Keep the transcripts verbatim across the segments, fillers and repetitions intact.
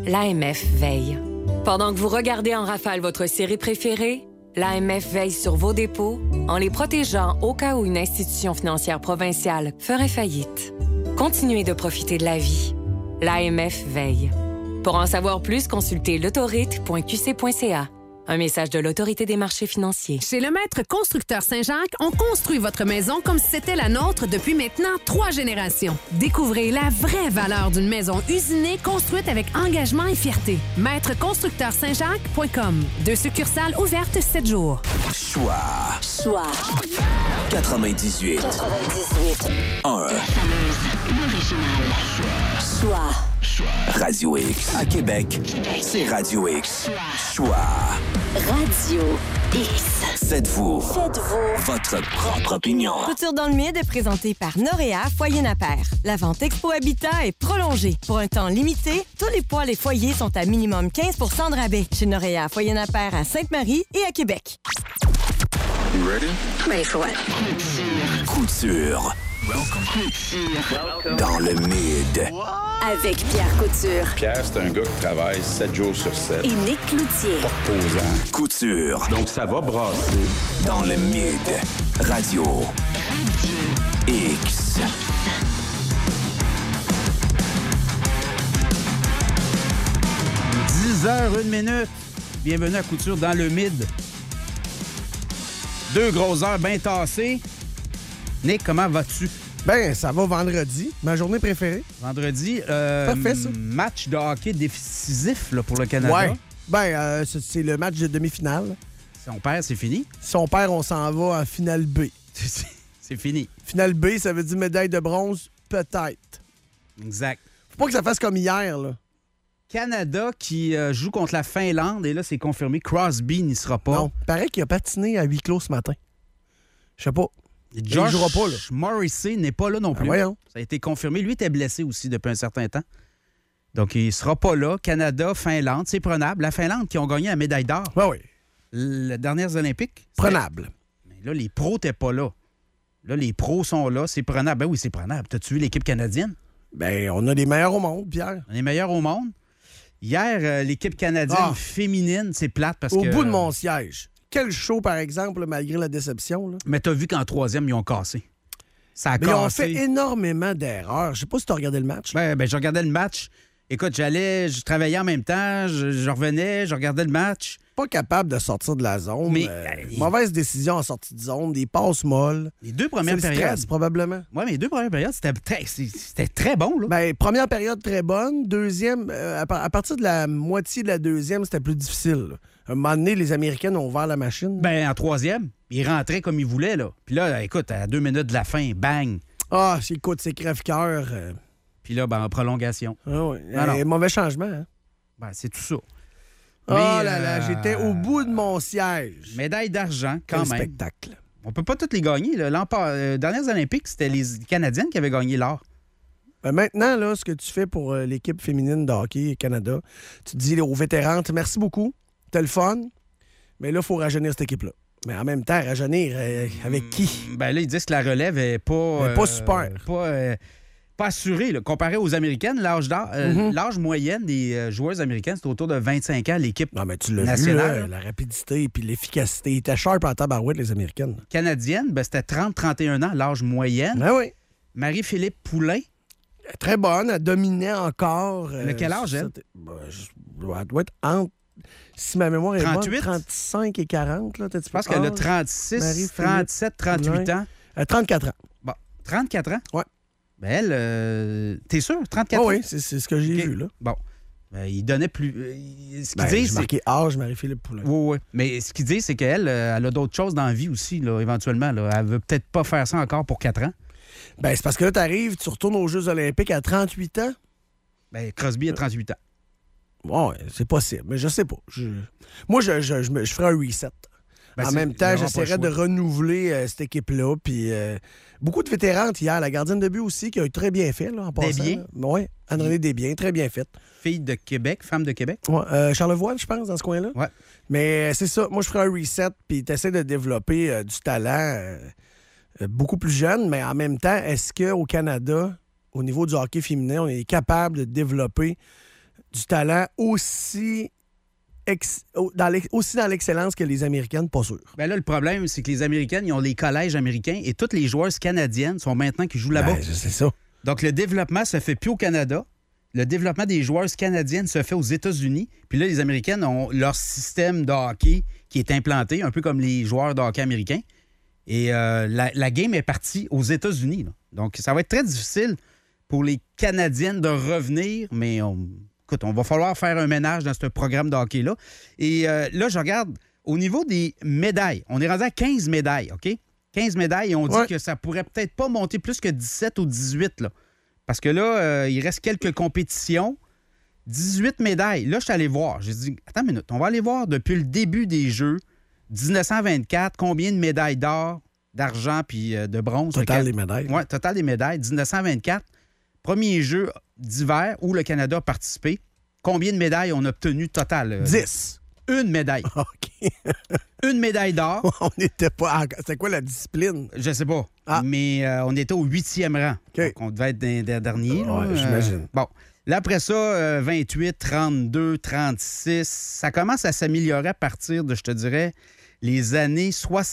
l'A M F veille. Pendant que vous regardez en rafale votre série préférée, l'A M F veille sur vos dépôts en les protégeant au cas où une institution financière provinciale ferait faillite. Continuez de profiter de la vie. L'A M F veille. Pour en savoir plus, consultez l'autorite point q c point c a. Un message de l'Autorité des marchés financiers. Chez le Maître Constructeur Saint-Jacques, on construit votre maison comme si c'était la nôtre depuis maintenant trois générations. Découvrez la vraie valeur d'une maison usinée construite avec engagement et fierté. maître constructeur saint jacques point com. Deux succursales ouvertes sept jours. Choix. Choix. quatre-vingt-dix-huit. quatre-vingt-dix-huit. un. La fameuse, l'original. Choix. Radio X. À Québec, c'est Radio X. Choix. Radio X. Faites-vous. Faites-vous. Votre propre opinion. Couture dans le mid est présentée par Noréa Foyer Napper. La vente Expo Habitat est prolongée. Pour un temps limité, tous les poêles et foyers sont à minimum quinze pour cent de rabais. Chez Noréa Foyer Napper à Sainte-Marie et à Québec. You ready? Ready for what? Couture. Welcome. Dans le mid. Avec Pierre Couture. Pierre, c'est un gars qui travaille sept jours sur sept. Et Nick Cloutier. Pas reposant. Couture. Donc, ça va brasser. Dans le mid. Radio. X. dix heures, une minute. Bienvenue à Couture dans le mid. Deux grosses heures bien tassées. Nick, comment vas-tu? Ben, ça va vendredi, ma journée préférée. Vendredi, euh, Parfait, ça. match de hockey décisif là, pour le Canada. Ouais. Ben, euh, c'est, c'est le match de demi-finale. Si on perd, c'est fini. Si on perd, on s'en va en finale B. C'est fini. Finale B, ça veut dire médaille de bronze, peut-être. Exact. Faut pas que ça fasse comme hier, là. Canada qui euh, joue contre la Finlande, et là, c'est confirmé, Crosby n'y sera pas. Non, paraît qu'il a patiné à huis clos ce matin. Je sais pas. Josh il jouera pas, là. Morrissey n'est pas là non plus. Ah, voyons. Ça a été confirmé. Lui était blessé aussi depuis un certain temps. Donc, il sera pas là. Canada, Finlande, c'est prenable. La Finlande qui ont gagné la médaille d'or. Ben oui. Les dernières Olympiques. Prenable. Mais là, les pros n'étaient pas là. Là, les pros sont là. C'est prenable. Ben oui, c'est prenable. T'as-tu vu l'équipe canadienne? Ben, on a les meilleurs au monde, Pierre. On est meilleurs au monde. Hier, euh, l'équipe canadienne Ah. féminine, c'est plate parce Au que... bout de mon siège. Quel show, par exemple, là, malgré la déception. Là. Mais t'as vu qu'en troisième, ils ont cassé. Ça a Mais cassé. ils ont fait énormément d'erreurs. Je sais pas si tu as regardé le match. là. Ben, ben, je regardais le match. Écoute, j'allais, je travaillais en même temps, je, je revenais, je regardais le match. Pas capable de sortir de la zone. Mais, Euh, euh, mauvaise décision en sortie de zone, des passes molles. Les deux C'est premières le périodes. stress, probablement. Oui, mais les deux premières périodes, c'était très, c'était très bon, là. Ben, première période très bonne. Deuxième, euh, à, par- à partir de la moitié de la deuxième, c'était plus difficile. là. Un moment donné, les Américaines ont ouvert la machine. Ben, en troisième, ils rentraient comme ils voulaient, là. Puis là, écoute, à deux minutes de la fin, bang. Ah, écoute, c'est crève-cœur. euh. Puis là, ben, en prolongation. Ah ouais. Ah non. Euh, mauvais changement. Hein? Ben, c'est tout ça. Oh Mais, là là, euh, j'étais au bout de mon siège. Médaille d'argent, quand Quel même. spectacle. On peut pas toutes les gagner, là. L'an pas- euh, dernières Olympiques, c'était les Canadiennes qui avaient gagné l'or. Ben maintenant, là, ce que tu fais pour euh, l'équipe féminine de hockey Canada, tu dis aux vétérantes, merci beaucoup, t'as le fun, mais là, il faut rajeunir cette équipe-là. Mais en même temps, rajeunir euh, avec qui? Ben là, ils disent que la relève est pas... Elle est pas super. Pas, euh, pas assurée, là. Comparé aux Américaines, l'âge, d'âge, euh, Mhm. l'âge moyenne des euh, joueuses américaines, c'est autour de vingt-cinq ans, l'équipe Non, mais tu l'as vu, nationale. là, la rapidité et l'efficacité. Ils étaient sharp en tabarouette, les Américaines. Canadienne, ben, c'était trente à trente et un ans, l'âge moyenne. Ben oui. Marie-Philippe Poulain, Elle est très bonne, elle dominait encore. Elle a quel âge, elle? c'était- ben, je- elle doit être entre, si ma mémoire est trente-huit? bonne, trente-cinq et quarante. Là, je pense qu'elle a trente-six, Marie-Philippe trente-sept, trente-huit Poulain. ans. Euh, trente-quatre ans. Bon, trente-quatre ans? Ouais. Ben elle, euh, t'es sûr? trente-quatre Oh ans? oui, c'est, c'est ce que j'ai OK. vu, là. Bon. Ben, il donnait plus... euh, il- ce qu'ils Ben, disent, j'ai c'est... marqué âge, Marie-Philippe Poulain. Oui, oui. Mais ce qu'ils disent, c'est qu'elle, euh, elle a d'autres choses dans la vie aussi, là, éventuellement. Là. Elle veut peut-être pas faire ça encore pour quatre ans. Ben, c'est parce que là, t'arrives, tu retournes aux Jeux olympiques à trente-huit ans. Ben, Crosby a trente-huit ans. Bon, ouais, c'est possible, mais je sais pas. Je- Moi, je, je, je, me- je ferais un reset. Ben, en c'est- même il temps, y aura pas j'essaierais le de choix. renouveler euh, cette équipe-là. Puis euh, beaucoup de vétérantes hier. La gardienne de but aussi, qui a eu très bien fait, là, en passant. Desbiens? Oui, Anne-Renée Desbiens, très bien faite. Fille de Québec, femme de Québec. Ouais, euh, Charlevoix, je pense, dans ce coin-là. Ouais. Mais euh, c'est ça. Moi, je ferais un reset, puis t'essaies de développer euh, du talent euh, euh, beaucoup plus jeune. Mais en même temps, est-ce qu'au Canada, au niveau du hockey féminin, on est capable de développer du talent aussi, ex- dans l'ex- aussi dans l'excellence que les Américaines, pas sûr. Ben là, le problème, c'est que les Américaines, ils ont les collèges américains et toutes les joueuses canadiennes sont maintenant qui jouent là-bas. Ben, c'est ça. Donc, le développement se fait plus au Canada. Le développement des joueuses canadiennes se fait aux États-Unis. Puis là, les Américaines ont leur système de hockey qui est implanté, un peu comme les joueurs de hockey américains. Et euh, la, la game est partie aux États-Unis. Là. Donc, ça va être très difficile pour les Canadiennes de revenir, mais on, écoute, on va falloir faire un ménage dans ce programme de hockey-là. Et euh, là, je regarde, au niveau des médailles, on est rendu à quinze médailles, OK? quinze médailles, et on dit ouais. que ça pourrait peut-être pas monter plus que dix-sept ou dix-huit, là. Parce que là, euh, il reste quelques compétitions. dix-huit médailles. Là, je suis allé voir. J'ai dit, attends une minute, on va aller voir depuis le début des Jeux, dix-neuf cent vingt-quatre, combien de médailles d'or, d'argent puis euh, de bronze. Total le... des médailles. Oui, total des médailles. dix-neuf cent vingt-quatre, premier Jeu d'hiver où le Canada a participé. Combien de médailles on a obtenu total? Euh, dix. Une médaille. OK. Une médaille d'or. On n'était pas... C'était quoi la discipline? Je sais pas. Ah. Mais euh, on était au huitième rang. OK. Donc, on devait être des, des derniers. Ouais, là. j'imagine. Euh, bon. Là, après ça, euh, vingt-huit, trente-deux, trente-six, ça commence à s'améliorer à partir de, je te dirais, les années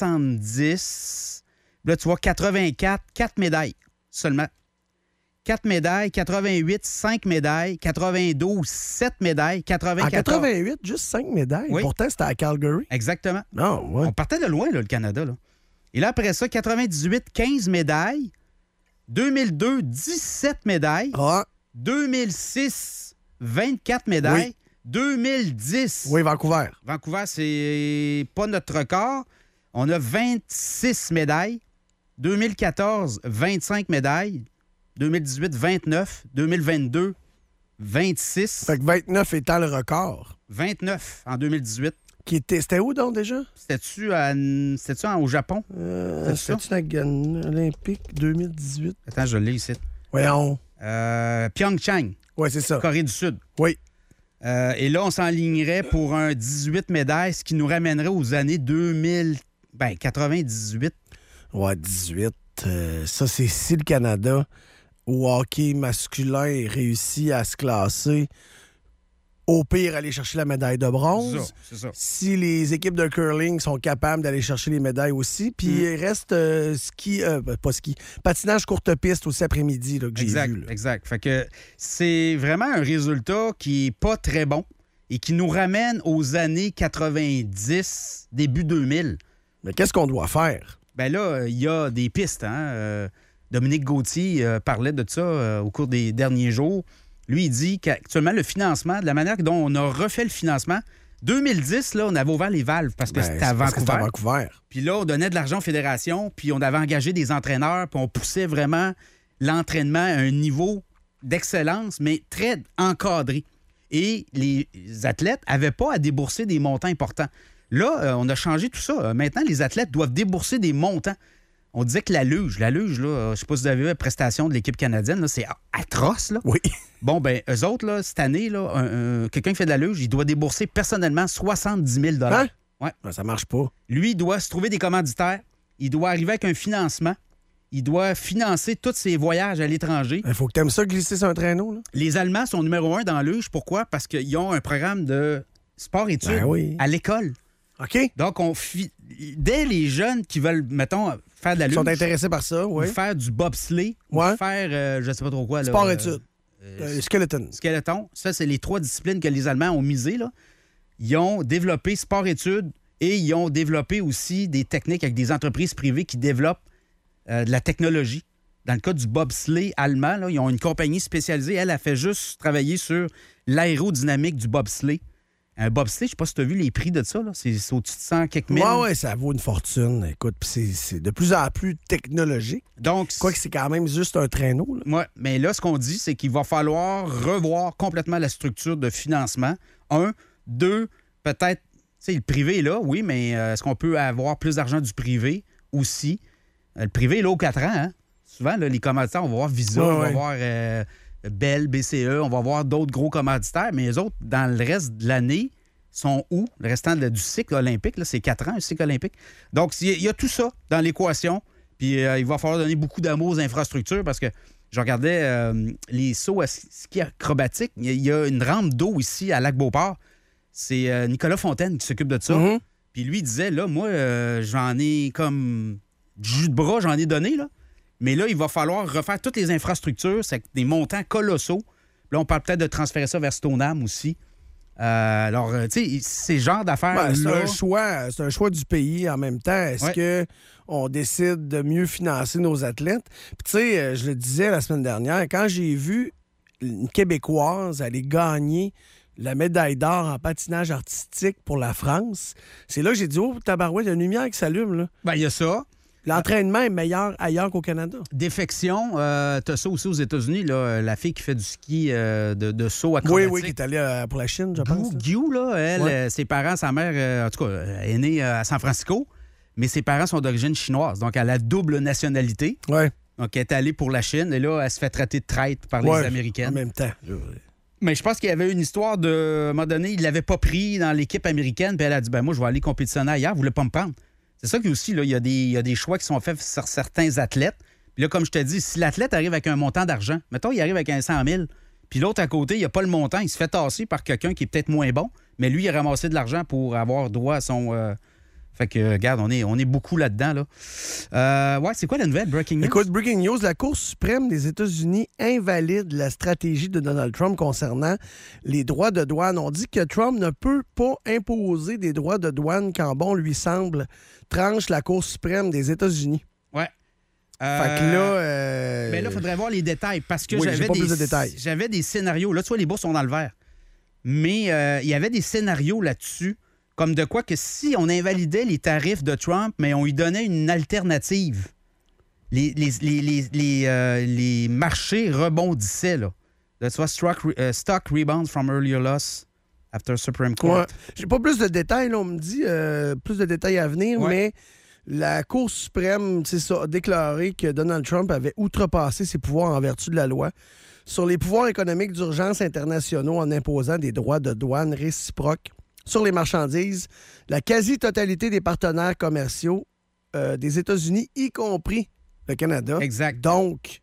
soixante-dix. Là, tu vois, quatre-vingt-quatre, quatre médailles seulement. quatre médailles, quatre-vingt-huit, cinq médailles, quatre-vingt-douze, sept médailles, En quatre-vingt-quatorze. quatre-vingt-huit, juste cinq médailles. Oui. Pourtant, c'était à Calgary. Exactement. Non, ouais. On partait de loin, là, le Canada. Là. Et là, après ça, quatre-vingt-dix-huit, quinze médailles. deux mille deux, dix-sept médailles. Ah, deux mille six, vingt-quatre médailles. Oui. deux mille dix. oui, Vancouver. Vancouver, c'est pas notre record. On a vingt-six médailles. deux mille quatorze, vingt-cinq médailles. deux mille dix-huit, vingt-neuf. deux mille vingt-deux, vingt-six. Fait que vingt-neuf étant le record. vingt-neuf en deux mille dix-huit. Qui était, c'était où donc déjà? C'était-tu, à- c'était-tu en- au Japon? Euh, C'est ça? C'était-tu la gagne olympique deux mille dix-huit? Attends, je l'ai ici. Voyons. Euh, Pyeongchang, Oui, c'est ça. Corée du Sud. Oui. Euh, et là, on s'enlignerait pour un dix-huit médailles, ce qui nous ramènerait aux années deux mille, ben, quatre-vingt-dix-huit. Ouais, dix-huit. Euh, ça, c'est si le Canada, au hockey masculin, réussit à se classer, au pire, aller chercher la médaille de C'est bronze. ça, c'est ça. Si les équipes de curling sont capables d'aller chercher les médailles aussi. Puis Mm. il reste euh, ski, euh, pas ski, patinage courte piste aussi après-midi là, que j'ai Exact, vu. là. exact. Fait que c'est vraiment un résultat qui est pas très bon et qui nous ramène aux années quatre-vingt-dix, début deux mille. Mais qu'est-ce qu'on doit faire? Ben là, il y a des pistes. Hein? Euh, Dominique Gauthier euh, parlait de ça euh, au cours des derniers jours. Lui, il dit qu'actuellement, le financement, de la manière dont on a refait le financement, deux mille dix, là, on avait ouvert les valves parce que Ben, c'était à c'est parce que Vancouver. c'était à Vancouver. Puis là, on donnait de l'argent aux fédérations, puis on avait engagé des entraîneurs, puis on poussait vraiment l'entraînement à un niveau d'excellence, mais très encadré. Et les athlètes n'avaient pas à débourser des montants importants. Là, euh, on a changé tout ça. Euh, Maintenant, les athlètes doivent débourser des montants. On disait que la luge, la luge, là, euh, je ne sais pas si vous avez vu la prestation de l'équipe canadienne, là, c'est atroce. Là. Oui. Bon, ben eux autres, là, cette année, là, un- un- quelqu'un qui fait de la luge, il doit débourser personnellement soixante-dix mille dollars. Hein? Ouais. Ben, ça marche pas. Lui, il doit se trouver des commanditaires. Il doit arriver avec un financement. Il doit financer tous ses voyages à l'étranger. Il faut que tu aimes ça glisser sur un traîneau. Là. Les Allemands sont numéro un dans la luge. Pourquoi? Parce qu'ils ont un programme de sport-études Ben oui. à l'école. OK? Donc, on fi- dès les jeunes qui veulent, mettons, faire de la Ils luge, sont intéressés par ça, ou oui. faire du bobsleigh, Ouais. ou faire, euh, je sais pas trop quoi. là, Sport-études. euh, Euh, skeleton. skeleton. Ça, c'est les trois disciplines que les Allemands ont misées. Là. Ils ont développé sport-études et ils ont développé aussi des techniques avec des entreprises privées qui développent euh, de la technologie. Dans le cas du bobsleigh allemand, là, ils ont une compagnie spécialisée. Elle a fait juste travailler sur l'aérodynamique du bobsleigh. Un bobsleigh, je ne sais pas si tu as vu les prix de ça. là. C'est, c'est au-dessus de cent quelques mille. Ouais, ouais, ça vaut une fortune. Écoute, puis c'est, c'est de plus en plus technologique. Donc, Quoique c'est quand même juste un traîneau. Là. ouais, mais là, ce qu'on dit, c'est qu'il va falloir revoir complètement la structure de financement. Un. Deux, peut-être, tu sais, le privé est là, oui, mais euh, est-ce qu'on peut avoir plus d'argent du privé aussi? Euh, le privé est là aux quatre ans. Hein? Souvent, là, les commanditaires, on va voir Visa, Ouais, on va ouais. voir euh, Bell, B C E, on va voir d'autres gros commanditaires, mais les autres, dans le reste de l'année, sont où? Le restant de- du cycle olympique, là, c'est quatre ans, un cycle olympique. Donc, il y, a- il y a tout ça dans l'équation, puis euh, il va falloir donner beaucoup d'amour aux infrastructures parce que je regardais euh, les sauts à ski acrobatique. Il y, a, il y a une rampe d'eau ici à Lac-Beauport. C'est euh, Nicolas Fontaine qui s'occupe de ça. Mm-hmm. Puis lui, il disait, là, moi, euh, j'en ai comme du jus de bras, j'en ai donné, là. Mais là, il va falloir refaire toutes les infrastructures. C'est des montants colossaux. Là, on parle peut-être de transférer ça vers Stoneham aussi. Euh, alors, tu sais, ces genres d'affaires-là... Ben, c'est un choix, c'est un choix du pays en même temps. Est-ce Ouais. que on décide de mieux financer nos athlètes? Puis tu sais, je le disais la semaine dernière, quand j'ai vu une Québécoise aller gagner la médaille d'or en patinage artistique pour la France, c'est là que j'ai dit, oh, tabarouette, il y a une lumière qui s'allume, là. Ben, il y a ça. L'entraînement est meilleur ailleurs qu'au Canada. Défection, euh, t'as ça aussi aux États-Unis, là, la fille qui fait du ski euh, de, de saut Oui, acrobatique. oui, qui est allée euh, pour la Chine, je pense. là. Gu, là, elle, Ouais. euh, ses parents, sa mère, euh, en tout cas, elle est née euh, à San Francisco, mais ses parents sont d'origine chinoise, donc elle a double nationalité. Ouais. Donc, elle est allée pour la Chine, et là, elle se fait traiter de traître par Ouais, les Américaines. En même temps. là. Mais je pense qu'il y avait une histoire de... À un moment donné, il ne l'avait pas pris dans l'équipe américaine, puis elle a dit, ben moi, je vais aller compétitionner ailleurs, vous ne voulez pas me prendre. C'est ça aussi, là, il y, a des, il y a des choix qui sont faits sur certains athlètes. Puis là, comme je te dis, si l'athlète arrive avec un montant d'argent, mettons, il arrive avec un cent mille, puis l'autre à côté, il n'a pas le montant, il se fait tasser par quelqu'un qui est peut-être moins bon, mais lui, il a ramassé de l'argent pour avoir droit à son... euh, Fait que, regarde, on est, on est beaucoup là-dedans, là. Euh, ouais, c'est quoi la nouvelle? Breaking news? Écoute, breaking news, la Cour suprême des États-Unis invalide la stratégie de Donald Trump concernant les droits de douane. On dit que Trump ne peut pas imposer des droits de douane quand bon lui semble, tranche la Cour suprême des États-Unis. Ouais. Fait que là... euh, Mais là, il faudrait voir les détails parce que Oui, j'ai j'avais pas des, plus de détails. j'avais des scénarios. Là, tu vois, les bourses sont dans le vert. Mais euh, il y avait des scénarios là-dessus, comme de quoi que si on invalidait les tarifs de Trump, mais on lui donnait une alternative, les, les, les, les, les, euh, les marchés rebondissaient, là. That's what stock, uh, stock rebounds from earlier loss after Supreme Court. Ouais. J'ai pas plus de détails, là, on me dit, euh, plus de détails à venir, Ouais. mais la Cour suprême, c'est ça, a déclaré que Donald Trump avait outrepassé ses pouvoirs en vertu de la loi sur les pouvoirs économiques d'urgence internationaux en imposant des droits de douane réciproques sur les marchandises. La quasi-totalité des partenaires commerciaux euh, des États-Unis, y compris le Canada. Exact. Donc,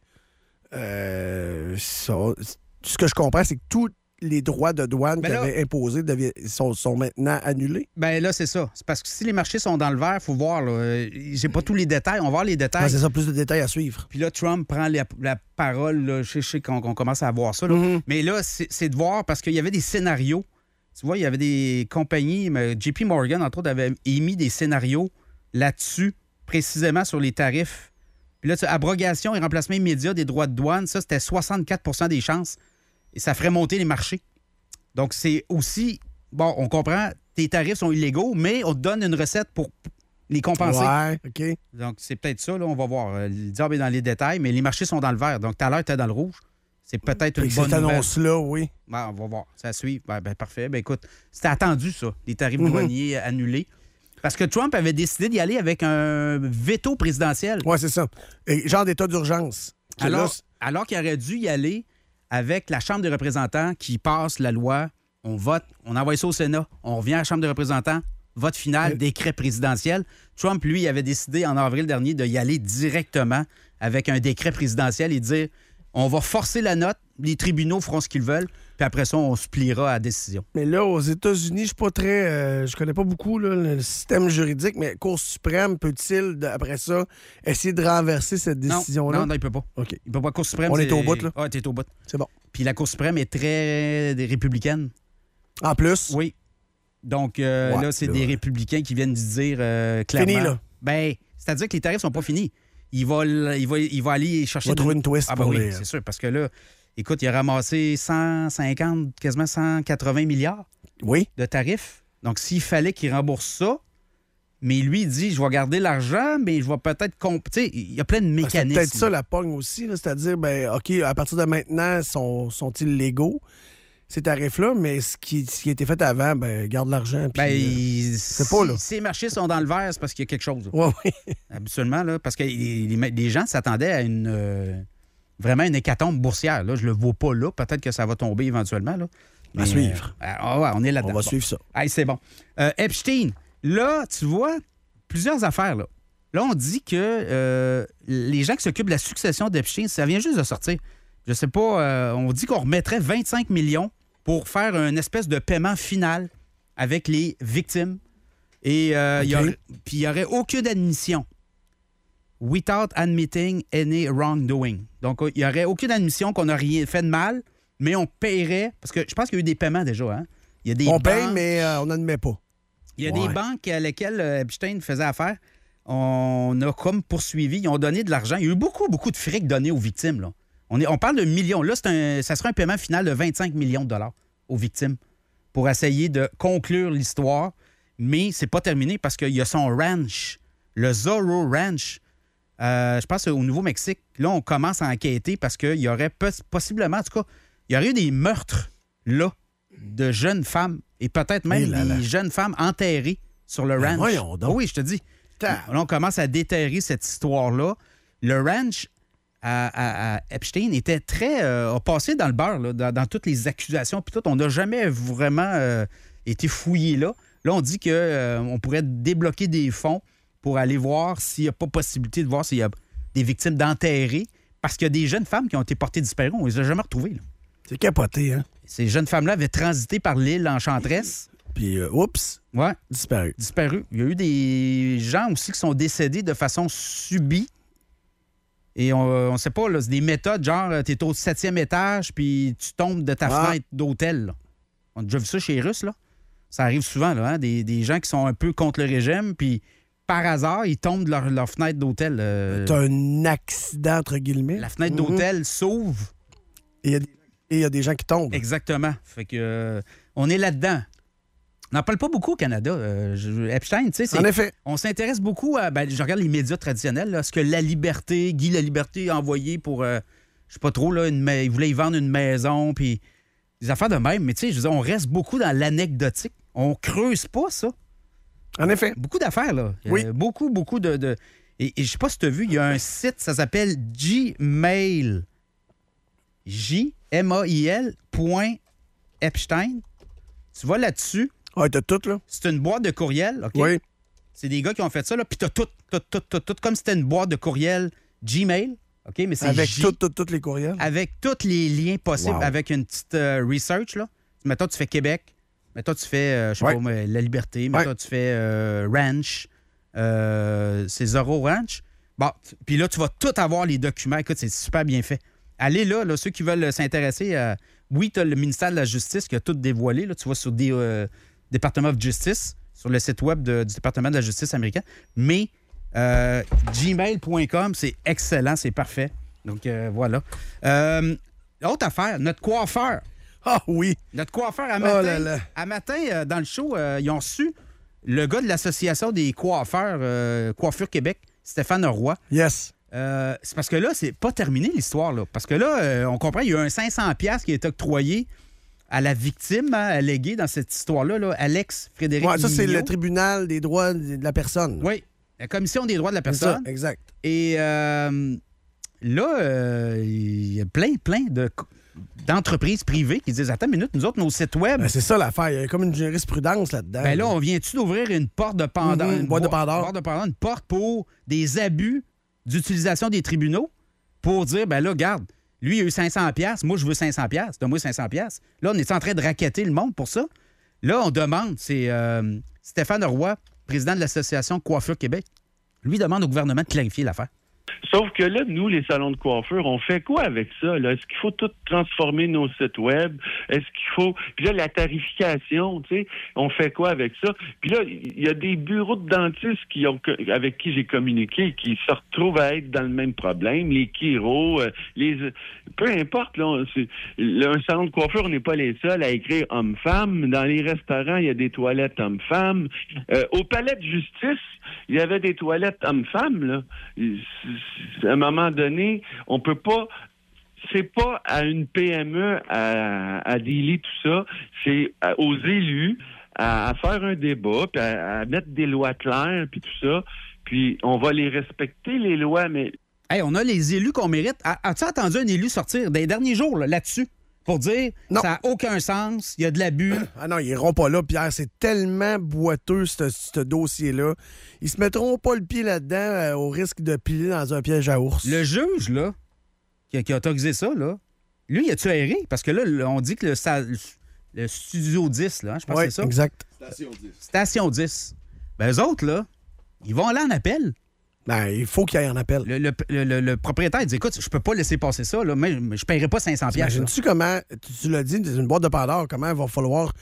euh, ça, ce que je comprends, c'est que tous les droits de douane Ben qu'il là- avait imposés devi- sont, sont maintenant annulés. Ben là, c'est ça. C'est parce que si les marchés sont dans le vert, il faut voir. Là, euh, j'ai pas tous les détails. On va voir les détails. Ah, c'est ça, plus de détails à suivre. Puis là, Trump prend la, la parole. Là, je sais, je sais qu'on, qu'on commence à voir ça. Là. Mhm. Mais là, c'est, c'est de voir parce qu'il y avait des scénarios. Tu vois, il y avait des compagnies. mais J P Morgan, entre autres, avait émis des scénarios là-dessus, précisément sur les tarifs. Puis là, tu sais, abrogation et remplacement immédiat des droits de douane, ça, c'était soixante-quatre pour cent des chances. Et ça ferait monter les marchés. Donc, c'est aussi... Bon, on comprend, tes tarifs sont illégaux, mais on te donne une recette pour les compenser. Ouais, OK. Donc, c'est peut-être ça, là, on va voir. Euh, Le diable est dans les détails, mais les marchés sont dans le vert. Donc, tout à l'heure, tu es dans le rouge. C'est peut-être une Avec bonne cette nouvelle. annonce-là, oui. Ben, on va voir. Ça suit. Ben, ben, parfait. Ben, écoute, c'était attendu, ça, les tarifs Mhm. douaniers annulés. Parce que Trump avait décidé d'y aller avec un veto présidentiel. Ouais, c'est ça. Et genre d'état d'urgence. Que là, Alors, c'est- alors qu'il aurait dû y aller avec la Chambre des représentants qui passe la loi, on vote, on envoie ça au Sénat, on revient à la Chambre des représentants, vote final, Euh. décret présidentiel. Trump, lui, avait décidé en avril dernier de y aller directement avec un décret présidentiel et dire on va forcer la note, les tribunaux feront ce qu'ils veulent, puis après ça, on se pliera à la décision. Mais là, aux États-Unis, je suis pas très. euh, je connais pas beaucoup là, le système juridique, mais Cour suprême peut-il, de- après ça, essayer de renverser cette Non, décision-là? non, non, il peut pas. OK. Il peut pas. Cour suprême, On est c'est- au bout, là. Ah, t'es au bout. C'est bon. Puis la Cour suprême est très des républicaine. En plus, Oui. Donc euh, Ouais, là, c'est là, des ouais. républicains qui viennent dire euh, clairement. Fini, là. Ben, c'est-à-dire que les tarifs sont pas finis. Il va, l- il va, il va aller chercher. On va de- trouver une twist Ah, ben pour oui, les- c'est sûr. Parce que là, écoute, il a ramassé cent cinquante, quasiment cent quatre-vingts milliards oui. de tarifs. Donc, s'il fallait qu'il rembourse ça, mais lui, il dit je vais garder l'argent, mais je vais peut-être. Comp... Tu sais, il y a plein de Ben, c'est mécanismes. peut-être ça la pogne aussi, là, c'est-à-dire, ben, OK, à partir de maintenant, sont, sont-ils légaux, ces tarifs-là, mais ce qui, ce qui a été fait avant, ben, garde l'argent. puis, Ben, euh, il- c'est pas, là. Si ces marchés sont dans le vert, c'est parce qu'il y a quelque chose. là. ouais, oui. Habituellement, là, parce que les, les- les gens s'attendaient à une euh, vraiment une hécatombe boursière. Là. Je le vois pas là. Peut-être que ça va tomber éventuellement. Là. À suivre. euh, ah ouais, on est là-dedans. On va Bon. suivre ça. Hey, c'est bon. Euh, Epstein, là, tu vois, plusieurs affaires. Là. Là, on dit que euh, les gens qui s'occupent de la succession d'Epstein, ça vient juste de sortir. Je sais pas, euh, on dit qu'on remettrait vingt-cinq millions pour faire une espèce de paiement final avec les victimes. Et euh, il OK. puis il n'y aurait aucune admission. Without admitting any wrongdoing. Donc, il n'y aurait aucune admission qu'on n'a rien fait de mal, mais on paierait, parce que je pense qu'il y a eu des paiements déjà. Hein? Il y a des On banques, paye, mais euh, on n'admet pas. Il y a Ouais. des banques à lesquelles euh, Epstein faisait affaire. On a comme poursuivi, ils ont donné de l'argent. Il y a eu beaucoup, beaucoup de fric donné aux victimes. Là. On, est, on parle de millions. Là, c'est un, ça sera un paiement final de vingt-cinq millions de dollars aux victimes pour essayer de conclure l'histoire. Mais c'est pas terminé parce qu'il y a son ranch, le Zorro Ranch. Euh, je pense au Nouveau-Mexique. Là, on commence à enquêter parce qu'il y aurait pos- possiblement, en tout cas, il y aurait eu des meurtres là de jeunes femmes et peut-être même Eh là là. des jeunes femmes enterrées sur le Ben ranch. voyons donc. Oui, je te dis. Tain. Là, on commence à déterrer cette histoire-là. Le ranch à, à- à Epstein était très... Euh, a passé dans le beurre, là, dans, dans toutes les accusations. Puis tout, on n'a jamais vraiment euh, été fouillé là. Là, on dit qu'on euh, pourrait débloquer des fonds pour aller voir s'il n'y a pas possibilité de voir s'il y a des victimes d'enterrer. Parce qu'il y a des jeunes femmes qui ont été portées disparues. On ne les a jamais retrouvées. Là. C'est capoté, hein? Ces jeunes femmes-là avaient transité par l'île Enchanteresse. Puis, euh, oups, Ouais, disparu. disparu. Il y a eu des gens aussi qui sont décédés de façon subie. Et on ne sait pas, là, c'est des méthodes, genre, tu es au septième étage, puis tu tombes de ta Ah. fenêtre d'hôtel. Là. On a déjà vu ça chez les Russes, là. Ça arrive souvent, là, hein, des, des gens qui sont un peu contre le régime, puis par hasard, ils tombent de leur, leur fenêtre d'hôtel. euh, T'as un accident, entre guillemets. la fenêtre Mhm. d'hôtel s'ouvre. Et il y a des- et il y a des gens qui tombent. Exactement. Fait que euh, on est là-dedans. On n'en parle pas beaucoup au Canada. Euh, je- Epstein, tu sais, c'est... En effet. On s'intéresse beaucoup à. Ben, je regarde les médias traditionnels. Là, ce que La Liberté, Guy La Liberté a envoyé pour. euh, je sais pas trop, là, une, ma- il voulait y vendre une maison, puis des affaires de même. Mais tu sais, je veux dire, on reste beaucoup dans l'anecdotique. On creuse pas ça. En effet. Beaucoup d'affaires, là. Euh, Oui. beaucoup, beaucoup de. de- Et, et je sais pas si tu as vu, il y a un site, ça s'appelle Gmail. J M A I L point Epstein. Tu vas là-dessus. Ah, t'as tout, là? C'est une boîte de courriel, OK? Oui. C'est des gars qui ont fait ça, là, puis t'as tout, tout, tout, tout, tout, comme si c'était une boîte de courriel Gmail, OK? Mais c'est Avec J- tout, tout, tous les courriels. avec tous les liens possibles, Wow. avec une petite euh, research, là. Mettons, tu fais Québec, mettons, tu fais, euh, je sais Ouais. pas, moi, La Liberté, mettons, Ouais. tu fais euh, Ranch, euh, c'est Zorro Ranch. Bon, t- puis là, tu vas tout avoir les documents. Écoute, c'est super bien fait. Allez là, là ceux qui veulent s'intéresser, euh, oui, tu as le ministère de la Justice qui a tout dévoilé, là, tu vas sur des... euh, Department of Justice, sur le site web de- du département de la justice américain. Mais euh, gmail point com, c'est excellent, c'est parfait. Donc, euh, voilà. Euh, autre affaire, notre coiffeur. Ah oui. Notre coiffeur, à Oh matin, là là. à matin euh, dans le show, euh, ils ont reçu le gars de l'Association des coiffeurs, euh, Coiffure Québec, Stéphane Roy. Yes. Euh, c'est parce que là, c'est pas terminé l'histoire. Là. Parce que là, euh, on comprend, il y a eu un cinq cents dollars qui est octroyé à la victime hein, alléguée dans cette histoire-là, là, Alex Frédéric Ouais, ça, c'est Mignot. le tribunal des droits de la personne. Oui, la Commission des droits de la C'est ça, personne. exact. Et euh, là, euh, il y a plein, plein de, d'entreprises privées qui disent « Attends une minute, nous autres, nos sites web, Ben, c'est ça l'affaire. Il y a comme une jurisprudence là-dedans. ben là, on vient-tu d'ouvrir une porte de Pandore, Mhm, une boîte de boi- Pandore. boîte de Pandore, une porte pour des abus d'utilisation des tribunaux pour dire, ben là, regarde, lui, il a eu cinq cents dollars, moi, je veux cinq cents dollars, donne-moi cinq cents dollars. Là, on est en train de racketter le monde pour ça. Là, on demande, c'est euh, Stéphane Roy, président de l'Association Coiffure Québec, lui demande au gouvernement de clarifier l'affaire. Sauf que là, nous, les salons de coiffure, on fait quoi avec ça? Là? Est-ce qu'il faut tout transformer nos sites web? Est-ce qu'il faut... Puis là, la tarification, tu sais, on fait quoi avec ça? Puis là, il y a des bureaux de dentistes qui ont, avec qui j'ai communiqué qui se retrouvent à être dans le même problème. Les chiros, euh, les... Peu importe, là, on- c'est- là, un salon de coiffure, on n'est pas les seuls à écrire homme-femme. Dans les restaurants, il y a des toilettes homme-femme. Euh, au palais de justice, il y avait des toilettes hommes-femmes, là. À un moment donné, on peut pas... C'est pas à une P M E à, à dealer tout ça, c'est à- aux élus à, à faire un débat, puis à, à mettre des lois claires, puis tout ça, puis on va les respecter, les lois, mais... Hey, on a les élus qu'on mérite. A- As-tu entendu un élu sortir des derniers jours là, là-dessus? pour dire Non. ça n'a aucun sens, il y a de l'abus. Ah non, ils iront pas là, Pierre. C'est tellement boiteux, ce, ce dossier-là. Ils se mettront pas le pied là-dedans euh, au risque de piler dans un piège à ours. Le juge, là, qui a, qui a autorisé ça, là, lui, il a-tu erré? Parce que là, on dit que le, sa- le Studio dix, là, hein, je pense Oui, que c'est ça. exact. Station dix. Station dix. Ben, eux autres, là, ils vont aller en appel. Ben, il faut qu'il y ait un appel. Le, le- le- le- le propriétaire dit, écoute, je peux pas laisser passer ça, là, mais mais je paierai pas cinq cents piastres. là. Imagines-tu comment, tu, tu l'as dit, c'est une boîte de Pandore, comment il va falloir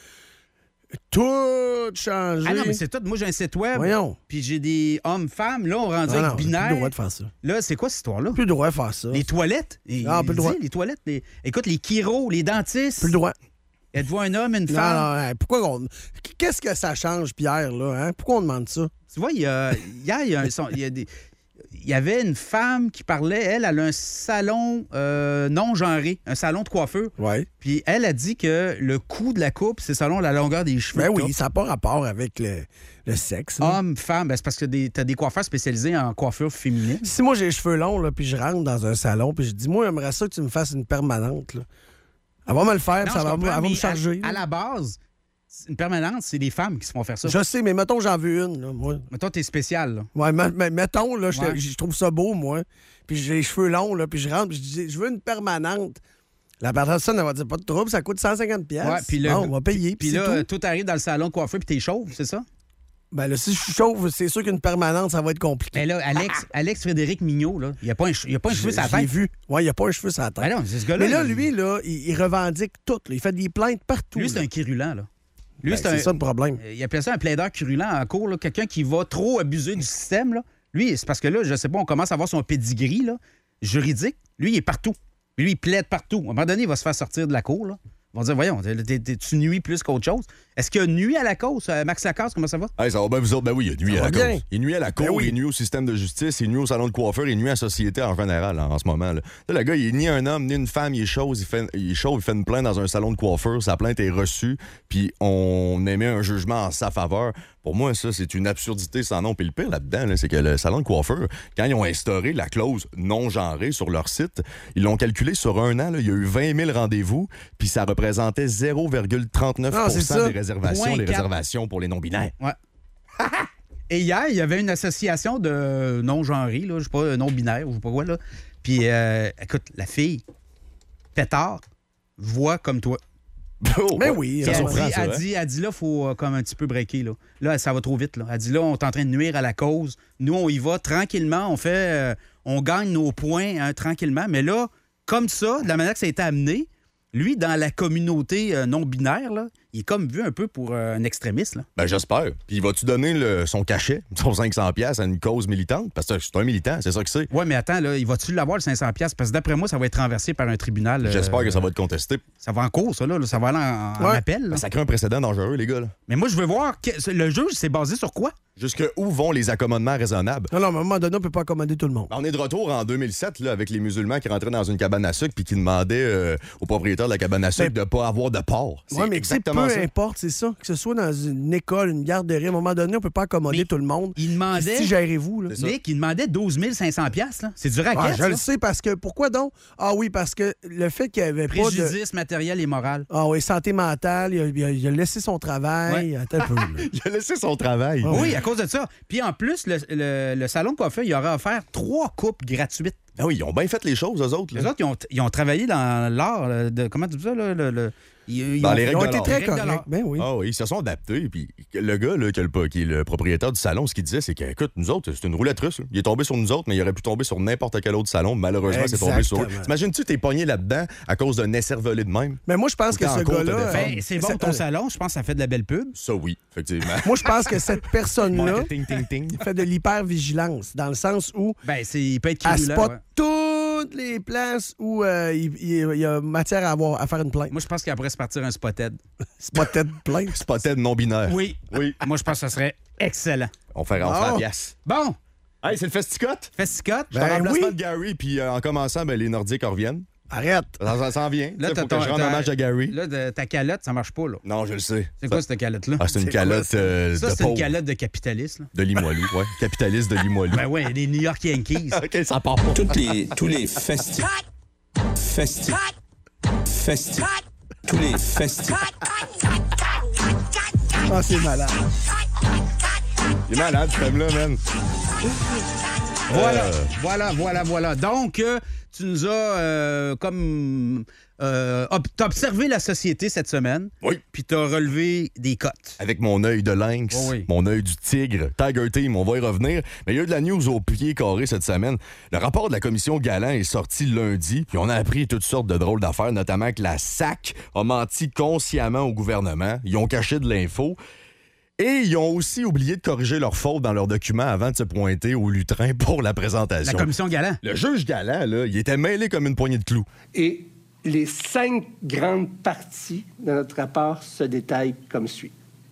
tout changer? Ah non, mais c'est tout. Moi, j'ai un site web, Voyons. puis j'ai des hommes-femmes. Là, on rendu Non, avec non, binaire. plus le droit de faire ça. Là, c'est quoi cette histoire-là? Plus le droit de faire ça. Les toilettes? Et- Ah, plus le il droit. dit, Les toilettes. les- Écoute, les chiros, les dentistes. Plus le droit. Êtes-vous un homme, une Non, femme? non, hein, pourquoi on... Qu'est-ce que ça change, Pierre, là? Hein? Pourquoi on demande ça? Tu vois, il y a, hier, il y, a un son- il y a des- il y avait une femme qui parlait, elle, elle a un salon euh, non-genré, un salon de coiffeur. Oui. Puis elle a dit que le coût de la coupe, c'est selon la longueur des cheveux. Ben que oui, t'as. ça n'a pas rapport avec le, le sexe. là. Homme, femme, ben, c'est parce que des- t'as des coiffeurs spécialisés en coiffure féminine. Si moi j'ai les cheveux longs, là, puis je rentre dans un salon, puis je dis, moi, j'aimerais ça que tu me fasses une permanente. Là. Elle va me le faire, puis Non, ça je va, comprends, elle va mais me charger. À, à là. la base, une permanente, c'est des femmes qui se font faire ça. Je sais, mais mettons, j'en veux une. Là, moi. Mais toi, t'es spécial, là. Ouais, mais, mais- mettons, là, je, te- Ouais. je trouve ça beau, moi. Puis j'ai les cheveux longs, là, puis je rentre, puis je dis, je veux une permanente. La personne, elle va dire, pas de trouble, ça coûte cent cinquante piastres. Ouais, puis le- Bon, on va payer, Puis puis c'est là, tout. tout arrive dans le salon de coiffeur, puis t'es chauve, c'est ça? Ben là, si je suis chauve, c'est sûr qu'une permanente, ça va être compliqué. Mais là, Alex, Alex Frédéric Mignot, là, il n'y a pas un, il y a pas un cheveu sur la Je l'ai tête. vu. Ouais, il n'y a pas un cheveu sur la tête. Ben non, c'est ce gars-là. Mais là, il- lui, là, il, il revendique tout. là. Il fait des plaintes partout. Lui, c'est là. un quirulent, là. Lui, Ben, c'est c'est un. ça le problème. Il appelait ça un plaideur quirulent en cours, là. Quelqu'un qui va trop abuser du système, là. Lui, c'est parce que là, je sais pas, on commence à voir son pedigree, là, juridique. Lui, il est partout. Lui, il plaide partout. À un moment donné, il va se faire sortir de la cour, là. Ils vont dire, voyons, t'es- t'es- t'es- tu nuis plus qu'autre chose. Est-ce qu'il a nuit à la cause? Euh, Max Lacasse, comment ça va? Hey, ça va bien, vous autres? Ben oui, il nuit Ça à la va bien. cause. Il nuit à la cour, Ben oui. il nuit au système de justice, il nuit au salon de coiffeur, il nuit à la société en général là, en ce moment. Là. Là, le gars, il est ni un homme, ni une femme, il est chauve, il fait, il est chauve, il fait une plainte dans un salon de coiffeur, sa plainte est reçue, puis on émet un jugement en sa faveur. Pour moi, ça, c'est une absurdité sans nom. Puis le pire là-dedans, là, c'est que le salon de coiffeur, quand ils ont instauré la clause non-genrée sur leur site, ils l'ont calculé sur un an. Là, il y a eu vingt mille rendez-vous, puis ça représentait zéro virgule trente-neuf pour Ah, c'est cent ça. des réservations, Point les quatre. réservations pour les non-binaires. Ouais. Et hier, il y avait une association de non-genrés, là, je sais pas, non-binaire, ou je sais pas quoi, là. Puis, euh, écoute, la fille, pétard, voit comme toi. Oh, Ben ouais. oui, Ça Puis elle, vraiment. surprend, dit, ça, elle, hein? dit, elle dit, là, il faut euh, comme un petit peu breaker. Là. là, ça va trop vite. Là. Elle dit, là, on est en train de nuire à la cause. Nous, on y va tranquillement. On fait, euh, on gagne nos points hein, tranquillement. Mais là, comme ça, de la manière que ça a été amené, lui, dans la communauté euh, non-binaire, là, il est comme vu un peu pour euh, un extrémiste. Là. Ben, j'espère. Puis, vas-tu donner le- son cachet, son cinq cents piastres à une cause militante? Parce que c'est un militant, c'est ça que c'est. Ouais, mais attends, là, il va-tu l'avoir, le cinq cents piastres? Parce que d'après moi, ça va être renversé par un tribunal. euh, J'espère que ça va être contesté. Ça va en cours, ça, là. là, ça va aller en, en Ouais. appel. là. Ben, ça crée un précédent dangereux, les gars. Là. Mais moi, je veux voir, que- le juge, c'est basé sur quoi? Jusque où vont les accommodements raisonnables? Non, non, mais à un moment donné, on ne peut pas accommoder tout le monde. Ben, on est de retour en deux mille sept là, avec les musulmans qui rentraient dans une cabane à sucre puis qui demandaient euh, au propriétaire de la cabane à sucre Mais- de ne pas avoir de porc. C'est Oui, mais tu sais, peu exactement ça. importe, c'est ça. Que ce soit dans une école, une garderie, à un moment donné, on ne peut pas accommoder Mais tout le monde. Il demandait. Si gérez-vous, là. C'est ça. Nick, il demandait douze mille cinq cents piastres, là. C'est du racket, Ah, je ça. le sais parce que. Pourquoi donc? Ah oui, parce que le fait qu'il n'y avait pas de. Préjudice matériel et moral. Ah oui, santé mentale, il a, il a- il a laissé son travail. Attends un peu. là. Il a laissé son travail. Ah Oui, à cause de ça. Puis en plus, le, le- le salon de coiffeur, il aurait offert trois coupes gratuites. Ah oui, ils ont bien fait les choses, eux autres. là. Les autres, ils ont, ils ont travaillé dans l'art euh, de. Comment tu dis ça, là? Le, le- ils, ils Dans ont, les Ils règles ont de été l'art. très Règles de l'art. corrects. Ben oui. Ah oui, ils se sont adaptés. Puis le gars là, qui, a le- qui est le propriétaire du salon, ce qu'il disait, c'est que, écoute, nous autres, c'est une roulette russe. là. Il est tombé sur nous autres, mais il aurait pu tomber sur n'importe quel autre salon. Malheureusement, c'est tombé sur eux. Exactement. T'imagines-tu, t'es pogné là-dedans à cause d'un écervelé de même? Mais moi, je pense que Autant ce en cours, gars-là. t'as euh, Ben, c'est bon, c'est- ton salon, je pense que ça fait de la belle pub. Ça, oui, effectivement. Moi, je pense que cette personne-là Marketing, ting, ting. fait de l'hypervigilance, dans le sens où Ben, c'est, il peut être elle quirulent, spot ouais. toutes les places où euh, il, il- il y a matière à, avoir, à faire une plainte. Moi, je pense qu'il pourrait se partir un spotted. C'est pas peut-être plainte. Spotted non-binaire. Oui. Oui. Moi, je pense que ça serait excellent. On fait rentrer Ah. la pièce. Bon, Hey, c'est le festicote? festicote. Je suis en Ben remplacement oui. de Gary, puis euh, en commençant, ben, les Nordiques reviennent. Arrête. Ça, ça s'en vient. Là, Il t'as faut que ton- je rende t'as- hommage à Gary. Là, de- ta calotte, ça marche pas, là. Non, je le sais. C'est quoi cette calotte-là? Ah, c'est une C'est quoi, calotte ça? euh, Ça, de c'est une pauvre. calotte de capitaliste, là. De Limoilou, ouais. Capitaliste de Limoilou. Ben ouais, les New York Yankees. OK, ça part pas. Toutes les, tous les festi... Festi... Festif. Tous les festifs. Ah, c'est malade. Il est malade, ce thème-là, man. Voilà, Euh. voilà, voilà, voilà. Donc, euh, tu nous as euh, comme... Euh, ob- t'as observé la société cette semaine. Oui. Puis t'as relevé des cotes. Avec mon œil de lynx, Oh oui. mon œil du tigre, Tiger Team, on va y revenir. Mais il y a eu de la news au pied carré cette semaine. Le rapport de la commission Galland est sorti lundi, puis on a appris toutes sortes de drôles d'affaires, notamment que la S A C a menti consciemment au gouvernement. Ils ont caché de l'info. Et ils ont aussi oublié de corriger leurs fautes dans leurs documents avant de se pointer au lutrin pour la présentation. La commission Galland. Le juge Galland, là, il était mêlé comme une poignée de clous. Et les cinq grandes parties de notre rapport se détaillent comme suit.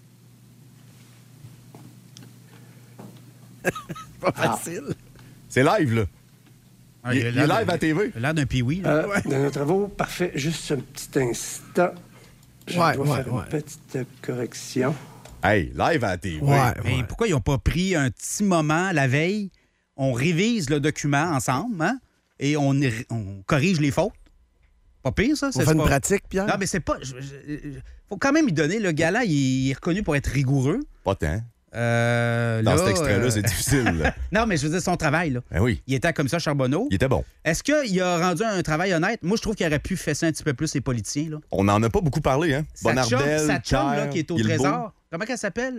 Pas facile. C'est live, là. Ah, il, a il l'air est d'un- live à T V. il a l'air d'un pee-wee. là. Euh, Dans nos travaux, parfait. Juste un petit instant. Je Ouais, dois ouais, faire ouais. une petite correction. Hey, live à T V. Ouais, Mais ouais. pourquoi ils n'ont pas pris un petit moment la veille? On révise le document ensemble, hein? Et on, on corrige les fautes. Pas pire, ça? On c'est fait une pas- pratique, Pierre? Non, mais c'est pas... je- je- je- faut quand même y donner. Le Galland, il est reconnu pour être rigoureux. Pas tant. Euh, Dans là, cet extrait-là, euh, c'est difficile. là. Non, mais je veux dire, son travail, là. Ben oui, Il était comme ça, Charbonneau. il était bon. Est-ce qu'il a rendu un travail honnête? Moi, je trouve qu'il aurait pu fesser un petit peu plus les politiciens, là. On n'en a pas beaucoup parlé, hein? Sa chum, Bonardel, sa chum, là, Pierre, qui est au Guilbeault. Trésor. Comment elle s'appelle?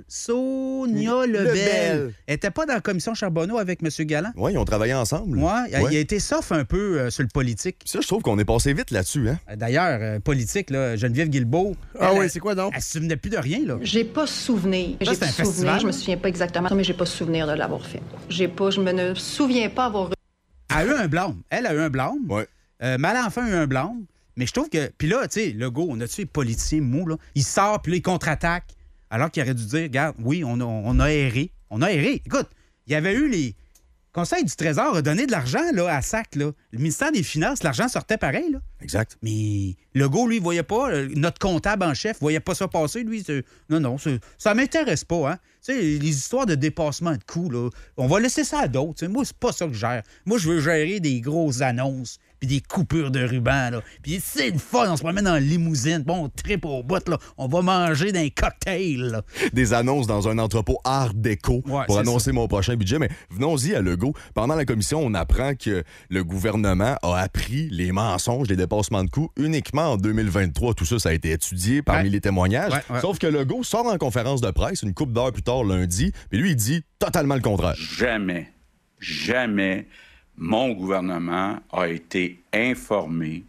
Sonia Lebel. Lebel. Elle était pas dans la commission Charbonneau avec M. Galland? Oui, ils ont travaillé ensemble. Ouais, il Ouais. a été soft un peu euh, sur le politique. Ça, je trouve qu'on est passé vite là-dessus, hein? Euh, D'ailleurs, euh, politique, là, Geneviève Guilbeault. Ah elle, oui, elle- c'est quoi donc? Elle se souvenait plus de rien, là. J'ai pas souvenir. Ça, J'ai c'est un pas souvenir. festival? Je me souviens pas exactement, mais j'ai pas souvenir de l'avoir fait. J'ai pas, je me ne souviens pas avoir. Elle a eu un blâme. Elle a eu un blâme. Ouais. Euh, Malenfant a eu un blâme. Mais je trouve que. Puis là, tu sais, Legault, on a-tu les politiciens mous, là? Il sort, puis là, il contre-attaque. Alors qu'il aurait dû dire, regarde, oui, on a, on a erré. On a erré. Écoute, il y avait eu les. Le Conseil du Trésor a donné de l'argent là, à S A C. Là. Le ministère des Finances, l'argent sortait pareil. Là. Exact. Mais Legault, lui, il voyait pas. euh, Notre comptable en chef voyait pas ça passer. Lui, c'est- non, non, c'est- ça m'intéresse pas. Hein? Tu sais, les histoires de dépassement de coûts, là, on va laisser ça à d'autres. Tu sais. Moi, c'est pas ça que je gère. Moi, je veux gérer des grosses annonces puis des coupures de ruban. Là. Puis c'est une fois, on se promène en limousine. Bon, on tripe au bout. Là. On va manger d'un cocktail. Là. Des annonces dans un entrepôt art déco Ouais, pour c'est annoncer mon prochain budget. Mais venons-y à Legault. Pendant la commission, on apprend que le gouvernement a appris les mensonges, les dépassements de coûts uniquement en deux mille vingt-trois. Tout ça, ça a été étudié parmi Ouais. les témoignages. Ouais, ouais. Sauf que Legault sort en conférence de presse une couple d'heures plus tard lundi, puis lui, il dit totalement le contraire. Jamais, jamais mon gouvernement a été informé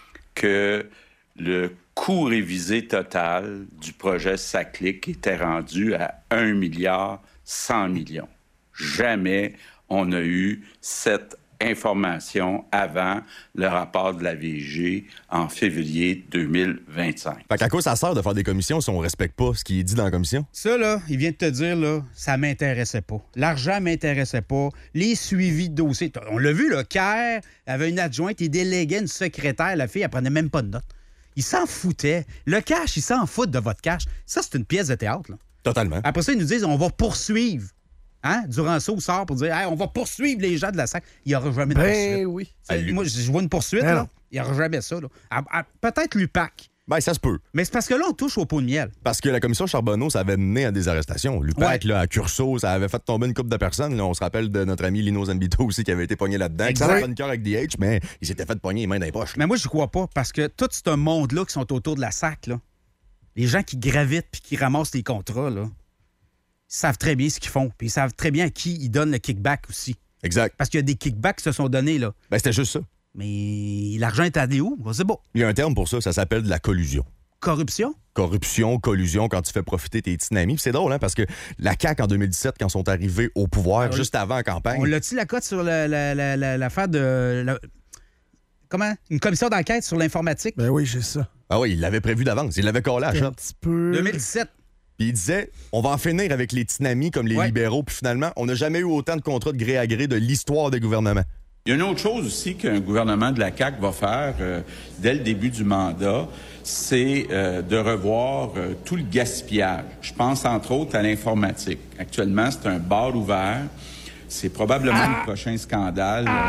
que le coût révisé total du projet S A C L I C était rendu à un milliard cent millions. Jamais on a eu cette information avant le rapport de la V G en février deux mille vingt-cinq. Fait qu'à quoi ça sert de faire des commissions si on respecte pas ce qui est dit dans la commission? Ça, là, il vient de te dire, là, ça m'intéressait pas. L'argent m'intéressait pas. Les suivis de dossiers. On l'a vu, là, Kerr avait une adjointe, il déléguait une secrétaire. La fille, elle prenait même pas de notes. Il s'en foutait. Le cash, il s'en fout de votre cash. Ça, c'est une pièce de théâtre, là. Totalement. Après ça, ils nous disent, on va poursuivre. Hein? Duranceau sort pour dire, hey, on va poursuivre les gens de la S A C. Il n'y aura jamais de poursuite. Ben oui. C'est- Moi, je vois une poursuite, Ben là. non. Il n'y aura jamais ça, là. À- à- Peut-être l'U P A C. Ben, ça se peut. Mais c'est parce que là, on touche au pot de miel. Parce que la commission Charbonneau, ça avait mené à des arrestations. L'U P A C, Ouais. là, à Curso, ça avait fait tomber une couple de personnes. Là, on se rappelle de notre ami Lino Zambito aussi qui avait été pogné là-dedans. Qui Exact. s'en a fait une cœur avec D H, mais il s'était fait pogner les mains dans les poches. là. Mais moi, je crois pas, parce que tout ce monde-là qui sont autour de la S A C, là, les gens qui gravitent puis qui ramassent les contrats, là, ils savent très bien ce qu'ils font. Puis ils savent très bien à qui ils donnent le kickback aussi. Exact. Parce qu'il y a des kickbacks qui se sont donnés, là. Ben, c'était juste ça. Mais l'argent est allé où? C'est bon. Il y a un terme pour ça, ça s'appelle de la collusion. Corruption? Corruption, collusion, quand tu fais profiter tes petits amis. Puis c'est drôle, hein, parce que la C A Q, en deux mille dix-sept, quand ils sont arrivés au pouvoir, Alors, juste avant la campagne... On l'a-tu la cote sur la- la- la- la- l'affaire de... la- Comment? Une commission d'enquête sur l'informatique? Ben oui, j'ai ça. Ah oui, il l'avait prévu d'avance. Il l'avait collé à la Un shot. petit peu. deux mille dix-sept. Puis il disait, on va en finir avec les tinamis comme les Ouais. libéraux. Puis finalement, on n'a jamais eu autant de contrats de gré à gré de l'histoire des gouvernements. Il y a une autre chose aussi qu'un gouvernement de la C A Q va faire euh, dès le début du mandat, c'est euh, de revoir euh, tout le gaspillage. Je pense entre autres à l'informatique. Actuellement, c'est un bar ouvert. C'est probablement le prochain scandale euh,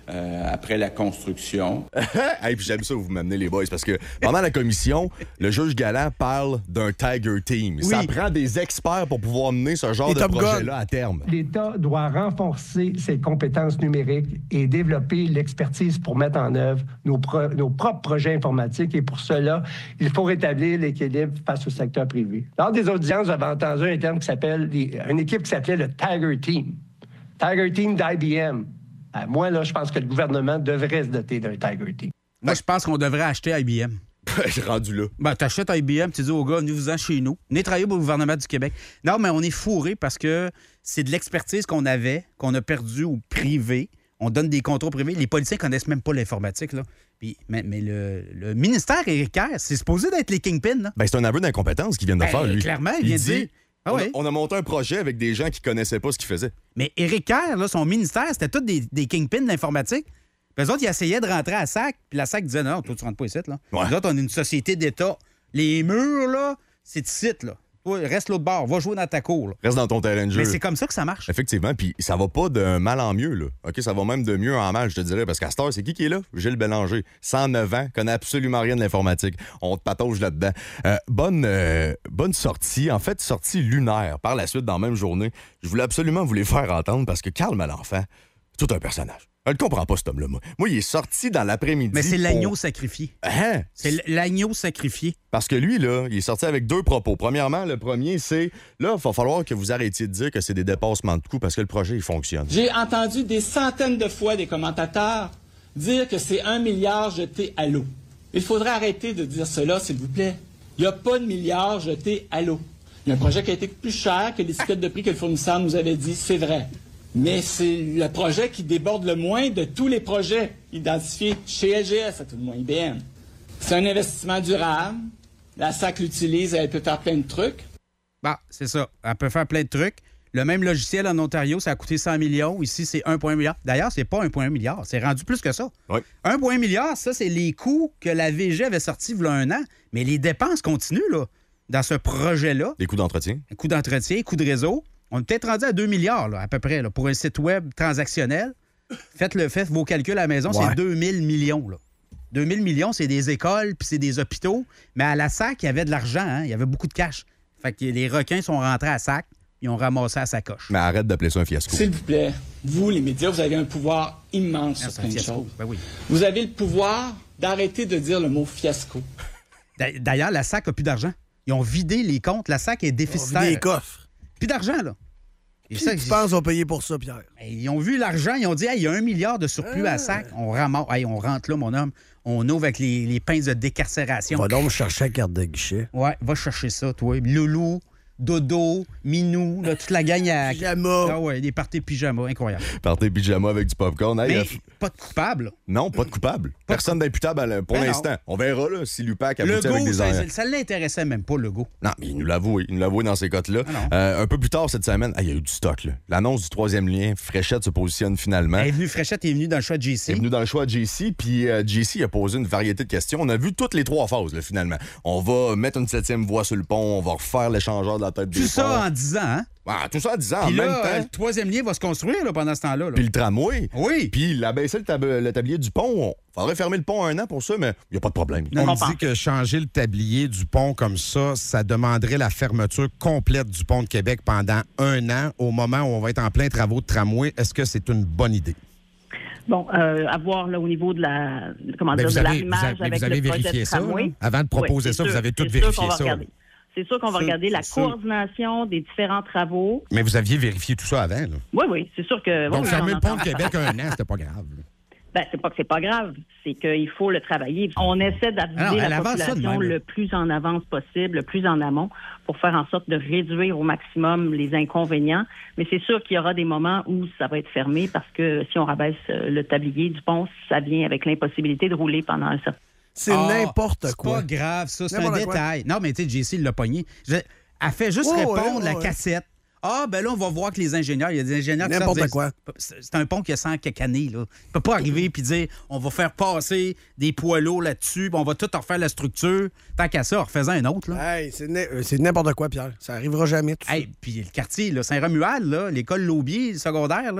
euh, après la construction. Hey, puis j'aime ça, vous m'amenez les boys, parce que pendant la commission, le juge Galland parle d'un Tiger Team. Oui. Ça prend des experts pour pouvoir mener ce genre Les de Top projet-là Gun. à terme. L'État doit renforcer ses compétences numériques et développer l'expertise pour mettre en œuvre nos, pro- nos propres projets informatiques. Et pour cela, il faut rétablir l'équilibre face au secteur privé. Lors des audiences, j'avais entendu un terme qui s'appelle, les- une équipe qui s'appelait le Tiger Team. Tiger Team d'I B M. Euh, moi, là, je pense que le gouvernement devrait se doter d'un Tiger Team. Moi, je pense qu'on devrait acheter I B M. Je suis rendu là. Ben, t'achètes I B M, tu dis aux gars, venez-vous-en chez nous. Venez travailler pour le gouvernement du Québec. Non, mais on est fourré parce que c'est de l'expertise qu'on avait, qu'on a perdu au privé. On donne des contrats privés. Les policiers connaissent même pas l'informatique, là. Puis, mais mais le, le ministère Éric Kerr, c'est supposé d'être les kingpins, là. Ben, c'est un aveu d'incompétence qu'il vient de Ben, faire, lui. clairement, il vient de dit, dire- Ah on, a, ouais. on a monté un projet avec des gens qui connaissaient pas ce qu'ils faisaient. Mais Éric Kerr, là, son ministère, c'était tous des, des kingpins de l'informatique. Puis eux autres, ils essayaient de rentrer à S A C, puis la S A C disait non, toi, tu rentres pas ici, là. Ouais. Nous autres, on est une société d'État. Les murs, là, c'est ici, là. Toi, reste l'autre bord, va jouer dans ta cour, là. Reste dans ton terrain de jeu. Mais c'est comme ça que ça marche. Effectivement, puis ça va pas de mal en mieux, là. OK, ça va même de mieux en mal, je te dirais, parce qu'à cette heure, c'est qui qui est là? Gilles Bélanger, cent neuf ans, connaît absolument rien de l'informatique. On te patauge là-dedans. Euh, bonne, euh, bonne sortie, en fait, sortie lunaire. Par la suite, dans la même journée, je voulais absolument vous les faire entendre parce que Carl Malenfant, c'est tout un personnage. Je le comprends pas, cet homme-là, moi. Moi, il est sorti dans l'après-midi. Mais c'est pour- l'agneau sacrifié. Hein? C'est l- l'agneau sacrifié. Parce que lui, là, il est sorti avec deux propos. Premièrement, le premier, c'est là, il va falloir que vous arrêtiez de dire que c'est des dépassements de coûts parce que le projet, il fonctionne. J'ai entendu des centaines de fois des commentateurs dire que c'est un milliard jeté à l'eau. Il faudrait arrêter de dire cela, s'il vous plaît. Il n'y a pas de milliard jeté à l'eau. Il y a un projet qui a été plus cher que l'étiquette de prix que le fournisseur nous avait dit, c'est vrai. Mais c'est le projet qui déborde le moins de tous les projets identifiés chez L G S, à tout le moins I B M. C'est un investissement durable. La S A C l'utilise, elle peut faire plein de trucs. Bah, c'est ça. Elle peut faire plein de trucs. Le même logiciel en Ontario, ça a coûté cent millions. Ici, c'est un virgule un milliard. D'ailleurs, c'est pas un virgule un milliard. C'est rendu plus que ça. Oui. un virgule un milliard, ça, c'est les coûts que la V G avait sortis il y a un an. Mais les dépenses continuent, là, dans ce projet-là. Des coûts d'entretien. Coûts d'entretien, coûts de réseau. On est peut-être rendu à deux milliards, là, à peu près, là, pour un site web transactionnel. Faites, le, faites vos calculs à la maison, Ouais. c'est deux mille millions. Là. deux mille millions, c'est des écoles puis c'est des hôpitaux. Mais à la S A C, il y avait de l'argent, hein? Il y avait beaucoup de cash. Fait que les requins sont rentrés à S A C, ils ont ramassé à sa coche. Mais arrête d'appeler ça un fiasco. S'il vous plaît, vous, les médias, vous avez un pouvoir immense Ah, sur c'est un plein de fiasco. choses. Ben oui. Vous avez le pouvoir d'arrêter de dire le mot fiasco. D'a- D'ailleurs, la S A C n'a plus d'argent. Ils ont vidé les comptes. La S A C est déficitaire. Des coffres. Plus d'argent, là. Et Qui ça, tu penses va payer pour ça, Pierre? Ben, ils ont vu l'argent, ils ont dit, hey, il y a un milliard de surplus à S A C. On ramasse, hey, on rentre là, mon homme. On ouvre avec les, les pinces de décarcération. Va donc me chercher la carte de guichet. Ouais, va chercher ça, toi. Loulou, Dodo, Minou, là, toute la gang à. Pyjama. Ah ouais, des parties pyjama, incroyable. Partez pyjama avec du popcorn. Hey, Mais euh, pas de coupable. là. non, pas de coupable. Personne d'imputable à le- pour Ben non. l'instant. On verra là, si l'U P A C Le aboutit avec go, des ça, arrêts. ça l'intéressait même pas, le go. Non, mais il nous l'a avoué. Il nous l'a avoué dans ces cotes-là. Ah non. Euh, un peu plus tard cette semaine, ah, il y a eu du stock. Là. L'annonce du troisième lien, Fréchette se positionne finalement. Elle est venue, Fréchette est venue dans le choix de J Il est C. venu dans le choix de J C, puis euh, J C a posé une variété de questions. On a vu toutes les trois phases, là, finalement. On va mettre une septième voie sur le pont, on va refaire l'échangeur de la tête Tout des ça ponts. en dix ans, hein? Ah, tout ça en dix ans, en Puis même là, euh, temps. le troisième lien va se construire là, pendant ce temps-là. là. Puis le tramway. Oui. Puis il a baissé le, tab- le tablier du pont. On faudrait fermer le pont un an pour ça, mais il n'y a pas de problème. On me dit que changer le tablier du pont comme ça, ça demanderait la fermeture complète du pont de Québec pendant un an, au moment où on va être en plein travaux de tramway. Est-ce que c'est une bonne idée? Bon, euh, à voir là, au niveau de la comment Mais dire, vous de avez- l'arrimage vous avez- avec vous avez le projet vérifié de ça, tramway. là? Avant de proposer Oui, ça, c'est vous sûr, avez tout c'est sûr vérifié qu'on va ça, regarder. là. C'est sûr qu'on va C'est- regarder la c'est sûr. coordination des différents travaux. Mais vous aviez vérifié tout ça avant, là. Oui, oui, c'est sûr que... Donc, oui, fermer on le pont entend- de Québec un an, c'était pas grave. là. Ben, c'est pas que c'est pas grave, c'est qu'il faut le travailler. On essaie d'aviser Ah non, elle la avance ça de population même, là. le plus en avance possible, le plus en amont, pour faire en sorte de réduire au maximum les inconvénients. Mais c'est sûr qu'il y aura des moments où ça va être fermé parce que si on rabaisse euh, le tablier du pont, ça vient avec l'impossibilité de rouler pendant un certain C'est Ah, n'importe quoi. C'est pas grave, ça. C'est un N'importe quoi. détail. Non, mais tu sais, J C, il l'a pogné. Je- Elle fait juste Ouais, répondre ouais, la ouais. cassette. Ah, ben là, on va voir que les ingénieurs, il y a des ingénieurs qui N'importe sortent quoi. dire, C'est c'est un pont qui a cent quelques années, là. Il peut pas arriver puis dire, on va faire passer des poids lourds là-dessus, puis on va tout refaire la structure. Tant qu'à ça, refaisant un autre, là. Hey, c'est n- c'est n'importe quoi, Pierre. Ça arrivera jamais. Tout ça. Hey, puis le quartier, là, Saint-Romuald, là, l'école Laubier, le secondaire, là,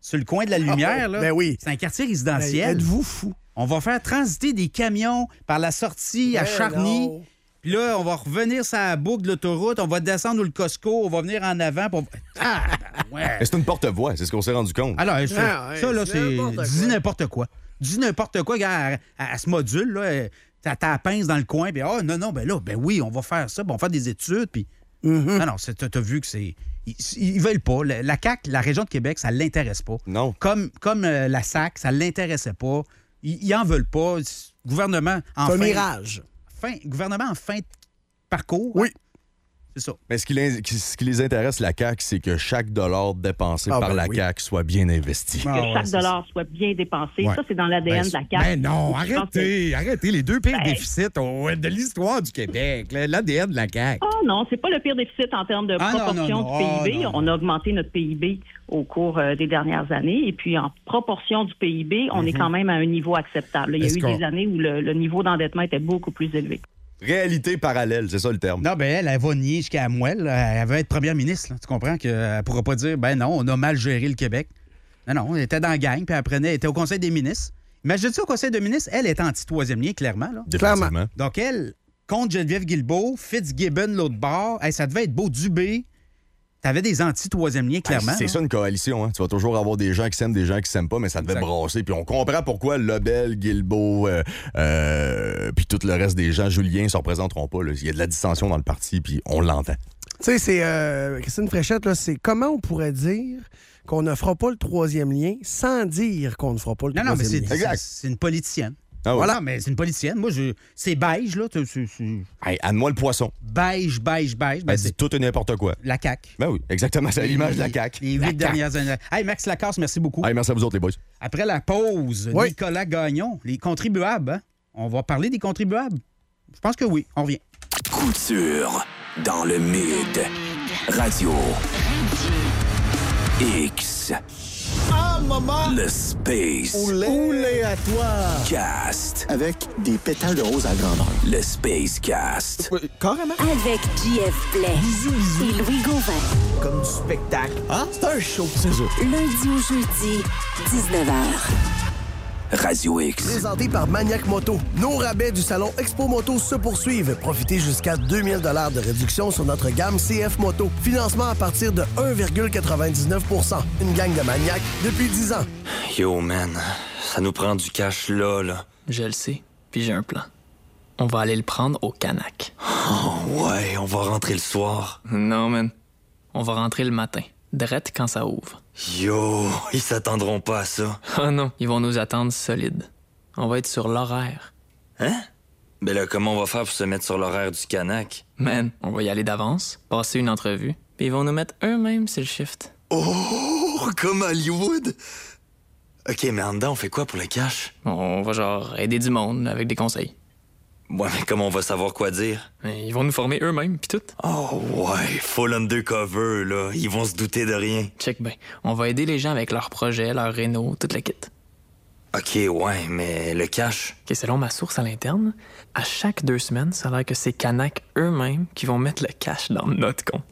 sur le coin de la Lumière, là, ben oui. c'est un quartier résidentiel. Ben, êtes-vous fou? On va faire transiter des camions par la sortie à Ben Charny. non. Puis là, on va revenir sur la boucle de l'autoroute, on va descendre où le Costco, on va venir en avant. Pour... Ah, ouais. Mais c'est une porte-voix, c'est ce qu'on s'est rendu compte. Alors, ça, Ah, ouais, ça là, c'est c'est. n'importe Dis quoi. n'importe quoi. Dis n'importe quoi, gars, elle, elle- elle se module, là. elle- T'as ta pince dans le coin, puis ah, non, non, ben là, ben oui, on va faire ça, puis on va faire des études, puis. Mm-hmm. Non, non, c'est- t'as t'as vu que c'est. Ils, ils veulent pas. La, la C A Q, la région de Québec, ça l'intéresse pas. Non. Comme, comme euh, la S A C, ça l'intéressait pas. Ils, ils en veulent pas. Gouvernement en C'est un fin- mirage. Fin, gouvernement en fin de parcours. Oui. C'est ça. Mais ce qui, les, ce qui les intéresse, la C A Q, c'est que chaque dollar dépensé Ah, par ben la oui. C A Q soit bien investi. Ah, que ouais, chaque c'est dollar soit bien dépensé. Ouais. Ça, c'est dans l'A D N Ben, de la C A Q. ben non, Je pense que- arrêtez, arrêtez. Les deux pires Ben- déficits au- de l'histoire du Québec, l'A D N de la C A Q. Ah non, c'est pas le pire déficit en termes de Ah, non, proportion non, non. du P I B. Ah, non. On a augmenté notre P I B au cours euh, des dernières années. Et puis, en proportion du P I B, on est quand même à un niveau acceptable. Il y a Est-ce eu qu'on- des années où le, le niveau d'endettement était beaucoup plus élevé. Réalité parallèle, c'est ça le terme. Non, ben elle, elle va nier jusqu'à Mouelle. là. Elle veut être première ministre. là. Tu comprends qu'elle ne pourra pas dire, ben non, on a mal géré le Québec. Non, non, elle était dans la gang, puis elle prenait, elle était au Conseil des ministres. Imagine ça au Conseil des ministres, elle est anti-troisième lien, clairement. Là. Définitivement. Donc, elle, contre Geneviève Guilbeault, Fitzgibbon, l'autre bord, hey, ça devait être beau. Dubé, t'avais des anti-troisième lien, clairement. Ah, c'est là. ça une coalition. Hein? Tu vas toujours avoir des gens qui s'aiment, des gens qui s'aiment pas, mais ça devait Exact. brasser. Puis on comprend pourquoi Lebel, Guilbeault, euh, euh, puis tout le reste des gens, Julien, ne se représenteront pas. Là. Il y a de la dissension dans le parti, puis on l'entend. Tu sais, c'est euh, Christine Fréchette, là, c'est comment on pourrait dire qu'on ne fera pas le troisième lien sans dire qu'on ne fera pas le Non, non, mais troisième c'est, lien. c'est, c'est une politicienne. Ah oui. Voilà, mais c'est une politicienne. Moi, je, c'est beige, là. C'est, c'est- c'est Hey, Anne-moi le poisson. beige, beige, beige. Ben, Elle c'est dit tout et n'importe quoi. la C A Q. Ben oui, exactement. C'est l'image de la C A Q. Les La huit dernières années. Hey, Max Lacasse, merci beaucoup. Hey, merci à vous autres, les boys. Après la pause, Oui. Nicolas Gagnon, les contribuables. Hein? On va parler des contribuables. Je pense que oui. On revient. Couture dans le Mid. Radio X. Ah, maman! Le Space Oulé à toi! Cast. Avec des pétales de rose à grandeur. Le Space Cast. Oui, carrément. Avec J F Blais Bisous, bisous. et Louis Gauvin. Comme du spectacle. Ah, c'est un show, c'est ça. Lundi au jeudi, dix-neuf heures. Radio X. Présenté par Maniac Moto. Nos rabais du salon Expo Moto se poursuivent. Profitez jusqu'à deux mille dollars de réduction sur notre gamme C F Moto. Financement à partir de un virgule quatre-vingt-dix-neuf pour cent. Une gang de maniaques depuis dix ans. Yo, man, ça nous prend du cash là, là. Je le sais, puis j'ai un plan. On va aller le prendre au Canac. Oh, ouais, on va rentrer le soir. Non, man. On va rentrer le matin, drette quand ça ouvre. Yo, ils s'attendront pas à ça. Oh non, ils vont nous attendre solides. On va être sur l'horaire. Hein? Ben là, comment on va faire pour se mettre sur l'horaire du Canac? Man, on va y aller d'avance, passer une entrevue, puis ils vont nous mettre eux-mêmes sur le shift. Oh, comme Hollywood! OK, mais en dedans, on fait quoi pour le cash? On va genre aider du monde avec des conseils. Ouais, mais comment on va savoir quoi dire? Mais ils vont nous former eux-mêmes, puis tout. Oh ouais, full undercover, là. Ils vont se douter de rien. Check ben, on va aider les gens avec leurs projets, leurs rénaux, toute la kit. OK, ouais, mais le cash? OK, selon ma source à l'interne, à chaque deux semaines, ça a l'air que c'est Canac eux-mêmes qui vont mettre le cash dans notre compte.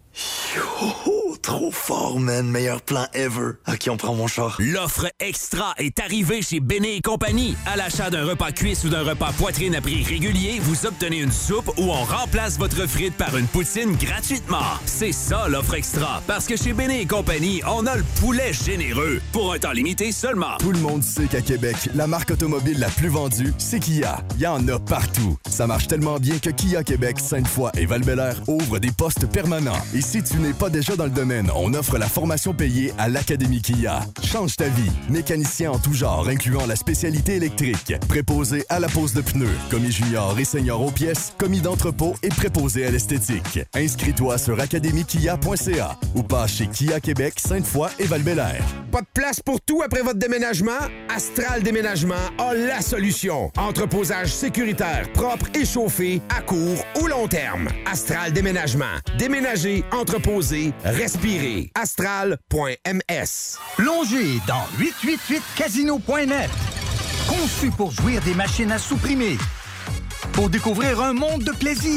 Yo, trop fort, man. Meilleur plan ever. OK, on prend mon char. L'offre extra est arrivée chez Béné et compagnie. À l'achat d'un repas cuisse ou d'un repas poitrine à prix régulier, vous obtenez une soupe ou on remplace votre frite par une poutine gratuitement. C'est ça l'offre extra. Parce que chez Béné et compagnie, on a le poulet généreux. Pour un temps limité seulement. Tout le monde sait qu'à Québec, la marque automobile la plus vendue, c'est Kia. Il y en a partout. Ça marche tellement bien que Kia Québec, Sainte-Foy et Val-Bélair ouvrent des postes permanents. Et si tu n'es pas déjà dans le domaine, on offre la formation payée à l'Académie Kia. Change ta vie. Mécanicien en tout genre, incluant la spécialité électrique. Préposé à la pose de pneus. Commis junior et senior aux pièces. Commis d'entrepôt et préposé à l'esthétique. Inscris-toi sur académie kia point c a ou passe chez Kia Québec, Sainte-Foy et Val-Bélair. Pas de place pour tout après votre déménagement? Astral Déménagement a la solution. Entreposage sécuritaire, propre et chauffé, à court ou long terme. Astral Déménagement. Déménager, entreposer, respirer. astral point m s. Plongez dans huit cent quatre-vingt-huit casino point net. Conçu pour jouir des machines à supprimer. Pour découvrir un monde de plaisir.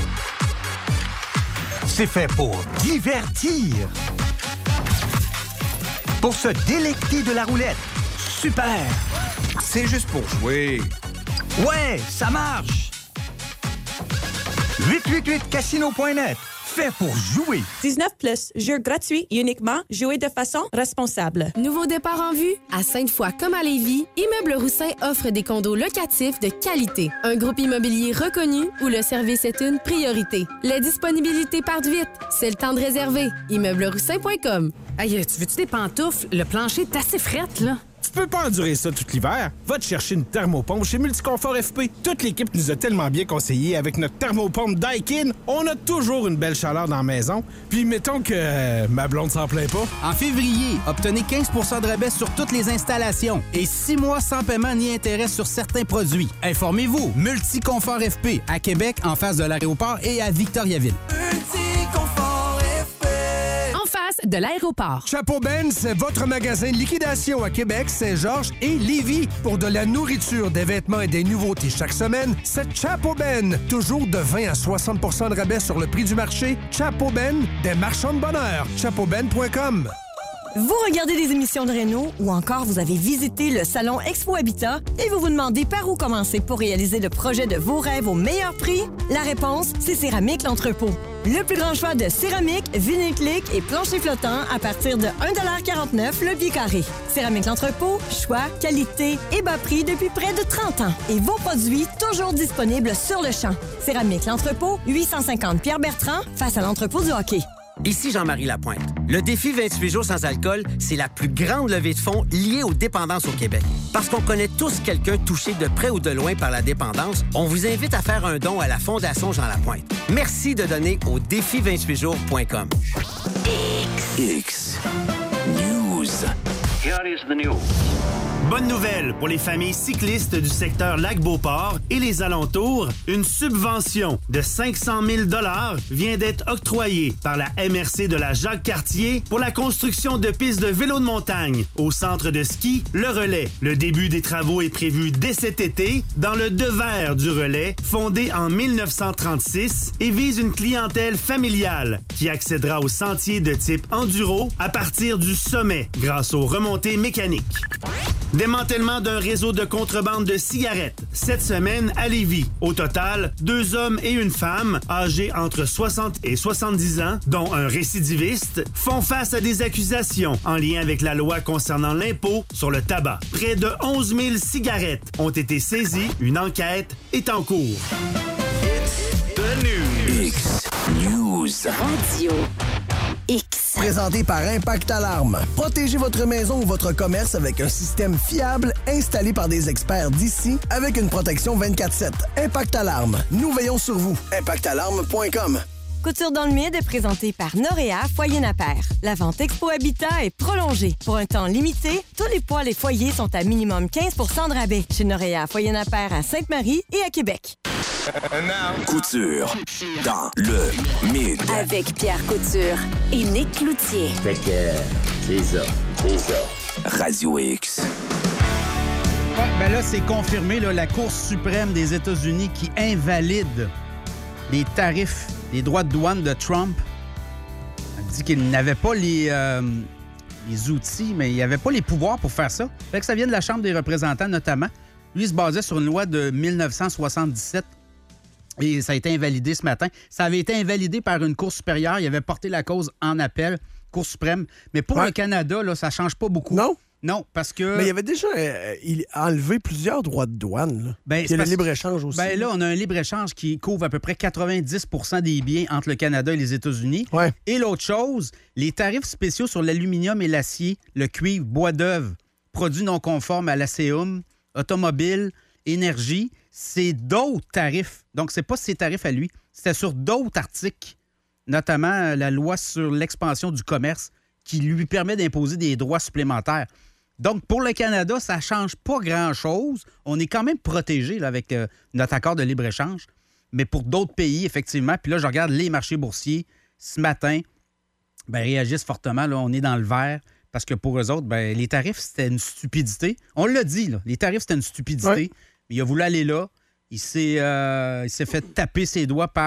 C'est fait pour divertir. pour se délecter de la roulette. Super! C'est juste pour jouer. Ouais, ça marche! huit huit huit casino point net. Fait pour jouer. dix-neuf plus, jeu gratuit, uniquement, jouer de façon responsable. Nouveau départ en vue? À Sainte-Foy comme à Lévis, Immeuble Roussin offre des condos locatifs de qualité. Un groupe immobilier reconnu où le service est une priorité. Les disponibilités partent vite. C'est le temps de réserver. immeuble roussin point com. Hey, tu veux-tu des pantoufles? Le plancher est assez frette, là. Tu peux pas endurer ça tout l'hiver. Va te chercher une thermopompe chez Multiconfort F P. Toute l'équipe nous a tellement bien conseillé avec notre thermopompe Daikin. On a toujours une belle chaleur dans la maison. Puis mettons que euh, ma blonde s'en plaint pas. En février, obtenez quinze pour cent de rabais sur toutes les installations et six mois sans paiement ni intérêt sur certains produits. Informez-vous, Multiconfort F P à Québec en face de l'aéroport et à Victoriaville. Multiconfort F P. En face de l'aéroport. Chapeau Ben, c'est votre magasin de liquidation à Québec, Saint-Georges et Lévis. Pour de la nourriture, des vêtements et des nouveautés chaque semaine, c'est Chapeau Ben. Toujours de vingt à soixante pour cent de rabais sur le prix du marché. Chapeau Ben, des marchands de bonheur. chapeau ben point com. Vous regardez des émissions de Réno ou encore vous avez visité le salon Expo Habitat et vous vous demandez par où commencer pour réaliser le projet de vos rêves au meilleur prix? La réponse, c'est Céramique L'Entrepôt. Le plus grand choix de céramique, vinyle clic et plancher flottant à partir de un virgule quarante-neuf le pied carré. Céramique L'Entrepôt, choix, qualité et bas prix depuis près de trente ans. Et vos produits toujours disponibles sur le champ. Céramique L'Entrepôt, huit cent cinquante Pierre-Bertrand, face à l'entrepôt du hockey. Ici Jean-Marie Lapointe. Le défi vingt-huit jours sans alcool, c'est la plus grande levée de fonds liée aux dépendances au Québec. Parce qu'on connaît tous quelqu'un touché de près ou de loin par la dépendance, on vous invite à faire un don à la Fondation Jean Lapointe. Merci de donner au défi vingt-huit jours point com. X. X. News. Here is the news. Bonne nouvelle pour les familles cyclistes du secteur Lac-Beauport et les alentours. Une subvention de cinq cent mille dollars vient d'être octroyée par la M R C de la Jacques-Cartier pour la construction de pistes de vélo de montagne au centre de ski Le Relais. Le début des travaux est prévu dès cet été dans le Devers du Relais, fondé en mille neuf cent trente-six et vise une clientèle familiale qui accédera aux sentiers de type enduro à partir du sommet grâce aux remontées mécaniques. Démantèlement d'un réseau de contrebande de cigarettes cette semaine à Lévis. Au total, deux hommes et une femme, âgés entre soixante et soixante-dix ans, dont un récidiviste, font face à des accusations en lien avec la loi concernant l'impôt sur le tabac. Près de onze mille cigarettes ont été saisies. Une enquête est en cours. It's the news. X News. Radio X. Présenté par Impact Alarme. Protégez votre maison ou votre commerce avec un système fiable installé par des experts d'ici avec une protection vingt-quatre sept. Impact Alarme. Nous veillons sur vous. impact alarme point com. Couture dans le Mid est présentée par Noréa Foyer Napère. La vente Expo Habitat est prolongée. Pour un temps limité, tous les poêles et foyers sont à minimum quinze pour cent de rabais. Chez Noréa Foyer Napère à Sainte-Marie et à Québec. Couture dans le Mid. Avec Pierre Couture et Nick Cloutier. Fait que c'est ça, c'est ça. Radio X. Ouais, ben là, c'est confirmé, là, la Cour suprême des États-Unis qui invalide les tarifs, les droits de douane de Trump. Elle dit qu'il n'avait pas les, euh, les outils, mais il n'avait pas les pouvoirs pour faire ça. Fait que ça vient de la Chambre des représentants, notamment. Lui, il se basait sur une loi de mille neuf cent soixante-dix-sept et ça a été invalidé ce matin. Ça avait été invalidé par une Cour supérieure. Il avait porté la cause en appel, Cour suprême. Mais pour ouais. le Canada, là, ça ne change pas beaucoup. Non? Non, parce que... Mais il y avait déjà euh, il a enlevé plusieurs droits de douane. Là. Ben, il y a le libre-échange aussi. Ben là, on a un libre-échange qui couvre à peu près quatre-vingt-dix pour cent des biens entre le Canada et les États-Unis. Ouais. Et l'autre chose, les tarifs spéciaux sur l'aluminium et l'acier, le cuivre, bois d'œuvre, produits non conformes à l'A C E U M, automobile, énergie, c'est d'autres tarifs. Donc, c'est pas ses tarifs à lui. C'était sur d'autres articles, notamment la loi sur l'expansion du commerce qui lui permet d'imposer des droits supplémentaires. Donc, pour le Canada, ça ne change pas grand-chose. On est quand même protégé là, avec euh, notre accord de libre-échange. Mais pour d'autres pays, effectivement, puis là, je regarde les marchés boursiers ce matin, ben, réagissent fortement. Là, on est dans le vert parce que pour eux autres, ben, les tarifs, c'était une stupidité. On l'a dit, là, les tarifs, c'était une stupidité. Ouais. Mais il a voulu aller là. Il s'est, euh, il s'est fait taper ses doigts par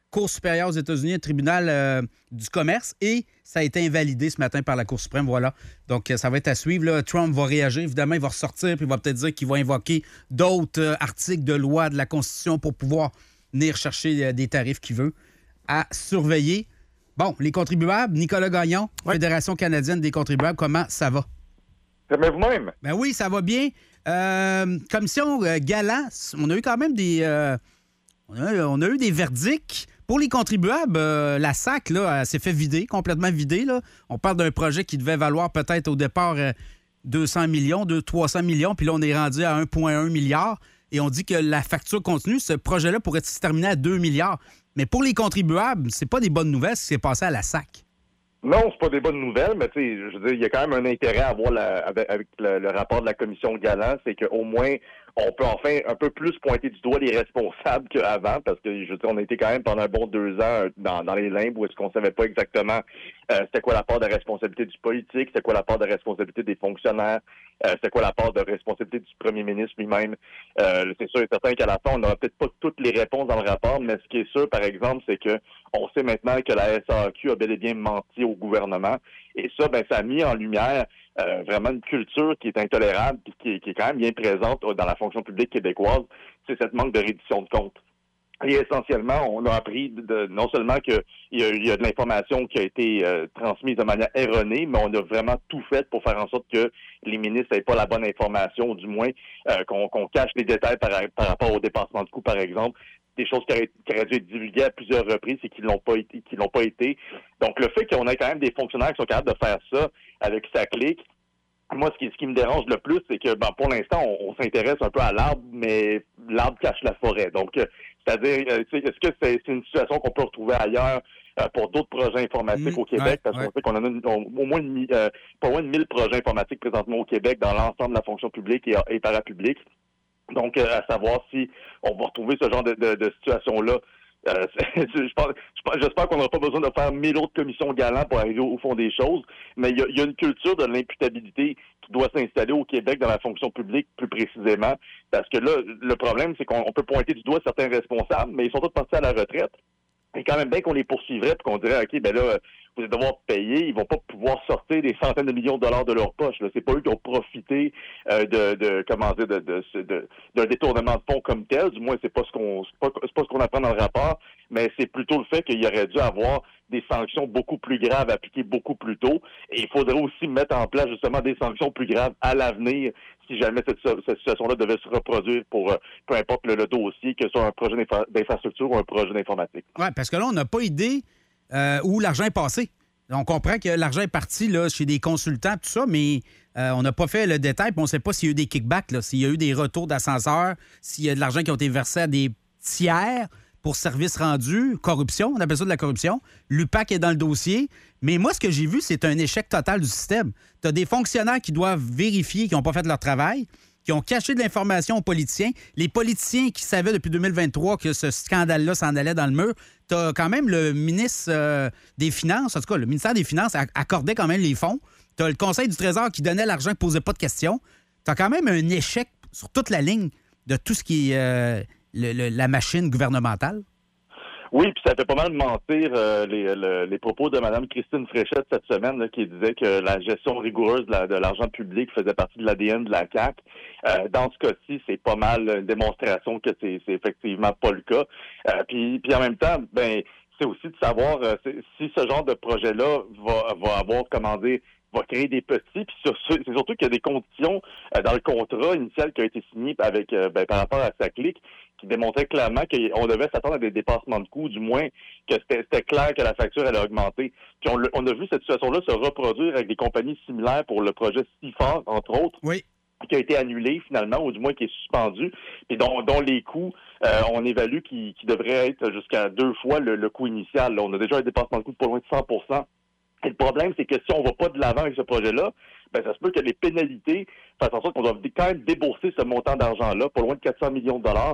Cour supérieure aux États-Unis, un tribunal euh, du commerce, et ça a été invalidé ce matin par la Cour suprême. Voilà. Donc, euh, ça va être à suivre. Là. Trump va réagir. Évidemment, il va ressortir, puis il va peut-être dire qu'il va invoquer d'autres euh, articles de loi de la Constitution pour pouvoir venir chercher euh, des tarifs qu'il veut. À surveiller. Bon, les contribuables, Nicolas Gagnon, ouais. Fédération canadienne des contribuables, comment ça va? Ça va vous-même? Ben oui, ça va bien. Euh, commission euh, Galant, on a eu quand même des... Euh, on, a, on a eu des verdicts. Pour les contribuables, euh, la S A C là, elle s'est fait vider, complètement vider. Là. On parle d'un projet qui devait valoir peut-être au départ euh, deux cents millions, deux cents, trois cents millions, puis là, on est rendu à un virgule un milliard. Et on dit que la facture continue. Ce projet-là pourrait se terminer à deux milliards. Mais pour les contribuables, c'est pas des bonnes nouvelles ce qui s'est passé à la S A C. Non, c'est pas des bonnes nouvelles, mais tu sais, je veux dire, il y a quand même un intérêt à voir la, avec, avec le, le rapport de la commission Galant, c'est qu'au moins, on peut enfin un peu plus pointer du doigt les responsables qu'avant, parce que, je veux dire, on a été quand même pendant un bon deux ans dans, dans les limbes où est-ce qu'on savait pas exactement euh, c'était quoi la part de responsabilité du politique, c'était quoi la part de responsabilité des fonctionnaires, euh, c'était quoi la part de responsabilité du premier ministre lui-même. Euh, c'est sûr et certain qu'à la fin, on n'aura peut-être pas toutes les réponses dans le rapport, mais ce qui est sûr, par exemple, c'est que on sait maintenant que la S A A Q a bel et bien menti au gouvernement. Et ça, ben, ça a mis en lumière euh, vraiment une culture qui est intolérable et qui, qui est quand même bien présente dans la fonction publique québécoise. C'est cette manque de reddition de comptes. Et essentiellement, on a appris de, non seulement qu'il y a, il y a de l'information qui a été euh, transmise de manière erronée, mais on a vraiment tout fait pour faire en sorte que les ministres n'aient pas la bonne information, ou du moins euh, qu'on, qu'on cache les détails par, par rapport au dépassement de coûts, par exemple. Des choses qui auraient, qui auraient dû être divulguées à plusieurs reprises et qui l'ont pas été, qui l'ont pas été. Donc, le fait qu'on ait quand même des fonctionnaires qui sont capables de faire ça avec sa clique, moi, ce qui, ce qui me dérange le plus, c'est que, ben, pour l'instant, on, on s'intéresse un peu à l'arbre, mais l'arbre cache la forêt. Donc, euh, c'est-à-dire, euh, est-ce que c'est, c'est une situation qu'on peut retrouver ailleurs euh, pour d'autres projets informatiques mmh, au Québec? Ouais, parce qu'on ouais. sait qu'on en a une, on, au moins une, euh, pas moins de mille projets informatiques présentement au Québec dans l'ensemble de la fonction publique et, et parapublique. Donc, euh, à savoir si on va retrouver ce genre de, de, de situation-là. Euh, je pense, j'espère qu'on n'aura pas besoin de faire mille autres commissions Galant pour arriver au fond des choses, mais il y a, il y a une culture de l'imputabilité qui doit s'installer au Québec dans la fonction publique plus précisément, parce que là, le problème, c'est qu'on peut pointer du doigt certains responsables, mais ils sont tous partis à la retraite. Et quand même bien qu'on les poursuivrait et qu'on dirait, OK, ben là, vous allez devoir payer, ils vont pas pouvoir sortir des centaines de millions de dollars de leur poche. Là. C'est pas eux qui ont profité euh, de, de, comment dire, de, de, de, d'un détournement de fonds comme tel. Du moins, c'est pas ce qu'on, c'est pas, c'est pas ce qu'on apprend dans le rapport, mais c'est plutôt le fait qu'il y aurait dû avoir des sanctions beaucoup plus graves appliquées beaucoup plus tôt. Et il faudrait aussi mettre en place justement des sanctions plus graves à l'avenir si jamais cette, cette situation-là devait se reproduire pour euh, peu importe le, le dossier, que ce soit un projet d'infra- d'infrastructure ou un projet d'informatique. Oui, parce que là, on n'a pas idée euh, où l'argent est passé. On comprend que l'argent est parti là, chez des consultants, tout ça, mais euh, on n'a pas fait le détail, puis on ne sait pas s'il y a eu des kickbacks, là, s'il y a eu des retours d'ascenseurs, s'il y a de l'argent qui a été versé à des tiers pour services rendus, corruption, on appelle ça de la corruption. L'U P A C est dans le dossier. Mais moi, ce que j'ai vu, c'est un échec total du système. Tu as des fonctionnaires qui doivent vérifier, qui n'ont pas fait leur travail, qui ont caché de l'information aux politiciens. Les politiciens qui savaient depuis deux mille vingt-trois que ce scandale-là s'en allait dans le mur. Tu as quand même le ministre euh, des Finances, en tout cas, le ministère des Finances accordait quand même les fonds. Tu as le Conseil du Trésor qui donnait l'argent, qui ne posait pas de questions. Tu as quand même un échec sur toute la ligne de tout ce qui est euh, le, le, la machine gouvernementale. Oui, puis ça fait pas mal mentir euh, les, le, les propos de Mme Christine Fréchette cette semaine, là, qui disait que la gestion rigoureuse de, la, de l'argent public faisait partie de l'A D N de la C A Q. Euh, dans ce cas-ci, c'est pas mal une démonstration que c'est, c'est effectivement pas le cas. Euh, puis, puis en même temps, ben c'est aussi de savoir euh, si ce genre de projet-là va, va avoir, comment dire, va créer des petits, puis sur, c'est surtout qu'il y a des conditions euh, dans le contrat initial qui a été signé avec euh, ben, par rapport à sa clique, qui démontrait clairement qu'on devait s'attendre à des dépassements de coûts, du moins que c'était, c'était clair que la facture allait augmenter. Puis on, on a vu cette situation-là se reproduire avec des compagnies similaires pour le projet Sifar, entre autres. Oui. Qui a été annulé finalement, ou du moins qui est suspendu, et dont, dont les coûts, euh, on évalue qu'ils qui devraient être jusqu'à deux fois le, le coût initial. Là, on a déjà un dépassement de coûts de pas loin de cent pour cent. Et le problème, c'est que si on ne va pas de l'avant avec ce projet-là, ben ça se peut que les pénalités fassent en sorte qu'on doit quand même débourser ce montant d'argent-là, pas loin de quatre cents millions de dollars,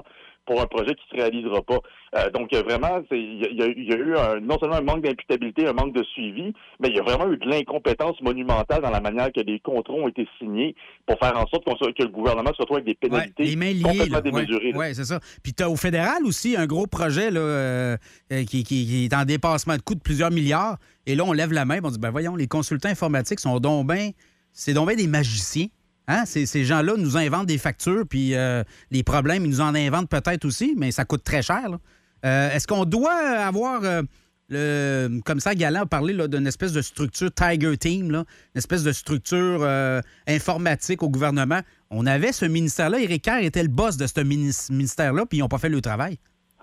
pour un projet qui se réalisera pas. Euh, donc, vraiment, il y, y, y a eu un, non seulement un manque d'imputabilité, un manque de suivi, mais il y a vraiment eu de l'incompétence monumentale dans la manière que les contrats ont été signés pour faire en sorte qu'on soit, que le gouvernement se retrouve avec des pénalités ouais, les mains liées, complètement là. démesurées. Oui, ouais, c'est ça. Puis tu as au fédéral aussi un gros projet là, euh, qui, qui, qui est en dépassement de coûts de plusieurs milliards. Et là, on lève la main et on dit, ben voyons, les consultants informatiques sont donc bien... C'est donc bien des magiciens. Hein? Ces, ces gens-là nous inventent des factures, puis euh, les problèmes, ils nous en inventent peut-être aussi, mais ça coûte très cher. Là. Euh, est-ce qu'on doit avoir, euh, le commissaire Galland a parlé là, d'une espèce de structure Tiger Team, là, une espèce de structure euh, informatique au gouvernement. On avait ce ministère-là. Éric Kerr était le boss de ce ministère-là, puis ils n'ont pas fait le travail.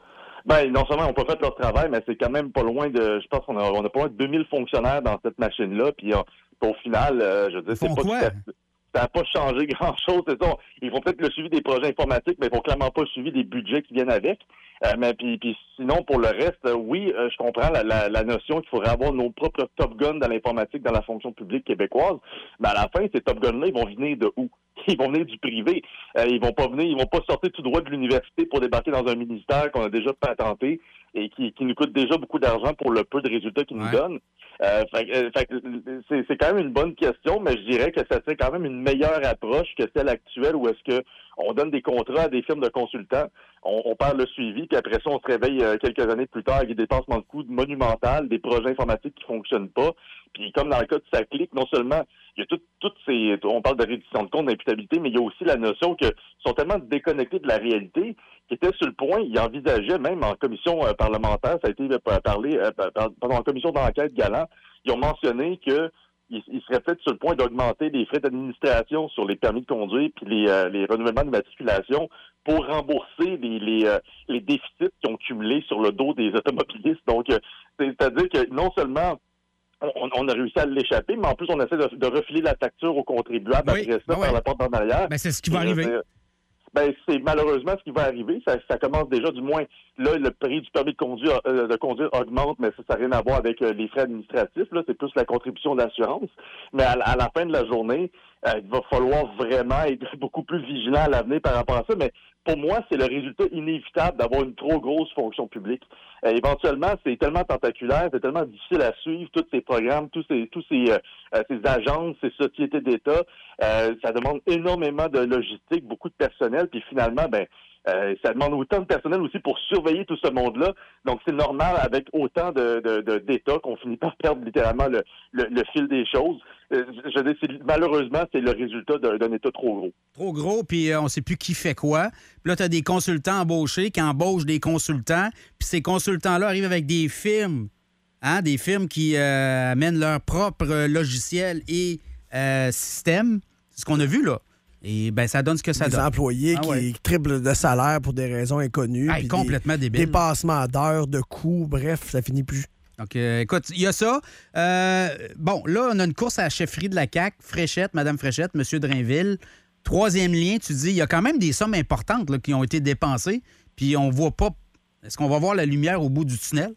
Ben, non seulement ils n'ont pas fait leur travail, mais c'est quand même pas loin de... Je pense qu'on a, on a pas loin de deux mille fonctionnaires dans cette machine-là, puis au final, euh, je veux dire, c'est pas tout à fait... Ça n'a pas changé grand-chose, c'est ça. Ils font peut-être le suivi des projets informatiques, mais ils font clairement pas le suivi des budgets qui viennent avec. Euh, mais puis, puis sinon, pour le reste, euh, oui, euh, je comprends la, la, la notion qu'il faudrait avoir nos propres Top Guns dans l'informatique, dans la fonction publique québécoise. Mais à la fin, ces Top Guns-là, ils vont venir de où? Ils vont venir du privé. Euh, ils vont pas venir, ils vont pas sortir tout droit de l'université pour débarquer dans un ministère qu'on a déjà patenté et qui, qui nous coûte déjà beaucoup d'argent pour le peu de résultats qu'ils ouais. nous donnent. Euh, fait, euh, fait, c'est, c'est quand même une bonne question, mais je dirais que ça serait quand même une meilleure approche que celle actuelle où est-ce que on donne des contrats à des firmes de consultants, on, on perd le suivi, puis après ça, on se réveille euh, quelques années plus tard avec des dépassements de coûts monumentales, des projets informatiques qui fonctionnent pas. Puis comme dans le cas de SACLIC, non seulement il y a toutes tout ces... On parle de reddition de compte, d'imputabilité, mais il y a aussi la notion que sont tellement déconnectés de la réalité qu'ils étaient sur le point, ils envisageaient même en commission euh, parlementaire, ça a été euh, parlé euh, pendant la commission d'enquête Galland, ils ont mentionné que il, il serait peut-être sur le point d'augmenter les frais d'administration sur les permis de conduire puis les, euh, les renouvellements de matriculation pour rembourser les, les, euh, les déficits qui ont cumulé sur le dos des automobilistes. Donc, euh, c'est-à-dire que non seulement on, on a réussi à l'échapper, mais en plus, on essaie de, de refiler la facture aux contribuables oui, après ça, oui. par la porte en arrière. Ben, c'est ce qui va arriver. Euh, Ben, c'est malheureusement ce qui va arriver. Ça, ça commence déjà, du moins, là, le prix du permis de conduire, euh, de conduire augmente, mais ça n'a rien à voir avec euh, les frais administratifs. Là, c'est plus la contribution d'assurance. Mais à, à la fin de la journée, euh, il va falloir vraiment être beaucoup plus vigilant à l'avenir par rapport à ça. Mais pour moi, c'est le résultat inévitable d'avoir une trop grosse fonction publique. Euh, éventuellement, c'est tellement tentaculaire, c'est tellement difficile à suivre, tous ces programmes, tous ces, tous ces, euh, ces agences, ces sociétés d'État. Euh, ça demande énormément de logistique, beaucoup de personnel, puis finalement, ben, euh, ça demande autant de personnel aussi pour surveiller tout ce monde-là. Donc, c'est normal, avec autant de, de, de, d'États, qu'on finit par perdre littéralement le, le, le fil des choses. Euh, je veux dire, c'est, malheureusement, c'est le résultat d'un, d'un État trop gros. Trop gros, puis euh, on ne sait plus qui fait quoi. Puis là, tu as des consultants embauchés qui embauchent des consultants, puis ces consultants-là arrivent avec des firmes, hein, des firmes qui euh, amènent leur propre logiciel et euh, système. C'est ce qu'on a vu, là. Et ben ça donne ce que ça des donne. Des employés ah, qui ouais. triplent de salaire pour des raisons inconnues. Hey, complètement des débile. Dépassements d'heures, de coûts, bref, ça finit plus. Donc, euh, écoute, il y a ça. Euh, bon, là, on a une course à la chefferie de la C A Q. Fréchette, Mme Fréchette, M. Drainville. Troisième lien, tu dis, il y a quand même des sommes importantes là, qui ont été dépensées, puis on voit pas... Est-ce qu'on va voir la lumière au bout du tunnel?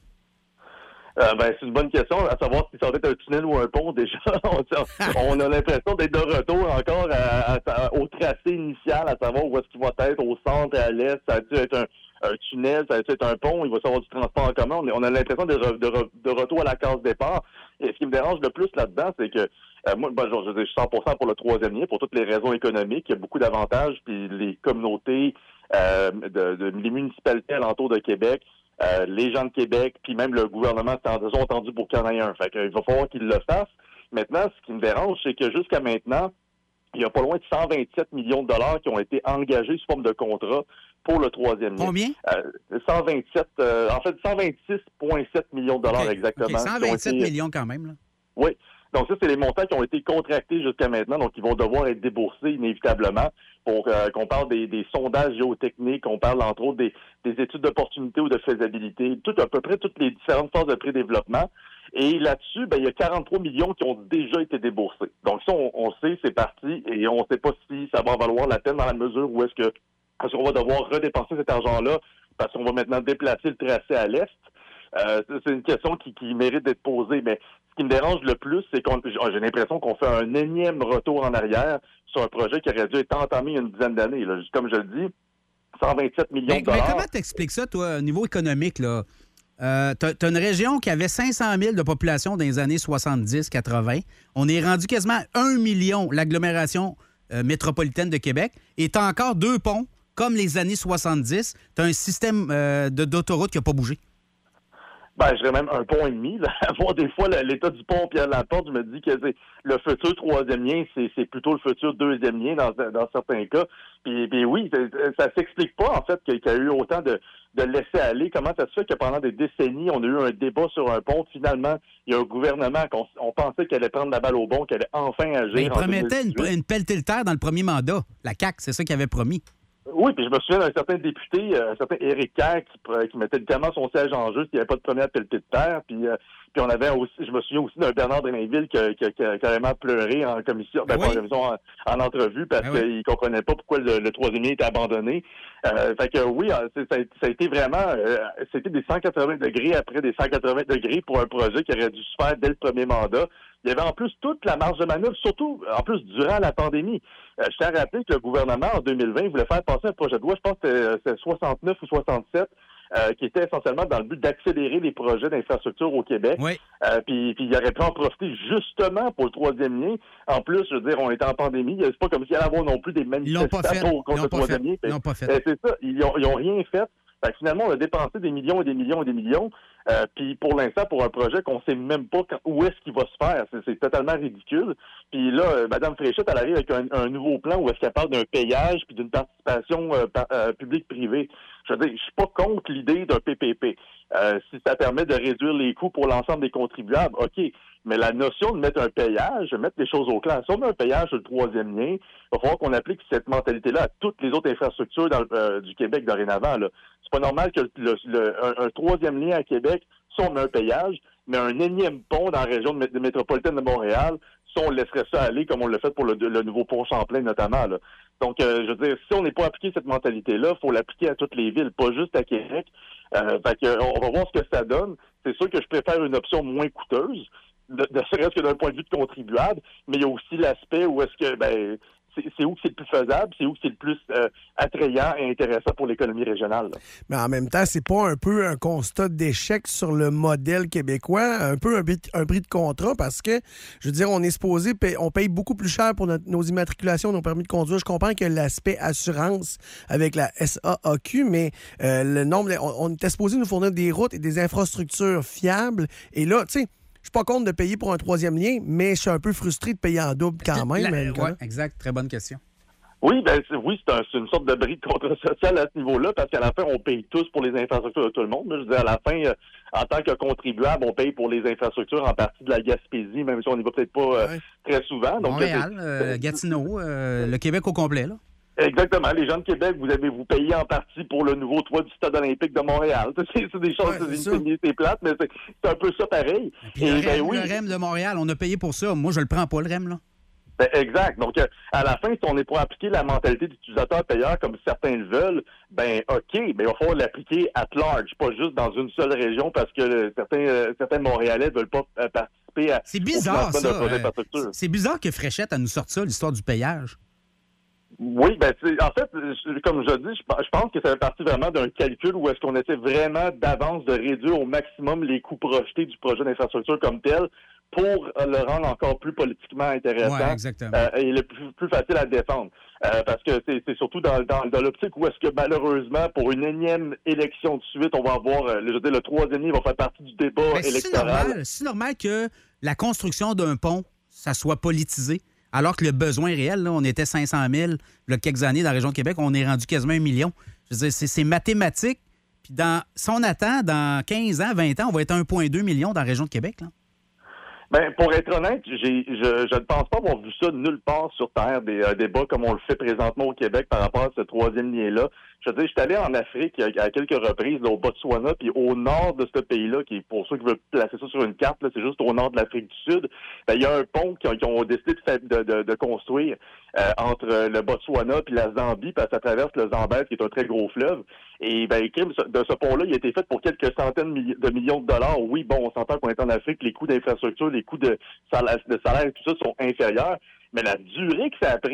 Euh, ben, c'est une bonne question, à savoir si ça va être un tunnel ou un pont, déjà. on, on a l'impression d'être de retour encore à, à, au tracé initial, à savoir où est-ce qu'il va être, au centre et à l'est. Ça va être un, un tunnel, ça va être un pont, il va y avoir du transport en commun. On, on a l'impression de, de, de retour à la case départ. Et ce qui me dérange le plus là-dedans, c'est que euh, moi, ben, je, je suis cent pour cent pour le troisième lien, pour toutes les raisons économiques. Il y a beaucoup d'avantages, puis les communautés, euh, de, de, les municipalités alentour de Québec, Euh, les gens de Québec, puis même le gouvernement sont entendus pour qu'il y en ait un. Fait qu'il va falloir qu'ils le fassent. Maintenant, ce qui me dérange, c'est que jusqu'à maintenant, il y a pas loin de cent vingt-sept millions de dollars qui ont été engagés sous forme de contrat pour le troisième lien. Combien? Euh, cent vingt-sept, euh, en fait, cent vingt-six virgule sept millions de dollars okay. exactement. Okay. cent vingt-sept été... millions quand même, là. Oui. Donc ça, c'est les montants qui ont été contractés jusqu'à maintenant, donc ils vont devoir être déboursés inévitablement pour euh, qu'on parle des, des sondages géotechniques, qu'on parle entre autres des, des études d'opportunité ou de faisabilité, tout à peu près toutes les différentes phases de pré-développement. Et là-dessus, ben, il y a quarante-trois millions qui ont déjà été déboursés. Donc ça, on, on sait, c'est parti, et on ne sait pas si ça va valoir la peine dans la mesure où est-ce que est-ce qu'on va devoir redépenser cet argent-là parce qu'on va maintenant déplacer le tracé à l'est. Euh, c'est une question qui, qui mérite d'être posée, mais ce qui me dérange le plus, c'est qu'on j'ai l'impression qu'on fait un énième retour en arrière sur un projet qui aurait dû être entamé il y a une dizaine d'années. Là. Comme je le dis, cent vingt-sept millions mais, de dollars. Mais comment t'expliques ça, toi, au niveau économique, là? Euh, t'as, t'as une région qui avait cinq cent mille de population dans les années soixante-dix quatre-vingt. On est rendu quasiment à un million, l'agglomération euh, métropolitaine de Québec. Et t'as encore deux ponts, comme les années soixante-dix. T'as un système euh, de, d'autoroute qui n'a pas bougé. Ben, je dirais même un pont et demi. Là. Voir des fois l'état du pont Pierre Laporte, je me dis que c'est le futur troisième lien, c'est, c'est plutôt le futur deuxième lien dans, dans certains cas. Puis, puis oui, ça s'explique pas, en fait, qu'il y a eu autant de, de laisser-aller. Comment ça se fait que pendant des décennies, on a eu un débat sur un pont. Finalement, il y a un gouvernement qu'on on pensait qu'elle allait prendre la balle au bon, qu'elle allait enfin agir. Mais il promettait une, une pelletée terre dans le premier mandat. La C A Q, c'est ça qu'il avait promis. Oui, puis je me souviens d'un certain député, euh, un certain Éric Kerr, qui, qui mettait littéralement son siège en jeu s'il n'y avait pas de première pelletée de terre. Puis, euh, puis on avait aussi, je me souviens aussi d'un Bernard Drainville qui, qui, qui a carrément pleuré en commission, ben, oui. pas en commission, en, en entrevue, parce ben qu'il oui. comprenait pas pourquoi le, le troisième lien était abandonné. Euh, fait que oui, ça, ça a été vraiment, euh, c'était des cent quatre-vingts degrés après des cent quatre-vingts degrés pour un projet qui aurait dû se faire dès le premier mandat. Il y avait en plus toute la marge de manœuvre, surtout en plus durant la pandémie. Euh, je tiens à rappeler que le gouvernement, en deux mille vingt, voulait faire passer un projet de loi, je pense que c'était soixante-neuf ou soixante-sept, euh, qui était essentiellement dans le but d'accélérer les projets d'infrastructure au Québec. Oui. Euh, puis, puis il aurait pu en profiter justement pour le troisième lien. En plus, je veux dire, on était en pandémie. C'est pas comme s'il allait y avoir non plus des manifestations contre le troisième lien. Ils l'ont pas fait. Euh, c'est ça. Ils ont, ils ont rien fait. Fait que finalement, on a dépensé des millions et des millions et des millions. Euh, puis pour l'instant, pour un projet qu'on sait même pas quand, où est-ce qu'il va se faire. C'est, c'est totalement ridicule. Puis là, euh, Mme Fréchette, elle arrive avec un, un nouveau plan où est-ce qu'elle parle d'un payage puis d'une participation euh, par, euh, publique-privée. Je veux dire, je suis pas contre l'idée d'un P P P. Euh, si ça permet de réduire les coûts pour l'ensemble des contribuables, OK. Mais la notion de mettre un payage, de mettre les choses au clair. Si on met un payage sur le troisième lien, il va falloir qu'on applique cette mentalité-là à toutes les autres infrastructures dans, euh, du Québec dorénavant. Là. C'est pas normal que le, le, un, un troisième lien à Québec, si on met un payage, mais un énième pont dans la région de, de métropolitaine de Montréal, si on laisserait ça aller comme on l'a fait pour le, le nouveau pont Champlain notamment. Là. Donc, euh, je veux dire, si on n'est pas appliqué cette mentalité-là, il faut l'appliquer à toutes les villes, pas juste à Québec. Euh, fait que, on va voir ce que ça donne. C'est sûr que je préfère une option moins coûteuse, de, de serait-ce que d'un point de vue de contribuable, mais il y a aussi l'aspect où est-ce que, ben, c'est, c'est où que c'est le plus faisable, c'est où que c'est le plus euh, attrayant et intéressant pour l'économie régionale. Là. Mais en même temps, c'est pas un peu un constat d'échec sur le modèle québécois, un peu un, un prix de contrat, parce que, je veux dire, on est supposé, paye, on paye beaucoup plus cher pour notre, nos immatriculations, nos permis de conduire. Je comprends que l'aspect assurance avec la S A A Q, mais euh, le nombre, on, on était supposé nous fournir des routes et des infrastructures fiables. Et là, tu sais, je suis pas contre de payer pour un troisième lien, mais je suis un peu frustré de payer en double quand même. La, oui, exact. Très bonne question. Oui, ben c'est, oui, c'est, un, c'est une sorte de bris de contrat social à ce niveau-là, parce qu'à la fin, on paye tous pour les infrastructures de tout le monde. Je veux dire, à la fin, euh, en tant que contribuable, on paye pour les infrastructures en partie de la Gaspésie, même si on n'y va peut-être pas euh, ouais. très souvent. Donc, Montréal, euh, Gatineau, euh, le Québec au complet, là. Exactement. Les gens de Québec, vous avez vous payé en partie pour le nouveau toit du Stade olympique de Montréal. C'est, c'est des choses, ouais, c'est, c'est, c'est plate, mais c'est, c'est un peu ça pareil. Puis Et le, ben, R E M, oui. le R E M de Montréal, on a payé pour ça. Moi, je le prends pas, le R E M, là. Ben, exact. Donc, euh, à la fin, si on n'est pas appliqué la mentalité d'utilisateur-payeur comme certains le veulent, ben OK, mais il va falloir l'appliquer at large, pas juste dans une seule région, parce que euh, certains, euh, certains Montréalais ne veulent pas euh, participer à... C'est bizarre, ça. Euh, c'est bizarre que Fréchette, elle nous sorte ça, l'histoire du payage. Oui, ben c'est, en fait, comme je dis, je pense que ça fait partie vraiment d'un calcul où est-ce qu'on essaie vraiment d'avance de réduire au maximum les coûts projetés du projet d'infrastructure comme tel pour le rendre encore plus politiquement intéressant ouais, exactement. Euh, et le plus, plus facile à défendre. Euh, parce que c'est, c'est surtout dans, dans, dans l'optique où est-ce que malheureusement, pour une énième élection de suite, on va avoir, euh, je veux dire, le troisième lien va faire partie du débat ben, électoral. C'est normal, c'est normal que la construction d'un pont, ça soit politisé. Alors que le besoin réel, là, on était cinq cent mille il y a quelques années dans la région de Québec, on est rendu quasiment un million. Je veux dire, c'est, c'est mathématique. Puis dans, si on attend, dans quinze ans, vingt ans, on va être à un virgule deux million dans la région de Québec. Là. Ben, pour être honnête, j'ai, je, je ne pense pas avoir vu ça nulle part sur Terre, des euh, débats comme on le fait présentement au Québec par rapport à ce troisième lien-là. Je veux dire, je suis allé en Afrique à, à quelques reprises, là, au Botswana, puis au nord de ce pays-là, qui est pour ceux qui veulent placer ça sur une carte, là, c'est juste au nord de l'Afrique du Sud, ben, il y a un pont qu'ils ont, ont décidé de, de, de construire euh, entre le Botswana puis la Zambie, parce que ça traverse le Zambèze, qui est un très gros fleuve. Et ben, de ce pont-là, il a été fait pour quelques centaines de millions de dollars. Oui, bon, on s'entend qu'on est en Afrique, les coûts d'infrastructure, les coûts de salaire, de salaire et tout ça sont inférieurs, mais la durée que ça a pris,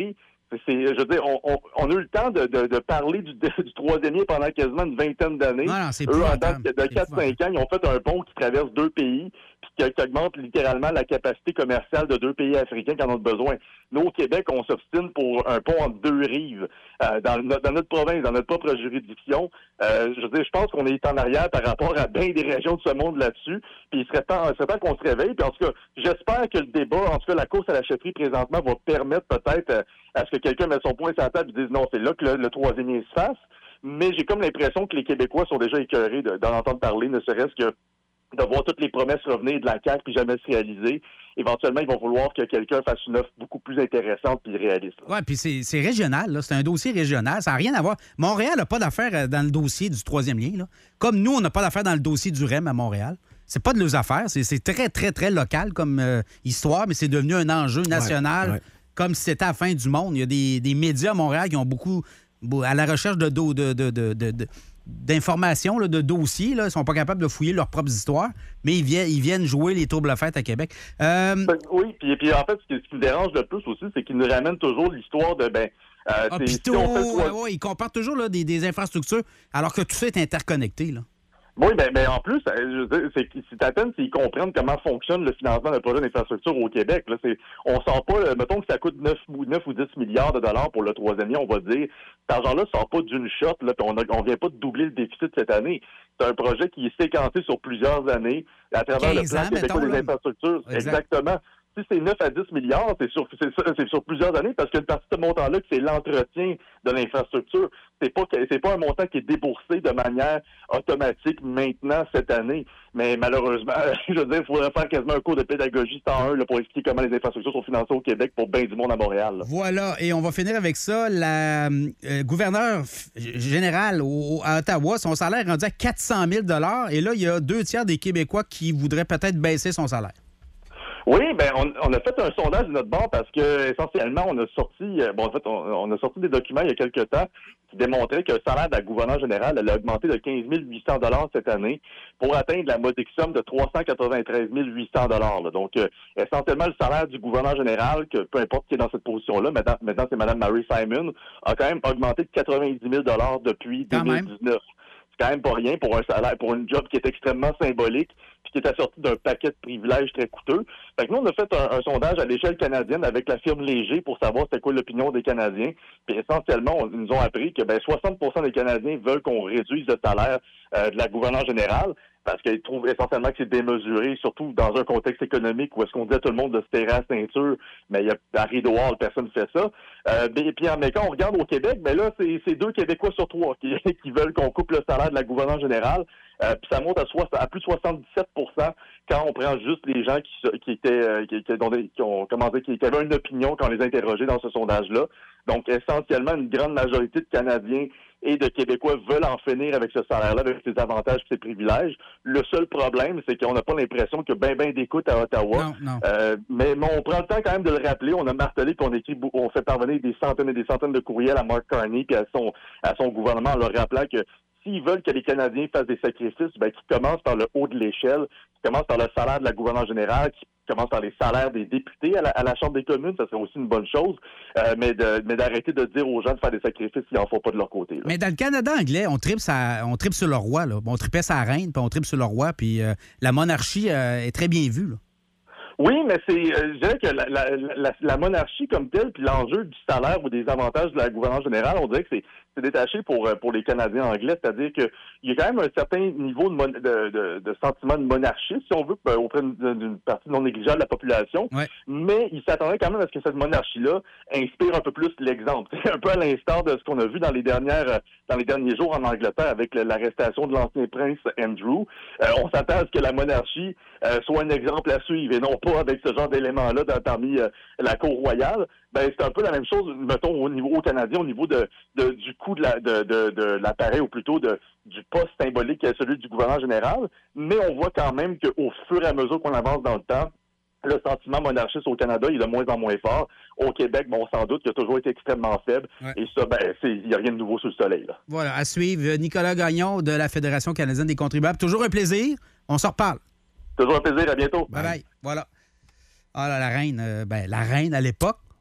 C'est, c'est, je veux dire, on, on, on a eu le temps de, de, de parler du, de, du troisième lien pendant quasiment une vingtaine d'années. Non, non, c'est Eux, en épouvantable. date de quatre à cinq ans, ils ont fait un pont qui traverse deux pays puis qui, qui augmente littéralement la capacité commerciale de deux pays africains qui en ont besoin. Nous, au Québec, on s'obstine pour un pont entre deux rives. Euh, dans, no- dans notre province, dans notre propre juridiction, euh, je veux dire, je pense qu'on est en arrière par rapport à bien des régions de ce monde là-dessus. Puis il serait temps, il serait temps qu'on se réveille. Puis en tout cas, j'espère que le débat, en tout cas la course à la chefferie présentement, va permettre peut-être euh, à ce que quelqu'un mette son poing sur la table et dise non, c'est là que le, le troisième lien se fasse. Mais j'ai comme l'impression que les Québécois sont déjà écœurés de- d'en entendre parler, ne serait-ce que de voir toutes les promesses revenir de la C A Q puis jamais se réaliser. Éventuellement, ils vont vouloir que quelqu'un fasse une offre beaucoup plus intéressante puis réaliste. Oui, puis c'est, c'est régional, là. C'est un dossier régional. Ça n'a rien à voir. Montréal n'a pas d'affaires euh, dans le dossier du troisième lien, là. Comme nous, on n'a pas d'affaires dans le dossier du R E M à Montréal. C'est pas de leurs affaires. C'est, c'est très, très, très local comme euh, histoire, mais c'est devenu un enjeu national, Ouais, ouais. comme si c'était la fin du monde. Il y a des, des médias à Montréal qui ont beaucoup, beau- à la recherche de, do- de, de, de, de- de- d'informations, là, de dossiers. Là. Ils sont pas capables de fouiller leurs propres histoires, mais ils viennent, ils viennent jouer les troubles fêtes à Québec. Euh, Oui, puis, puis en fait, ce qui, ce qui me dérange le plus aussi, c'est qu'ils nous ramènent toujours l'histoire de, ben, euh, c'est, si hôpitaux, on fait le trois- ouais, ouais, ils comparent toujours là, des, des infrastructures, alors que tout ça est interconnecté. Là. Oui, ben, ben en plus, euh, je veux dire, c'est, c'est à peine s'ils comprennent comment fonctionne le financement d'un projet d'infrastructure au Québec. Là, c'est, on sort pas, euh, mettons que ça coûte neuf ou dix milliards de dollars pour le troisième lien, on va dire, cet argent-là sort pas d'une shot, là, puis on a, on vient pas de doubler le déficit cette année. C'est un projet qui est séquencé sur plusieurs années à travers le plan ans, québécois mettons, des là. infrastructures. Exact. Exactement. Si c'est neuf à dix milliards, c'est sur, c'est, c'est sur plusieurs années parce qu'une partie de ce montant-là, c'est l'entretien de l'infrastructure. C'est pas, que- c'est pas un montant qui est déboursé de manière automatique maintenant cette année. Mais malheureusement, je veux dire, il faudrait faire quasiment un cours de pédagogie cent un là, pour expliquer comment les infrastructures sont financées au Québec pour bien du monde à Montréal. là. Voilà, et on va finir avec ça. La euh, gouverneure f- générale au- à Ottawa, son salaire est rendu à quatre cent mille dollars et là, il y a deux tiers des Québécois qui voudraient peut-être baisser son salaire. Oui, ben on, on a fait un sondage de notre bord parce que essentiellement on a sorti, euh, bon en fait on, on a sorti des documents il y a quelques temps qui démontraient que le salaire de la gouverneure générale elle a augmenté de quinze mille huit cents dollars cette année pour atteindre la modique somme de trois cent quatre-vingt-treize mille huit cents dollars. Donc euh, essentiellement le salaire du gouverneur général, que peu importe qui est dans cette position-là, maintenant, maintenant c'est Mme Mary Simon, a quand même augmenté de quatre-vingt-dix mille dollars depuis Quand deux mille dix-neuf. C'est quand même pas rien pour un salaire, pour une job qui est extrêmement symbolique puis qui est assorti d'un paquet de privilèges très coûteux. Fait que nous, on a fait un, un sondage à l'échelle canadienne avec la firme Léger pour savoir c'était quoi l'opinion des Canadiens. Puis essentiellement, on- ils nous ont appris que ben, soixante pour cent des Canadiens veulent qu'on réduise le salaire euh, de la gouverneure générale parce qu'ils trouvent essentiellement que c'est démesuré, surtout dans un contexte économique où est-ce qu'on dit à tout le monde de se terrer à la ceinture, mais il y a à rideau hall, personne ne fait ça. Euh, ben, puis mais quand on regarde au Québec, ben là, c'est, c'est deux Québécois sur trois qui, qui veulent qu'on coupe le salaire de la gouverneure générale. Euh, puis ça monte à, soix- à plus de soixante-dix-sept pour cent quand on prend juste les gens qui, se- qui étaient euh, qui, qui, dont des- qui ont comment dire, qui, qui avaient une opinion quand on les interrogeait dans ce sondage-là. Donc essentiellement, une grande majorité de Canadiens et de Québécois veulent en finir avec ce salaire-là, avec ses avantages et ses privilèges. Le seul problème, c'est qu'on n'a pas l'impression qu'il y a bien, bien d'écoute à Ottawa. Non, non. Euh, mais, mais on prend le temps quand même de le rappeler. On a martelé puis on écrit, bou- on fait parvenir des centaines et des centaines de courriels à Mark Carney puis à son, à son gouvernement en leur rappelant que s'ils veulent que les Canadiens fassent des sacrifices, ben, qu'ils commencent par le haut de l'échelle, qu'ils commencent par le salaire de la gouverneure générale, qu'ils commencent par les salaires des députés à la, à la Chambre des communes, ça serait aussi une bonne chose, euh, mais, de, mais d'arrêter de dire aux gens de faire des sacrifices s'ils n'en font pas de leur côté. là. Mais dans le Canada anglais, on tripe, sa- on tripe sur le roi. Là. On tripait sa reine, puis on tripe sur le roi, puis euh, la monarchie euh, est très bien vue. Là. Oui, mais c'est, euh, je dirais que la, la, la, la monarchie comme telle, puis l'enjeu du salaire ou des avantages de la gouverneure générale, on dirait que c'est, c'est détaché pour euh, pour les Canadiens anglais, c'est-à-dire que il y a quand même un certain niveau de, mon, de, de, de sentiment de monarchie, si on veut, auprès d'une, d'une partie non négligeable de la population, ouais. mais ils s'attendaient quand même à ce que cette monarchie-là inspire un peu plus l'exemple. C'est un peu à l'instar de ce qu'on a vu dans les dernières dans les derniers jours en Angleterre avec le, l'arrestation de l'ancien prince Andrew. Euh, on s'attend à ce que la monarchie euh, soit un exemple à suivre et non pas avec ce genre d'éléments-là dans, parmi euh, la cour royale. Ben c'est un peu la même chose, mettons, au niveau au Canadien, au niveau de, de du coût de, la, de, de, de l'appareil, ou plutôt de, du poste symbolique qui est celui du gouverneur général. Mais on voit quand même qu'au fur et à mesure qu'on avance dans le temps, le sentiment monarchiste au Canada il est de moins en moins fort. Au Québec, bon, sans doute, il a toujours été extrêmement faible. Ouais. Et ça, ben, c'est, il n'y a rien de nouveau sous le soleil, là. Voilà, à suivre. Nicolas Gagnon de la Fédération canadienne des contribuables. Toujours un plaisir. On s'en reparle. Toujours un plaisir. À bientôt. Bye bye. Voilà. Ah là, la reine, euh, ben, la reine à l'époque,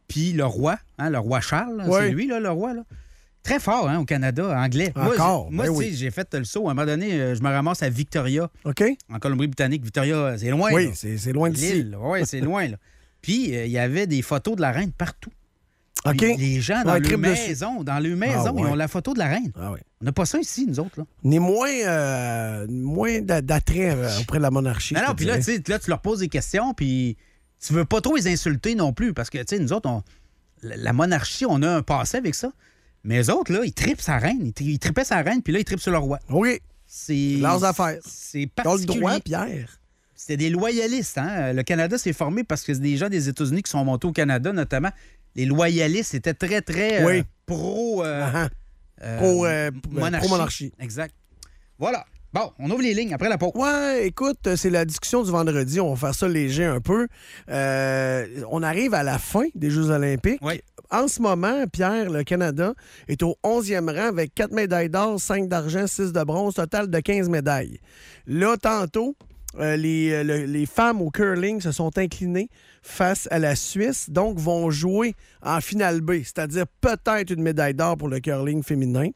Puis le roi, hein, le roi Charles, Oui. c'est lui, là, le roi. Là. Très fort hein, au Canada, anglais. Encore? Moi, Ben moi oui. tu sais, j'ai fait le saut. À un moment donné, euh, je me ramasse à Victoria, OK. en Colombie-Britannique. Victoria, c'est loin. Oui, là. c'est c'est loin d'ici. Oui, c'est loin. Là. Puis, euh, il y avait des photos de la reine partout. OK. Puis les gens dans Ouais, leur crime dessus. maison, dans leur maison, Ah, ouais. ils ont la photo de la reine. Ah oui. On n'a pas ça ici, nous autres. Là. On est moins, euh, moins d'a- d'attrait euh, auprès de la monarchie. Non, je non, te puis là, dirais. tu sais, là, tu leur poses des questions, puis tu veux pas trop les insulter non plus, parce que, tu sais, nous autres, on- la la monarchie, on a un passé avec ça. Mais eux autres, là, ils trippent sa reine. Ils, tri- ils trippaient sa reine, puis là, ils trippent sur le roi. Oui. C'est... Leurs affaires. C'est Ils ont le particulier. droit, Pierre. C'était des loyalistes. Hein? Le Canada s'est formé parce que c'est des gens des États-Unis qui sont montés au Canada, notamment. Les loyalistes étaient très, très euh, Oui. pro... euh, Uh-huh. euh, Pro, euh, p- monarchie. pro-monarchie. Exact. Voilà. Bon, on ouvre les lignes après la pause. Ouais, écoute, c'est la discussion du vendredi. On va faire ça léger un peu. Euh, on arrive à la fin des Jeux olympiques. Oui. En ce moment, Pierre, le Canada est au onzième rang avec quatre médailles d'or, cinq d'argent, six de bronze, total de quinze médailles. Là, tantôt, euh, les, euh, le- les femmes au curling se sont inclinées face à la Suisse, donc vont jouer en finale B, c'est-à-dire peut-être une médaille d'or pour le curling féminin.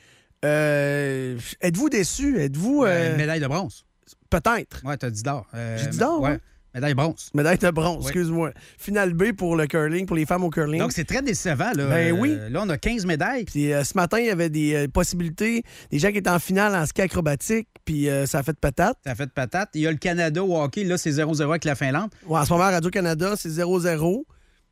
Euh, êtes-vous déçus? Êtes-vous... euh, Une médaille de bronze. Peut-être. Ouais, t'as dit d'or. Euh, J'ai dit d'or, Ouais. hein? Médaille bronze. Médaille de bronze, Oui. excuse-moi. Finale B pour le curling, pour les femmes au curling. Donc, c'est très décevant. Là. Ben Euh, oui. Là, on a quinze médailles. Puis euh, ce matin, il y avait des euh, possibilités, des gens qui étaient en finale en ski acrobatique, puis euh, ça a fait patate. Ça a fait patate. Il y a le Canada au hockey. Là, c'est zéro zéro avec la Finlande. Ouais, en ce moment, à Radio-Canada, c'est zéro zéro.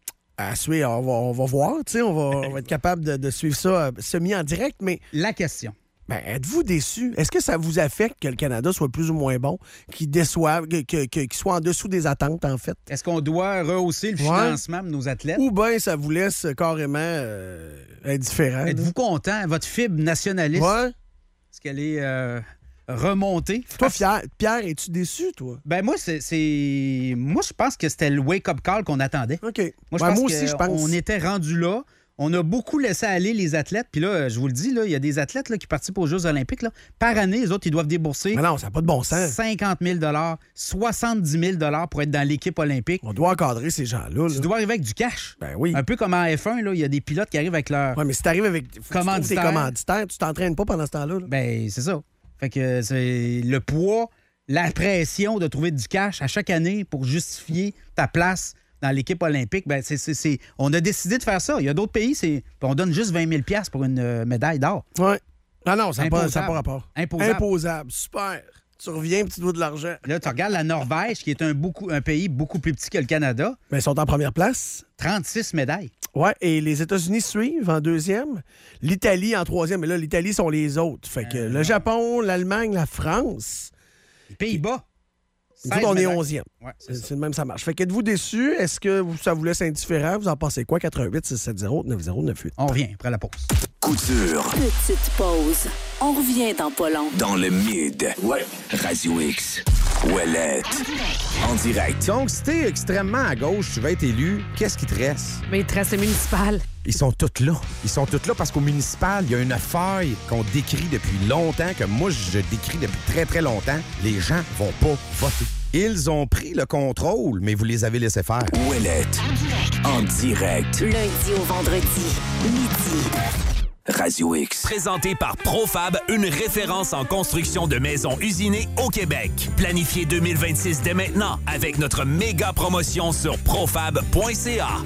À suivre, on va, on va voir, tu sais, on va, on va être capable de, de suivre ça euh, semi en direct, mais... La question. Ben, êtes-vous déçus? Est-ce que ça vous affecte que le Canada soit plus ou moins bon, qu'il déçoive, que- que- que- qu'il soit en dessous des attentes, en fait? Est-ce qu'on doit rehausser le Ouais. financement de nos athlètes? Ou bien ça vous laisse carrément euh, indifférent? là? Êtes-vous content? Votre fibre nationaliste, Ouais. est-ce qu'elle est euh, remontée? Toi, Pierre, Pierre, es-tu déçu, toi? Ben moi, c'est, c'est- moi, je pense que c'était le wake-up call qu'on attendait. OK. Moi, je Ouais, pense moi que aussi, je pense. on était rendu là. On a beaucoup laissé aller les athlètes. Puis là, je vous le dis, là, il y a des athlètes là, qui participent aux Jeux olympiques. Là. Par année, les autres, ils doivent débourser Mais non, ça n'a pas de bon sens. cinquante mille soixante-dix mille pour être dans l'équipe olympique. On doit encadrer ces gens-là. là. Tu dois arriver avec du cash. Ben oui. Un peu comme en F un, là, il y a des pilotes qui arrivent avec leur... Ouais, mais si t'arrives avec faut que tu trouves tes Commanditaire. commanditaires, tu t'entraînes pas pendant ce temps-là. là. Ben, c'est ça. Fait que c'est le poids, la pression de trouver du cash à chaque année pour justifier ta place dans l'équipe olympique, ben c'est, c'est, c'est- on a décidé de faire ça. Il y a d'autres pays, c'est, on donne juste vingt mille pour une euh, médaille d'or. Ouais. Non, non, ça n'a pas, ça a Imposable. pas rapport. Imposable. Imposable. Super. Tu reviens et tu dois de l'argent. Là, tu regardes la Norvège, qui est un, beaucoup, un pays beaucoup plus petit que le Canada. Mais ils sont en première place. trente-six médailles. Ouais, et les États-Unis suivent en deuxième. L'Italie en troisième. Mais là, l'Italie sont les autres. Fait que Euh, le Japon, l'Allemagne, la France. Les Pays-Bas. Nous seize autres, on est médailles. onzième. Ouais, c'est C'est ça. c'est le même, ça marche. Fait qu'êtes-vous déçus? Est-ce que vous- ça vous laisse indifférent? Vous en pensez quoi? quatre-vingt-huit six cent soixante neuf zéro neuf huit. On revient après la pause. Couture Petite pause. On revient dans pas long. dans le mid. Ouais. Radio X. Ouellette. En direct. Donc, si t'es extrêmement à gauche, tu vas être élu, qu'est-ce qui te reste? Mais il te reste le municipal. Ils sont tous là. Ils sont tous là parce qu'au municipal, il y a une faille qu'on décrit depuis longtemps, que moi, je décris depuis très, très longtemps. Les gens vont pas voter. Ils ont pris le contrôle, mais vous les avez laissés faire. Ouellette. En direct. Lundi au vendredi, midi. Radio X. Présenté par Profab, une référence en construction de maisons usinées au Québec. Planifiez deux mille vingt-six dès maintenant avec notre méga promotion sur profab point c a.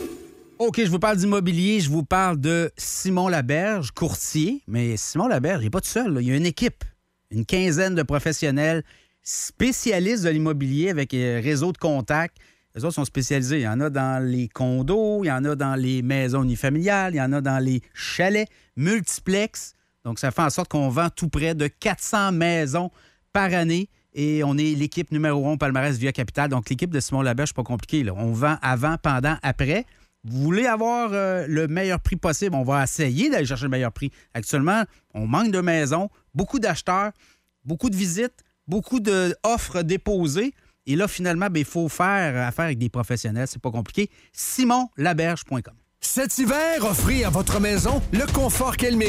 OK, je vous parle d'immobilier, je vous parle de Simon Laberge, courtier. Mais Simon Laberge, il n'est pas tout seul, là. Il y a une équipe, une quinzaine de professionnels spécialistes de l'immobilier avec un réseau de contacts. Les autres sont spécialisés. Il y en a dans les condos, il y en a dans les maisons unifamiliales, il y en a dans les chalets multiplex. Donc, ça fait en sorte qu'on vend tout près de quatre cents maisons par année. Et on est l'équipe numéro un au palmarès Via Capital. Donc, l'équipe de Simon Laberge, c'est pas compliqué, là. On vend avant, pendant, après. Vous voulez avoir euh, le meilleur prix possible, on va essayer d'aller chercher le meilleur prix. Actuellement, on manque de maisons, beaucoup d'acheteurs, beaucoup de visites, beaucoup d'offres déposées. Et là, finalement, il faut faire affaire avec des professionnels. C'est pas compliqué. simon laberge point com. Cet hiver, offrez à votre maison le confort qu'elle mérite.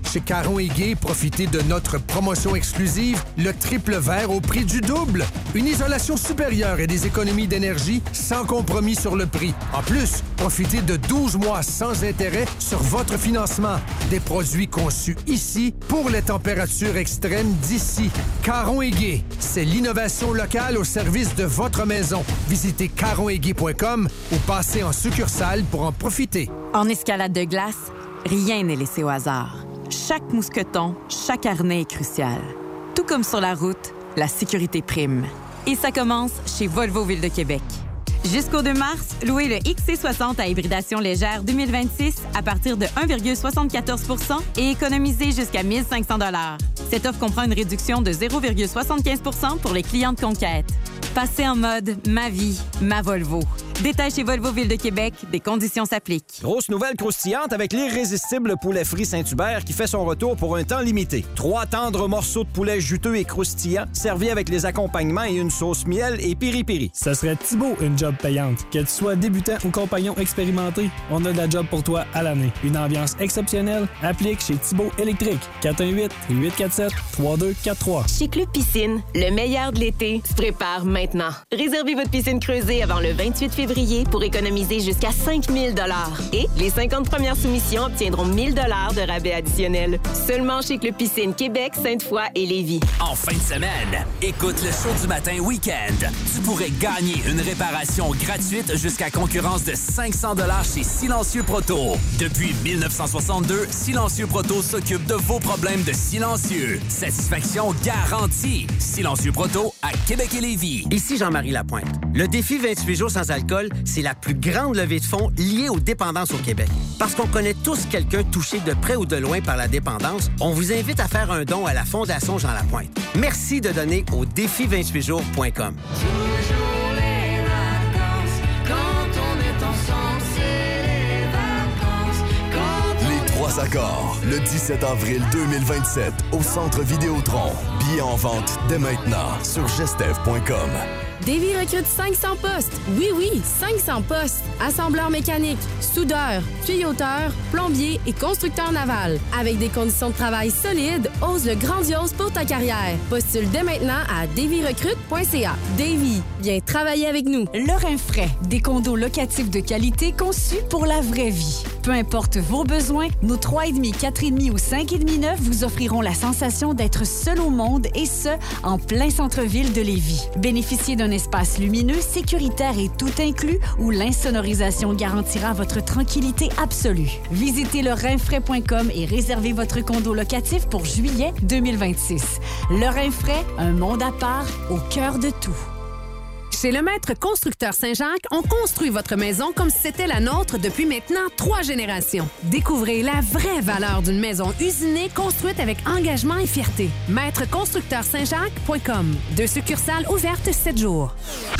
Chez Caron et Gay, profitez de notre promotion exclusive, le triple vert au prix du double. Une isolation supérieure et des économies d'énergie sans compromis sur le prix. En plus, profitez de douze mois sans intérêt sur votre financement. Des produits conçus ici pour les températures extrêmes d'ici. Caron et Gay, c'est l'innovation locale au service de votre maison. Visitez caron et gay point com ou passez en succursale pour en profiter. En escalade de glace, rien n'est laissé au hasard. Chaque mousqueton, chaque harnais est crucial. Tout comme sur la route, la sécurité prime. Et ça commence chez Volvo Ville de Québec. Jusqu'au deux mars, louez le X C soixante à hybridation légère deux mille vingt-six à partir de un virgule soixante-quatorze pour cent et économisez jusqu'à mille cinq cents dollars. Cette offre comprend une réduction de zéro virgule soixante-quinze pour cent pour les clients de Conquête. Passez en mode « Ma vie, ma Volvo ». Détail chez Volvo Ville de Québec, des conditions s'appliquent. Grosse nouvelle croustillante avec l'irrésistible poulet frit Saint-Hubert qui fait son retour pour un temps limité. Trois tendres morceaux de poulet juteux et croustillants servis avec les accompagnements et une sauce miel et piri-piri. Ça serait Thibaut une job payante. Que tu sois débutant ou compagnon expérimenté, on a de la job pour toi à l'année. Une ambiance exceptionnelle applique chez Thibaut Électrique. quatre un huit, huit quatre sept, trois deux quatre trois. Chez Club Piscine, le meilleur de l'été se prépare maintenant. Réservez votre piscine creusée avant le vingt-huit février pour économiser jusqu'à cinq mille dollars. Et les cinquante premières soumissions obtiendront mille dollars de rabais additionnels. Seulement chez Club Piscine Québec, Sainte-Foy et Lévis. En fin de semaine, écoute le show du matin week-end. Tu pourrais gagner une réparation gratuite jusqu'à concurrence de cinq cents dollars chez Silencieux Proto. Depuis mille neuf cent soixante-deux, Silencieux Proto s'occupe de vos problèmes de silencieux. Satisfaction garantie. Silencieux Proto à Québec et Lévis. Ici Jean-Marie Lapointe. Le défi vingt-huit jours sans alcool, c'est la plus grande levée de fonds liée aux dépendances au Québec. Parce qu'on connaît tous quelqu'un touché de près ou de loin par la dépendance, on vous invite à faire un don à la Fondation Jean Lapointe. Merci de donner au défi vingt-huit jours point com. Toujours les vacances, quand on est ensemble, c'est les vacances. Quand Les Trois Accords, le dix-sept avril deux mille vingt-sept, au Centre Vidéotron. Billets en vente dès maintenant sur gestev point com. Davy recrute cinq cents postes. Oui, oui, cinq cents postes. Assembleur mécanique, soudeur, tuyauteur, plombier et constructeur naval. Avec des conditions de travail solides, ose le grandiose pour ta carrière. Postule dès maintenant à davy recrute point c a. Davy, viens travailler avec nous. Lorrain Frais, des condos locatifs de qualité conçus pour la vraie vie. Peu importe vos besoins, nos trois virgule cinq, quatre virgule cinq ou cinq virgule cinq neuf vous offriront la sensation d'être seul au monde et ce, en plein centre-ville de Lévis. Bénéficiez d'un espace lumineux, sécuritaire et tout inclus où l'insonorisation garantira votre tranquillité absolue. Visitez le rainfray point com et réservez votre condo locatif pour juillet deux mille vingt-six. Le Rainfray, un monde à part au cœur de tout. Chez le Maître Constructeur Saint-Jacques, on construit votre maison comme si c'était la nôtre depuis maintenant trois générations. Découvrez la vraie valeur d'une maison usinée construite avec engagement et fierté. Maître Constructeur Saint-Jacques point com. Deux succursales ouvertes sept jours.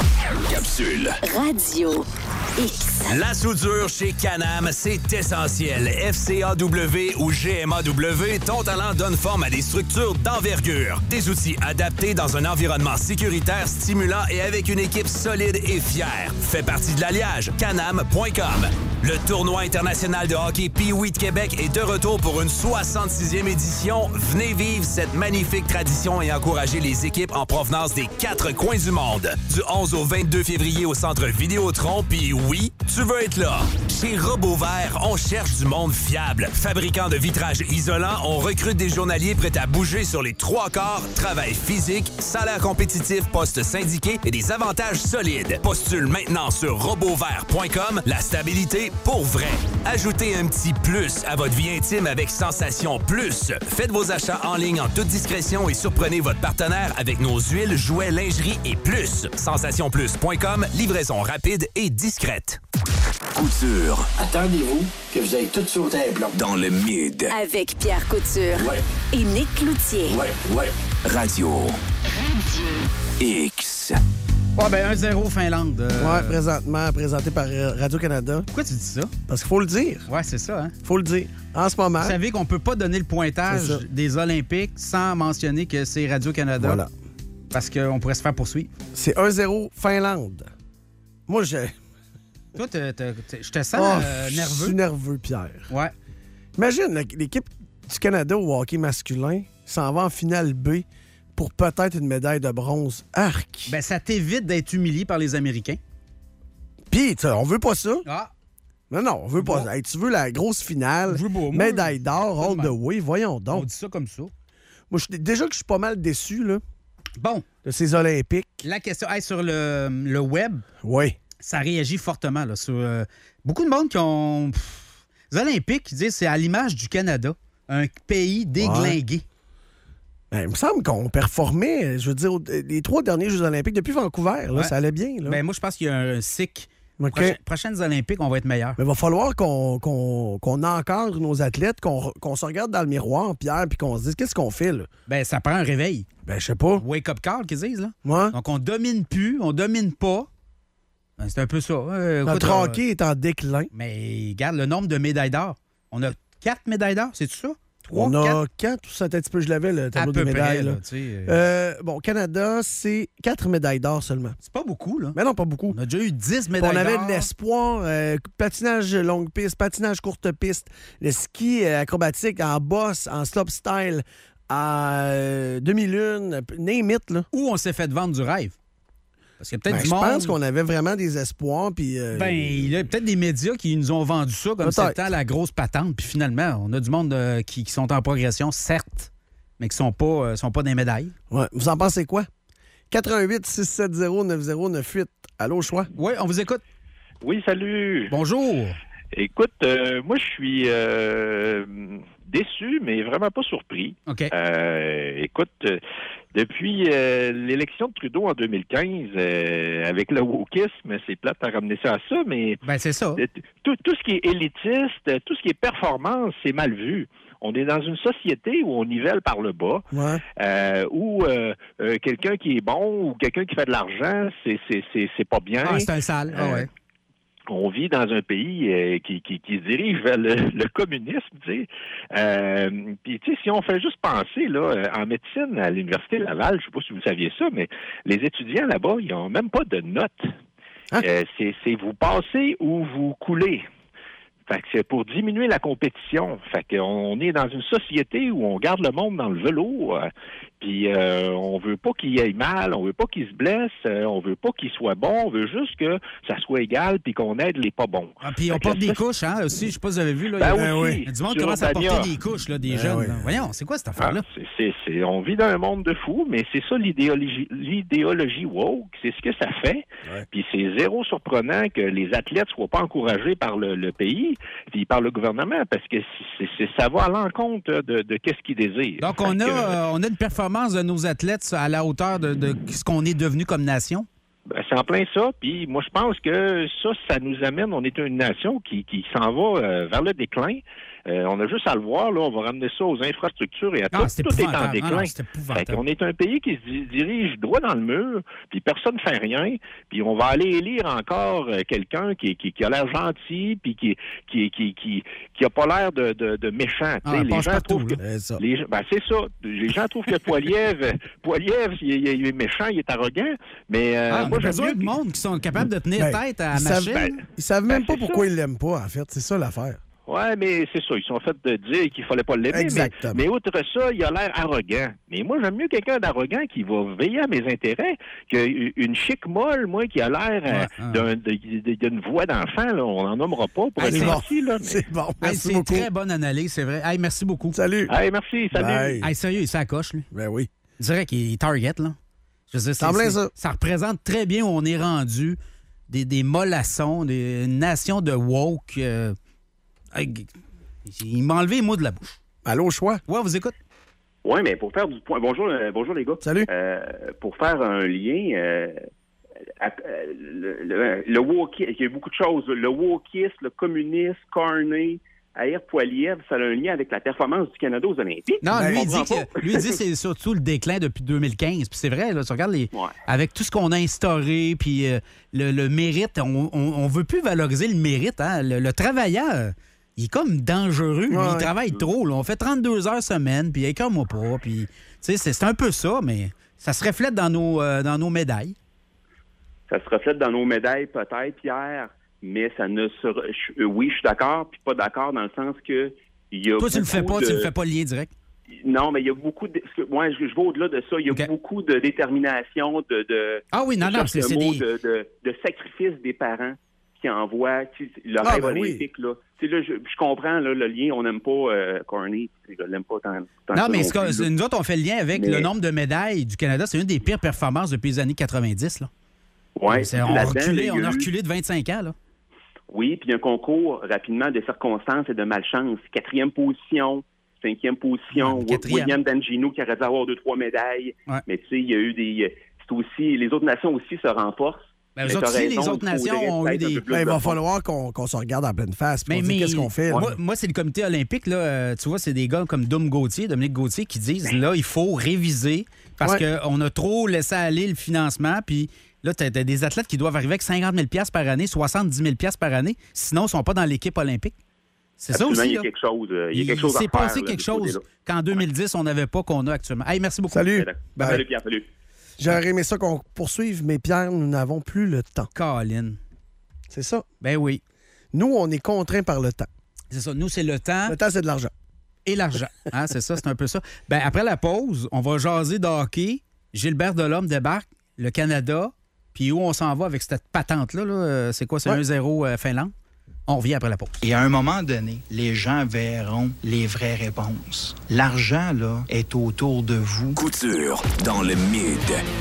Capsule. Radio X. La soudure chez Can-Am, c'est essentiel. F C A W ou G M A W, ton talent donne forme à des structures d'envergure. Des outils adaptés dans un environnement sécuritaire, stimulant et avec une équipe solide et fière. Fais partie de l'alliage. Can-Am point com. Le tournoi international de hockey Pee-Wee de Québec est de retour pour une soixante-sixième édition. Venez vivre cette magnifique tradition et encourager les équipes en provenance des quatre coins du monde. Du onze au vingt-deux février au Centre Vidéotron, puis oui, tu veux être là. Chez RoboVert, on cherche du monde fiable. Fabricant de vitrages isolants, on recrute des journaliers prêts à bouger sur les trois quarts, travail physique, salaire compétitif, poste syndiqué et des avantages solides. Postule maintenant sur robovert point com. La stabilité pour vrai. Ajoutez un petit plus à votre vie intime avec Sensation Plus. Faites vos achats en ligne en toute discrétion et surprenez votre partenaire avec nos huiles, jouets, lingerie et plus. sensation plus point com, livraison rapide et discrète. Couture. Attendez-vous que vous ayez tout sauté un plomb. Dans le mid. Avec Pierre Couture. Ouais. Et Nick Cloutier. Ouais, ouais. Radio. X. Ouais, ben un zéro Finlande. Euh... Ouais, présentement, présenté par Radio-Canada. Pourquoi tu dis ça? Parce qu'il faut le dire. Ouais, c'est ça, hein? Faut le dire. En ce moment. Vous savez qu'on peut pas donner le pointage des Olympiques sans mentionner que c'est Radio-Canada. Voilà. Parce qu'on pourrait se faire poursuivre. C'est un zéro Finlande. Moi, j'ai... Toi, t'es, t'es, t'es, je te sens oh, euh, nerveux. Je suis nerveux, Pierre. Ouais. Imagine, l'équipe du Canada au hockey masculin s'en va en finale B pour peut-être une médaille de bronze. Arc! Ben, ça t'évite d'être humilié par les Américains. Puis, on veut pas ça. Ah! Non, non, on veut pas ça. Hey, tu veux la grosse finale, moi, médaille d'or, all the way, voyons donc. On dit ça comme ça. Moi, je- déjà que je suis pas mal déçu, là. Bon. De ces Olympiques. La question, hey, sur le, le web, oui. Ça réagit fortement. Là, sur, euh, beaucoup de monde qui ont... Pff, les Olympiques, ils disent c'est à l'image du Canada, un pays déglingué. Ben, il me semble qu'on performait, je veux dire, les trois derniers Jeux olympiques, depuis Vancouver, là, Ouais. ça allait bien. Là. Ben, moi, je pense qu'il y a un cycle. OK. Prochaine- prochaines Olympiques, on va être meilleurs. Mais il va falloir qu'on qu'on qu'on encadre nos athlètes, qu'on qu'on se regarde dans le miroir, Pierre, puis qu'on se dise qu'est-ce qu'on fait, là? Ben, ça prend un réveil. Ben, je sais pas. Wake-up call, qu'ils disent, là. Ouais. Donc, on domine plus, on domine pas. Ben, c'est un peu ça. Euh, écoute, Notre euh, hockey est en déclin. Mais regarde le nombre de médailles d'or. On a quatre médailles d'or, c'est tout ça? Trois, On a quatre? quatre, ou ça un petit peu, je l'avais, le tableau À peu de médailles. près, là. là, tu sais, euh. Euh, bon, Canada, c'est quatre médailles d'or seulement. C'est pas beaucoup, là. Mais non, pas beaucoup. On a déjà eu dix Puis médailles on avait d'or. de l'espoir. euh, patinage longue piste, patinage courte piste, le ski euh, acrobatique en boss, en slopestyle, à euh, demi-lune, name it, là. Où on s'est fait vendre du rêve. Parce qu'il y a peut-être Ben, du je monde... pense qu'on avait vraiment des espoirs. Puis, euh, Ben, il y a peut-être des médias qui nous ont vendu ça comme Peut-être. c'était la grosse patente. Puis finalement, on a du monde euh, qui, qui sont en progression, certes, mais qui ne sont pas, euh, sont pas des médailles. Ouais. Vous en pensez quoi? quatre un huit six sept zéro neuf zéro neuf huit. Allô, choix? Oui, on vous écoute. Oui, salut. Bonjour. Écoute, euh, moi, je suis euh, déçu, mais vraiment pas surpris. OK. Euh, écoute, euh, depuis euh, l'élection de Trudeau en deux mille quinze, euh, avec le wokisme, c'est plate à ramener ça à ça, mais ben, c'est ça. Euh, tout, tout ce qui est élitiste, tout ce qui est performance, c'est mal vu. On est dans une société où on nivelle par le bas, ouais. euh, où euh, euh, quelqu'un qui est bon ou quelqu'un qui fait de l'argent, c'est c'est c'est c'est pas bien. Ah, c'est un sale. Ah, Euh, ouais. On vit dans un pays euh, qui, qui, qui se dirige vers le, le communisme, tu sais. Euh, Puis, tu sais, si on fait juste penser, là, euh, en médecine à l'Université Laval, je sais pas si vous saviez ça, mais les étudiants là-bas, ils ont même pas de notes. Euh, c'est c'est vous passez ou vous coulez. Fait que c'est pour diminuer la compétition. Fait qu'on est dans une société où on garde le monde dans le velours. euh, Puis euh, on veut pas qu'il aille mal, on veut pas qu'il se blesse, euh, on veut pas qu'il soit bon, on veut juste que ça soit égal puis qu'on aide les pas bons. Ah, puis on Fait que porte des ça, couches, hein, aussi. Je sais pas si vous avez vu, là. Ben il y a, oui, il y a du monde qui sur commence à porter Urbania. des couches, là, des Ben jeunes. oui. là. Voyons, c'est quoi cette affaire-là? Ah, c'est, c'est, c'est- on vit dans un monde de fous, mais c'est ça l'idéologie, l'idéologie woke, c'est ce que ça fait. Puis c'est zéro surprenant que les athlètes soient pas encouragés par le, le pays, puis par le gouvernement, parce que c'est, c'est- ça va à l'encontre de, de qu'est-ce qu'ils désirent. Donc, on a, euh, on a une performance de nos athlètes à la hauteur de, de ce qu'on est devenu comme nation? Ben, c'est en plein ça. Puis moi, je pense que ça, ça nous amène. On est une nation qui, qui s'en va euh, vers le déclin. Euh, on a juste à le voir, là, on va ramener ça aux infrastructures et à Ah, tout. c'est Tout est en épouvantable. déclin. Ah non, c'est épouvantable. Fait qu'on est un pays qui se di- dirige droit dans le mur, puis personne ne fait rien, puis on va aller élire encore euh, quelqu'un qui, qui, qui a l'air gentil, puis qui qui qui qui, qui a pas l'air de, de, de méchant. Tu sais, Ah, les passe gens partout, trouvent que là. C'est ça. les gens- ben, c'est ça. Les gens trouvent que Poiliev, Poiliev, il, est- il est méchant, il est arrogant, mais euh, Ah, on moi a j'aime besoin mieux de monde qui sont capables de tenir Ben, tête à la ils savent- machine. ben, Ils savent même ben, pas c'est pourquoi ça. ils l'aiment pas, en fait. C'est ça l'affaire. Ouais, mais c'est ça. Ils sont faits de dire qu'il fallait pas l'aimer. Mais, Exactement. mais outre ça, il a l'air arrogant. Mais moi, j'aime mieux quelqu'un d'arrogant qui va veiller à mes intérêts qu'une chic molle, moi, qui a l'air euh, Ouais, d'un- de- de- d'une voix d'enfant. Là. On n'en nommera pas pour Hey, être c'est gentil, là. mais- C'est bon. Hey, Merci c'est beaucoup. très bonne analyse, c'est vrai. Hey, merci beaucoup. Salut. Hey, merci. Salut. Bye. Hey, sérieux, il s'accroche, lui. Ben oui. Je dirais qu'il est target, là. Je veux dire, c'est- En plein c'est- ça. ça représente très bien où on est rendu. Des, des mollassons, des, une nation de woke. euh, hey, il m'a enlevé les mots de la bouche. Allô, choix? Ouais, on vous écoute. Oui, mais pour faire du point. Bonjour, euh, bonjour les gars. Salut. Euh, pour faire un lien, euh, à- euh, le, le, le wokisme, il y a beaucoup de choses. Le wokisme, le communisme, Carney, Air Poiliev, ça a un lien avec la performance du Canada aux Olympiques. Non, Je lui, il dit comprends que pas. lui, il dit que c'est surtout le déclin depuis deux mille quinze. Puis c'est vrai, là, tu regardes les, Ouais. avec tout ce qu'on a instauré, puis euh, le, le mérite, on, on, on veut plus valoriser le mérite. Hein? Le, le travailleur, il est comme dangereux. lui. Ouais. Il travaille trop. Là. On fait trente-deux heures semaine, puis écœure-moi pas. Puis, tu sais, c'est c'est un peu ça, mais ça se reflète dans nos, euh, dans nos médailles. Ça se reflète dans nos médailles, peut-être, Pierre, mais ça ne se. re- je- euh, oui, je suis d'accord, puis pas d'accord dans le sens que Il y a Toi, tu le fais beaucoup pas, de- tu le fais pas le lien direct? Non, mais il y a beaucoup de... Moi, je, je vais au-delà de ça. Il y a OK. beaucoup de détermination, de... de Ah oui, non, je non, cherche c'est- le c'est mot des- de, de, de sacrifice des parents qui envoient tu sais, le Ah, rêve ben oui. olympique. Là. Tu sais, là, je, je comprends là, le lien. On n'aime pas euh, Corny. Je l'aime pas tant, tant Non, que mais ça ce non que- plus, là. nous autres, on fait le lien avec Mais- le nombre de médailles du Canada. C'est une des pires performances depuis les années quatre-vingt-dix. Là. Ouais, C'est- on, a là-dedans, reculé, il y a on a eu- reculé de vingt-cinq ans. Là. Oui, puis un concours rapidement de circonstances et de malchance. Quatrième position, cinquième position, Ouais, quatrième. William D'Angino qui aurait dû avoir deux, trois médailles. Ouais. Mais tu sais, il y a eu des... C'est aussi... Les autres nations aussi se renforcent. Ben, eux Mais autres t'as aussi, les raison, autres il nations faudrait ont eu peut-être un des- peu plus Ben, il de va fond. falloir qu'on qu'on se regarde en pleine face. puis Mais, qu'on dise mais qu'est-ce qu'on fait. là. Moi, moi, c'est le comité olympique. Là, euh, tu vois, c'est des gars comme Dom Gauthier, Dominique Gauthier, qui disent là, il faut réviser parce Ouais. qu'on a trop laissé aller le financement. Puis là, tu as des athlètes qui doivent arriver avec cinquante mille dollars par année, soixante-dix mille dollars par année. Sinon, ils ne sont pas dans l'équipe olympique. C'est ça Absolument, aussi. il y a là. quelque chose, euh, il y a quelque chose à s'est faire, passé là, quelque de ce chose côté-là. qu'en deux mille dix, on n'avait pas, qu'on a actuellement. Hey, merci beaucoup. Salut. Ben, salut, Pierre, salut. J'aurais aimé ça qu'on poursuive, mais Pierre, nous n'avons plus le temps. Colin. C'est ça. Ben oui. Nous, on est contraints par le temps. C'est ça. Nous, c'est le temps. Le temps, c'est de l'argent. Et l'argent. Hein, c'est ça, c'est un peu ça. Ben, après la pause, on va jaser de hockey. Gilbert Delhomme débarque, le Canada. Puis où on s'en va avec cette patente-là? Là, euh, c'est quoi? C'est Ouais. un zéro euh, Finlande? On revient après la pause. Et à un moment donné, les gens verront les vraies réponses. L'argent, là, est autour de vous. Couture dans le mid.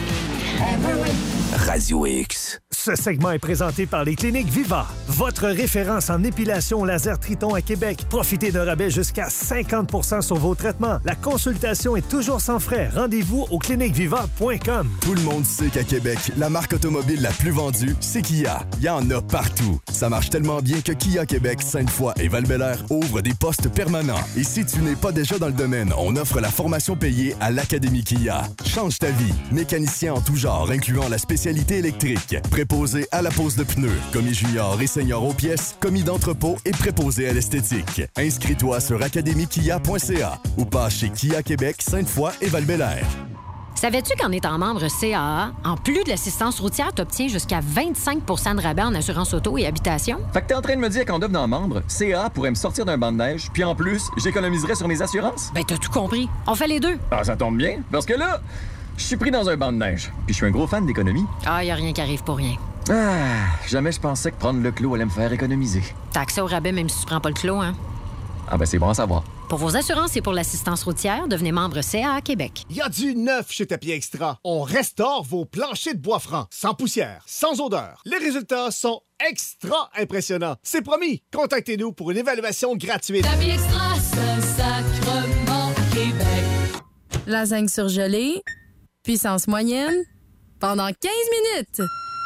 Radio X. Ce segment est présenté par les cliniques Viva, votre référence en épilation laser Triton à Québec. Profitez d'un rabais jusqu'à cinquante pour cent sur vos traitements. La consultation est toujours sans frais. Rendez-vous au clinique viva point com. Tout le monde sait qu'à Québec, la marque automobile la plus vendue, c'est Kia. Il y en a partout. Ça marche tellement bien que Kia Québec, Sainte-Foy et Val-Bélair ouvrent des postes permanents. Et si tu n'es pas déjà dans le domaine, on offre la formation payée à l'Académie Kia. Change ta vie. Mécanicien en tout genre, incluant la spécialité électrique. Préposé à la pose de pneus, commis junior et senior aux pièces, commis d'entrepôt et préposé à l'esthétique. Inscris-toi sur académie kia point c a ou pas chez Kia Québec, Sainte-Foy et Val-Bélair. Savais-tu qu'en étant membre C A A, en plus de l'assistance routière, tu obtiens jusqu'à vingt-cinq pour cent de rabais en assurance auto et habitation? Fait que t'es en train de me dire qu'en devenant membre, C A pourrait me sortir d'un banc de neige, puis en plus, j'économiserais sur mes assurances? Ben, t'as tout compris. On fait les deux. Ah, ça tombe bien, parce que là, je suis pris dans un banc de neige, puis je suis un gros fan d'économie. Ah, y a rien qui arrive pour rien. Ah, jamais je pensais que prendre le clos allait me faire économiser. T'as accès au rabais même si tu prends pas le clos, hein? Ah ben c'est bon à savoir. Pour vos assurances et pour l'assistance routière, devenez membre C A A Québec. Il y a du neuf chez Tapis Extra. On restaure vos planchers de bois franc, sans poussière, sans odeur. Les résultats sont extra impressionnants. C'est promis. Contactez-nous pour une évaluation gratuite. Tapis Extra, Saint-Sacrement, Québec. Lasagne surgelée, puissance moyenne, pendant quinze minutes.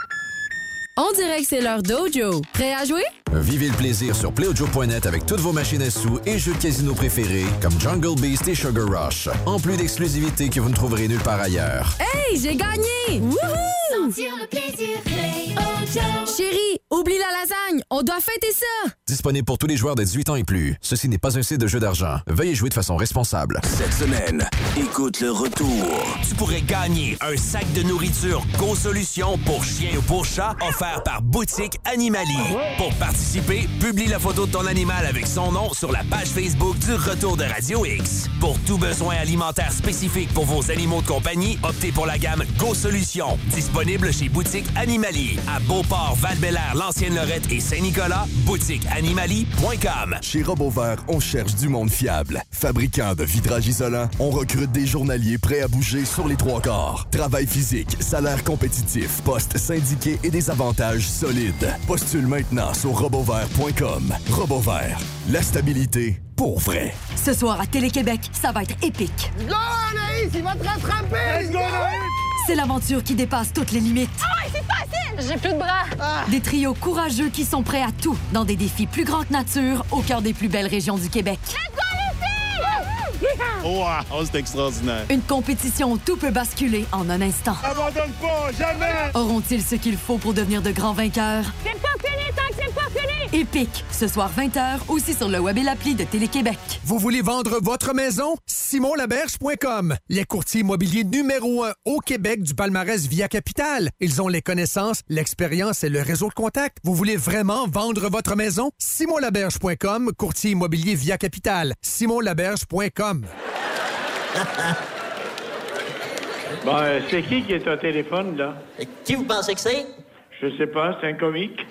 On dirait que c'est leur dojo. Prêt à jouer? Vivez le plaisir sur playaudio point net avec toutes vos machines à sous et jeux de casino préférés comme Jungle Beast et Sugar Rush. En plus d'exclusivités que vous ne trouverez nulle part ailleurs. Hey, j'ai gagné! Wouhou! Sentir le plaisir, Play-O-Joe. Chérie, oublie la lasagne. On doit fêter ça. Disponible pour tous les joueurs de dix-huit ans et plus. Ceci n'est pas un site de jeu d'argent. Veuillez jouer de façon responsable. Cette semaine, écoute le retour. Tu pourrais gagner un sac de nourriture Go Solutions pour chien ou pour chat offert par Boutique Animali. Pour participer, publie la photo de ton animal avec son nom sur la page Facebook du Retour de Radio X. Pour tout besoin alimentaire spécifique pour vos animaux de compagnie, optez pour la gamme Go Solutions. Disponible chez Boutique Animali. À Beauport, Val-Bélair, L'ancienne-Lorette et Saint-Nicolas, boutique animali point com. Chez RoboVert, on cherche du monde fiable. Fabricant de vitrage isolant, on recrute des journaliers prêts à bouger sur les trois quarts. Travail physique, salaire compétitif, poste syndiqué et des avantages solides. Postule maintenant sur robovert point com. RoboVert, la stabilité pour vrai. Ce soir à Télé-Québec, ça va être épique. Go, Anaïs, il va te rattraper! Let's go, Anaïs! C'est l'aventure qui dépasse toutes les limites. Ah ouais, c'est facile! J'ai plus de bras! Ah. Des trios courageux qui sont prêts à tout dans des défis plus grands que nature au cœur des plus belles régions du Québec. Let's go, les filles! Wow, c'est extraordinaire. Une compétition où tout peut basculer en un instant. Abandonne pas, jamais! Auront-ils ce qu'il faut pour devenir de grands vainqueurs? C'est pas fini tant que c'est pas fini! Épique, ce soir vingt heures, aussi sur le web et l'appli de Télé-Québec. Vous voulez vendre votre maison? simon laberge point com. Les courtiers immobiliers numéro un au Québec du palmarès Via Capital. Ils ont les connaissances, l'expérience et le réseau de contacts. Vous voulez vraiment vendre votre maison? simon laberge point com, courtier immobilier Via Capital. simon laberge point com. Bon, euh, c'est qui qui est au téléphone, là? Qui vous pensez que c'est? Je sais pas, c'est un comique.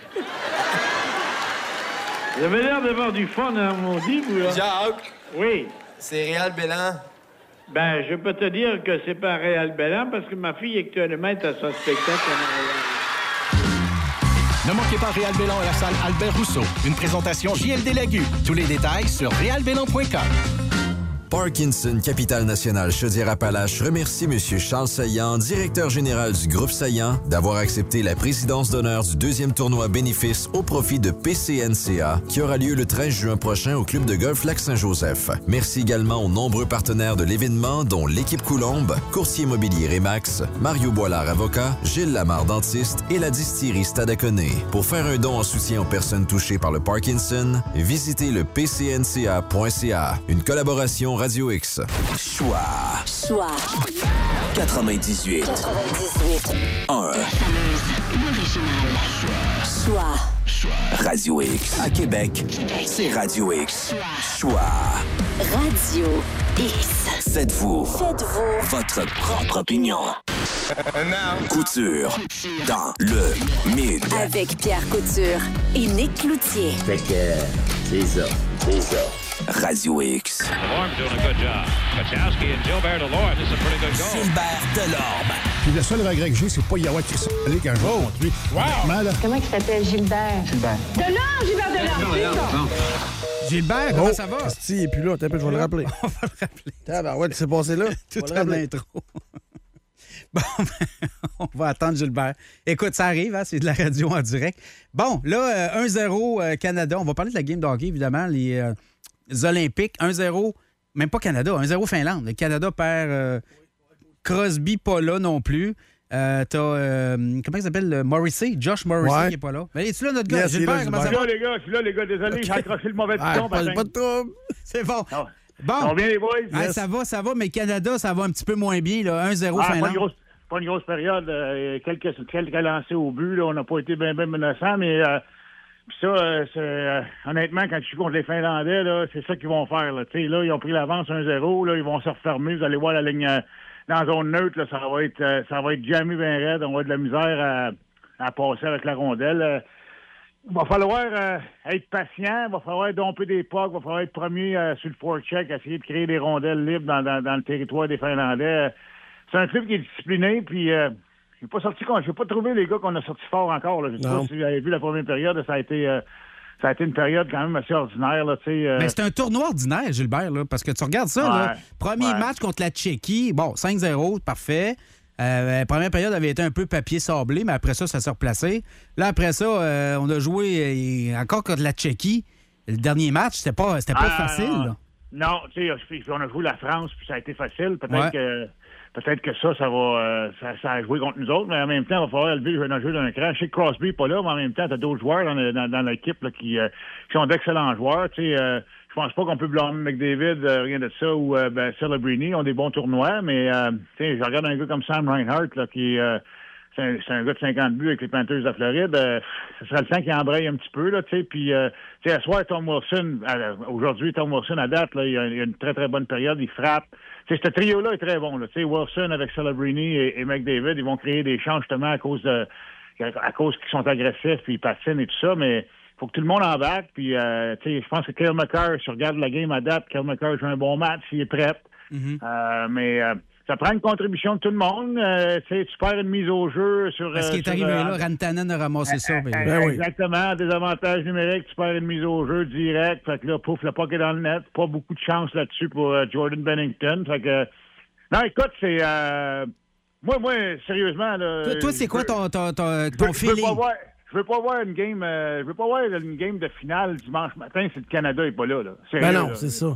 Vous avez l'air d'avoir du fun, hein, maudit, vous, là? Jacques? Oui. C'est Réal Bélan. Ben, je peux te dire que c'est pas Réal Bélan, parce que ma fille, actuellement, est à son spectacle en arrière. Ne manquez pas Réal Bélan à la salle Albert Rousseau. Une présentation J L D Lagu. Tous les détails sur réal bélan point com. Parkinson Capital National Chaudière-Appalaches remercie M. Charles Saillant, directeur général du groupe Saillant, d'avoir accepté la présidence d'honneur du deuxième tournoi bénéfice au profit de P C N C A qui aura lieu le treize juin prochain au club de golf Lac-Saint-Joseph. Merci également aux nombreux partenaires de l'événement, dont l'équipe Coulombe, Courtier immobilier Remax, Mario Boilard avocat, Gilles Lamarre dentiste et la distillerie Stadaconé. Pour faire un don en soutien aux personnes touchées par le Parkinson, visitez le p c n c a point c a. Une collaboration Radio X. Choix. Choix. quatre-vingt-dix-huit. quatre-vingt-dix-huit. un. Choix. Radio X. À Québec, c'est Radio X. Choix. Radio X. Faites-vous. Faites-vous. Votre propre opinion. Couture. Dans le mid. Avec Pierre Couture et Nick Cloutier. Fait que, c'est ça. C'est ça. Radio X. Delorme doing a good job. Kachowski and Gilbert Delorme. This is a pretty good goal. Gilbert Delorme. Puis le seul regret que j'ai, c'est pas y avoir Chris Allé quand je vais contre lui. Wow! Comment il s'appelle, Gilbert? Gilbert. Delorme, Gilbert Delorme, c'est ça! Gilbert, comment ça va? Si, il est plus là. Attends un peu, je vais le rappeler. On va le rappeler. Ah, ben ouais, tu s'est passé là. Tout en l'intro. Bon, ben, on va attendre Gilbert. Écoute, ça arrive, hein, c'est de la radio en direct. Bon, là, euh, un zéro euh, Canada. On va parler de la game de hockey, évidemment. Les, euh, les Olympiques, un zéro, même pas Canada, un zéro Finlande. Le Canada perd euh, Crosby, pas là non plus. Euh, t'as, euh, comment il s'appelle, le Morrissey? Josh Morrissey Ouais. qui n'est pas là. Mais es-tu là, notre gars? Yes, Gilbert, là, comment Gilbert. ça va? Je suis là, les gars, je suis là, les gars. Désolé, Okay. j'ai accroché le mauvais Ah, piton. pas, pas de trouble. C'est bon. Ah. Bon. Ça va bien, les boys? Ah, Yes. ça va, ça va, mais le Canada, ça va un petit peu moins bien. Là. un zéro Ah, pas, une Finlande. grosse, pas une grosse période. Euh, quelques, quelques lancés au but. Là, on n'a pas été bien ben menaçants, mais euh, pis ça, euh, c'est, euh, honnêtement, quand je suis contre les Finlandais, là, c'est ça qu'ils vont faire. Là. Là, ils ont pris l'avance un zéro. Là, ils vont se refermer. Vous allez voir la ligne euh, dans la zone neutre. Là, ça va être euh, ça va être jamais bien raide. On va avoir de la misère à, à passer avec la rondelle. Euh, il va falloir euh, être patient, il va falloir domper des pucks, il va falloir être premier euh, sur le forecheck, essayer de créer des rondelles libres dans, dans, dans le territoire des Finlandais. C'est un club qui est discipliné, puis euh, j'ai pas sorti, j'ai pas trouvé les gars qu'on a sortis fort encore. Là. Je sais Non. pas si vous avez vu la première période, ça a été euh, ça a été une période quand même assez ordinaire. Là, euh... Mais c'est un tournoi ordinaire, Gilbert, là, parce que tu regardes ça. Ouais, là, premier ouais. match contre la Tchéquie, bon, cinq zéro, parfait. Euh, la première période avait été un peu papier sablé, mais après ça, ça s'est replacé. Là, après ça, euh, on a joué euh, encore contre la Tchéquie. Le dernier match, c'était pas, c'était pas Ah, facile. non, Là. non, tu sais, on a joué la France, puis ça a été facile. Peut-être Ouais. que peut-être que ça, ça va euh, ça, ça a joué contre nous autres, mais en même temps, il va falloir élever le jeu d'un cran. Je sais que Crosby n'est pas là, mais en même temps, tu as d'autres joueurs dans, le- dans, dans l'équipe là, qui, euh, qui sont d'excellents joueurs. Tu sais, euh, je pense pas qu'on peut blâmer McDavid, euh, rien de ça, ou euh, ben, Celebrini ont des bons tournois, mais euh, tu sais, je regarde un gars comme Sam Reinhart, là, qui euh, c'est un, c'est un gars de cinquante buts avec les Panthers de Floride. Euh, ce serait le temps qu'il embraye un petit peu, là, tu sais. Puis, euh, tu sais, à soir, Tom Wilson, euh, aujourd'hui, Tom Wilson, à date, là, il a, il a une très, très bonne période. Il frappe. Tu sais, ce trio-là est très bon, là. Tu sais, Wilson avec Celebrini et, et McDavid, ils vont créer des chances, justement, à cause de, à cause qu'ils sont agressifs, puis ils patinent et tout ça, mais faut que tout le monde embarque. Puis, euh, tu sais, je pense que Cale Makar, si tu regardes la game à date, Cale Makar joue un bon match, il est prêt. Mm-hmm. Euh, mais euh, ça prend une contribution de tout le monde. Euh, tu sais, tu perds une mise au jeu sur... Parce euh, qu'il est sur, arrivé euh, là, Rantanen a ramassé ça. Ben, euh, Exactement, des avantages numériques, tu perds une mise au jeu direct. Fait que là, pouf, le puck est dans le net. Pas beaucoup de chance là-dessus pour euh, Jordan Bennington. Fait que... Non, écoute, c'est... Euh, moi, moi, sérieusement... Là, toi, toi, c'est quoi ton, ton, ton, je ton veux- je veux feeling? pas voir- Je veux pas voir une game... euh, je veux pas voir une game de finale dimanche matin si le Canada est pas là. là. Sérieux, Ben non, là. c'est ça.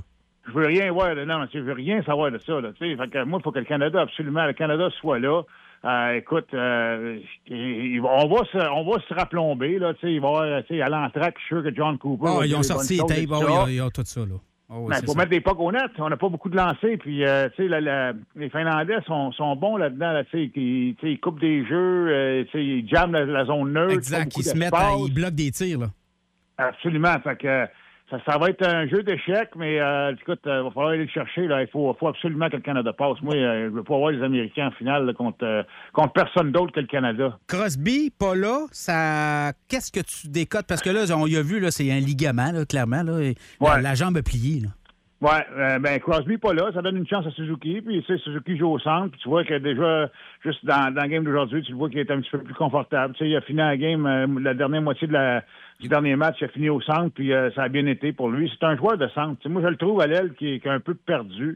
je veux rien voir de non, je veux rien savoir de ça. Là, fait que moi, il faut que le Canada, absolument, le Canada soit là. Euh, écoute, euh, il, on va se, on va se raplomber, là, il va y avoir, à l'entraque, je suis sûr que John Cooper. Oh, ils ont sorti les tapes, oh, il y a tout ça, là. Oh, il faut mettre des pucks au net. On n'a pas beaucoup de lancers. Puis, euh, tu sais, la, la, les Finlandais sont, sont bons là-dedans. Là, tu sais, ils, ils coupent des jeux, euh, tu sais, ils jamment la, la zone neutre. Exact. Ils se mettent, à, ils bloquent des tirs, là. Absolument. Fait que ça, ça va être un jeu d'échecs, mais euh, écoute, il euh, va falloir aller le chercher. Là. Il faut, faut absolument que le Canada passe. Moi, euh, je ne veux pas voir les Américains en finale là, contre, euh, contre personne d'autre que le Canada. Crosby, pas là, ça. Qu'est-ce que tu décotes? Parce que là, on y a vu, là, c'est un ligament, là, clairement. Là, et ouais. la, la jambe a plié. Là. Oui, euh, ben Crosby pas là, ça donne une chance à Suzuki, puis tu sais, Suzuki joue au centre, puis tu vois que déjà, juste dans, dans la game d'aujourd'hui, tu le vois qu'il est un petit peu plus confortable. Tu sais, il a fini la game, euh, la dernière moitié de la, du dernier match, il a fini au centre, puis euh, ça a bien été pour lui. C'est un joueur de centre. Tu sais, moi, je le trouve à l'aile qui est, qui est un peu perdu.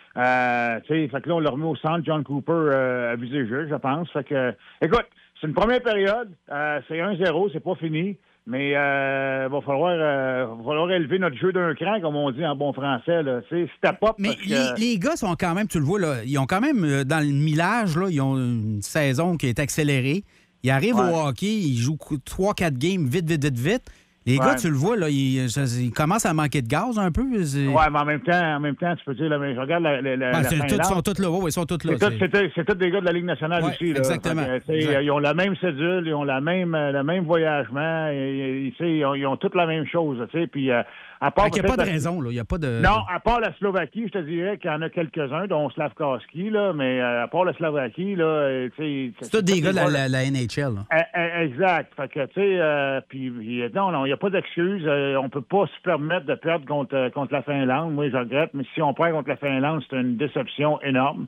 Euh, tu sais, fait que là, on l'a remis au centre. John Cooper euh, a visé le jeu, je pense. Fait que, écoute, c'est une première période, euh, c'est un zéro, c'est pas fini. Mais il euh, va falloir euh, va falloir élever notre jeu d'un cran, comme on dit en bon français. Là. C'est step up. Mais parce les, que... les gars sont quand même, tu le vois, là, ils ont quand même, dans le millage, là, ils ont une saison qui est accélérée. Ils arrivent ouais. au hockey, ils jouent trois quatre games vite, vite, vite, vite. Les ouais. gars, tu le vois, là, ils, ils commencent à manquer de gaz un peu. Oui, mais en même temps, en même temps, tu peux dire, là, mais je regarde la, la, la, ben, la tout, ils sont tous là. Oui, ils sont tous là. C'est, tout, c'est, c'est tous des gars de la Ligue nationale ouais, aussi. Là. Exactement. Que, exact. Ils ont la même cédule, ils ont la même, le même voyagement, et, et, ils, ont, ils ont toutes la même chose. Puis, euh, à part il n'y a pas de raison. Là. Il y a pas de... Non, à part la Slovaquie, je te dirais qu'il y en a quelques-uns, dont Slavkovski, là, mais euh, à part la Slovaquie, là, c'est... C'est tous des gars de la, la, la N H L. Là. Exact. Fait que, tu sais, euh, puis, non, non, il n'y a pas d'excuse. On ne peut pas se permettre de perdre contre, contre la Finlande. Moi, je regrette, mais si on perd contre la Finlande, c'est une déception énorme.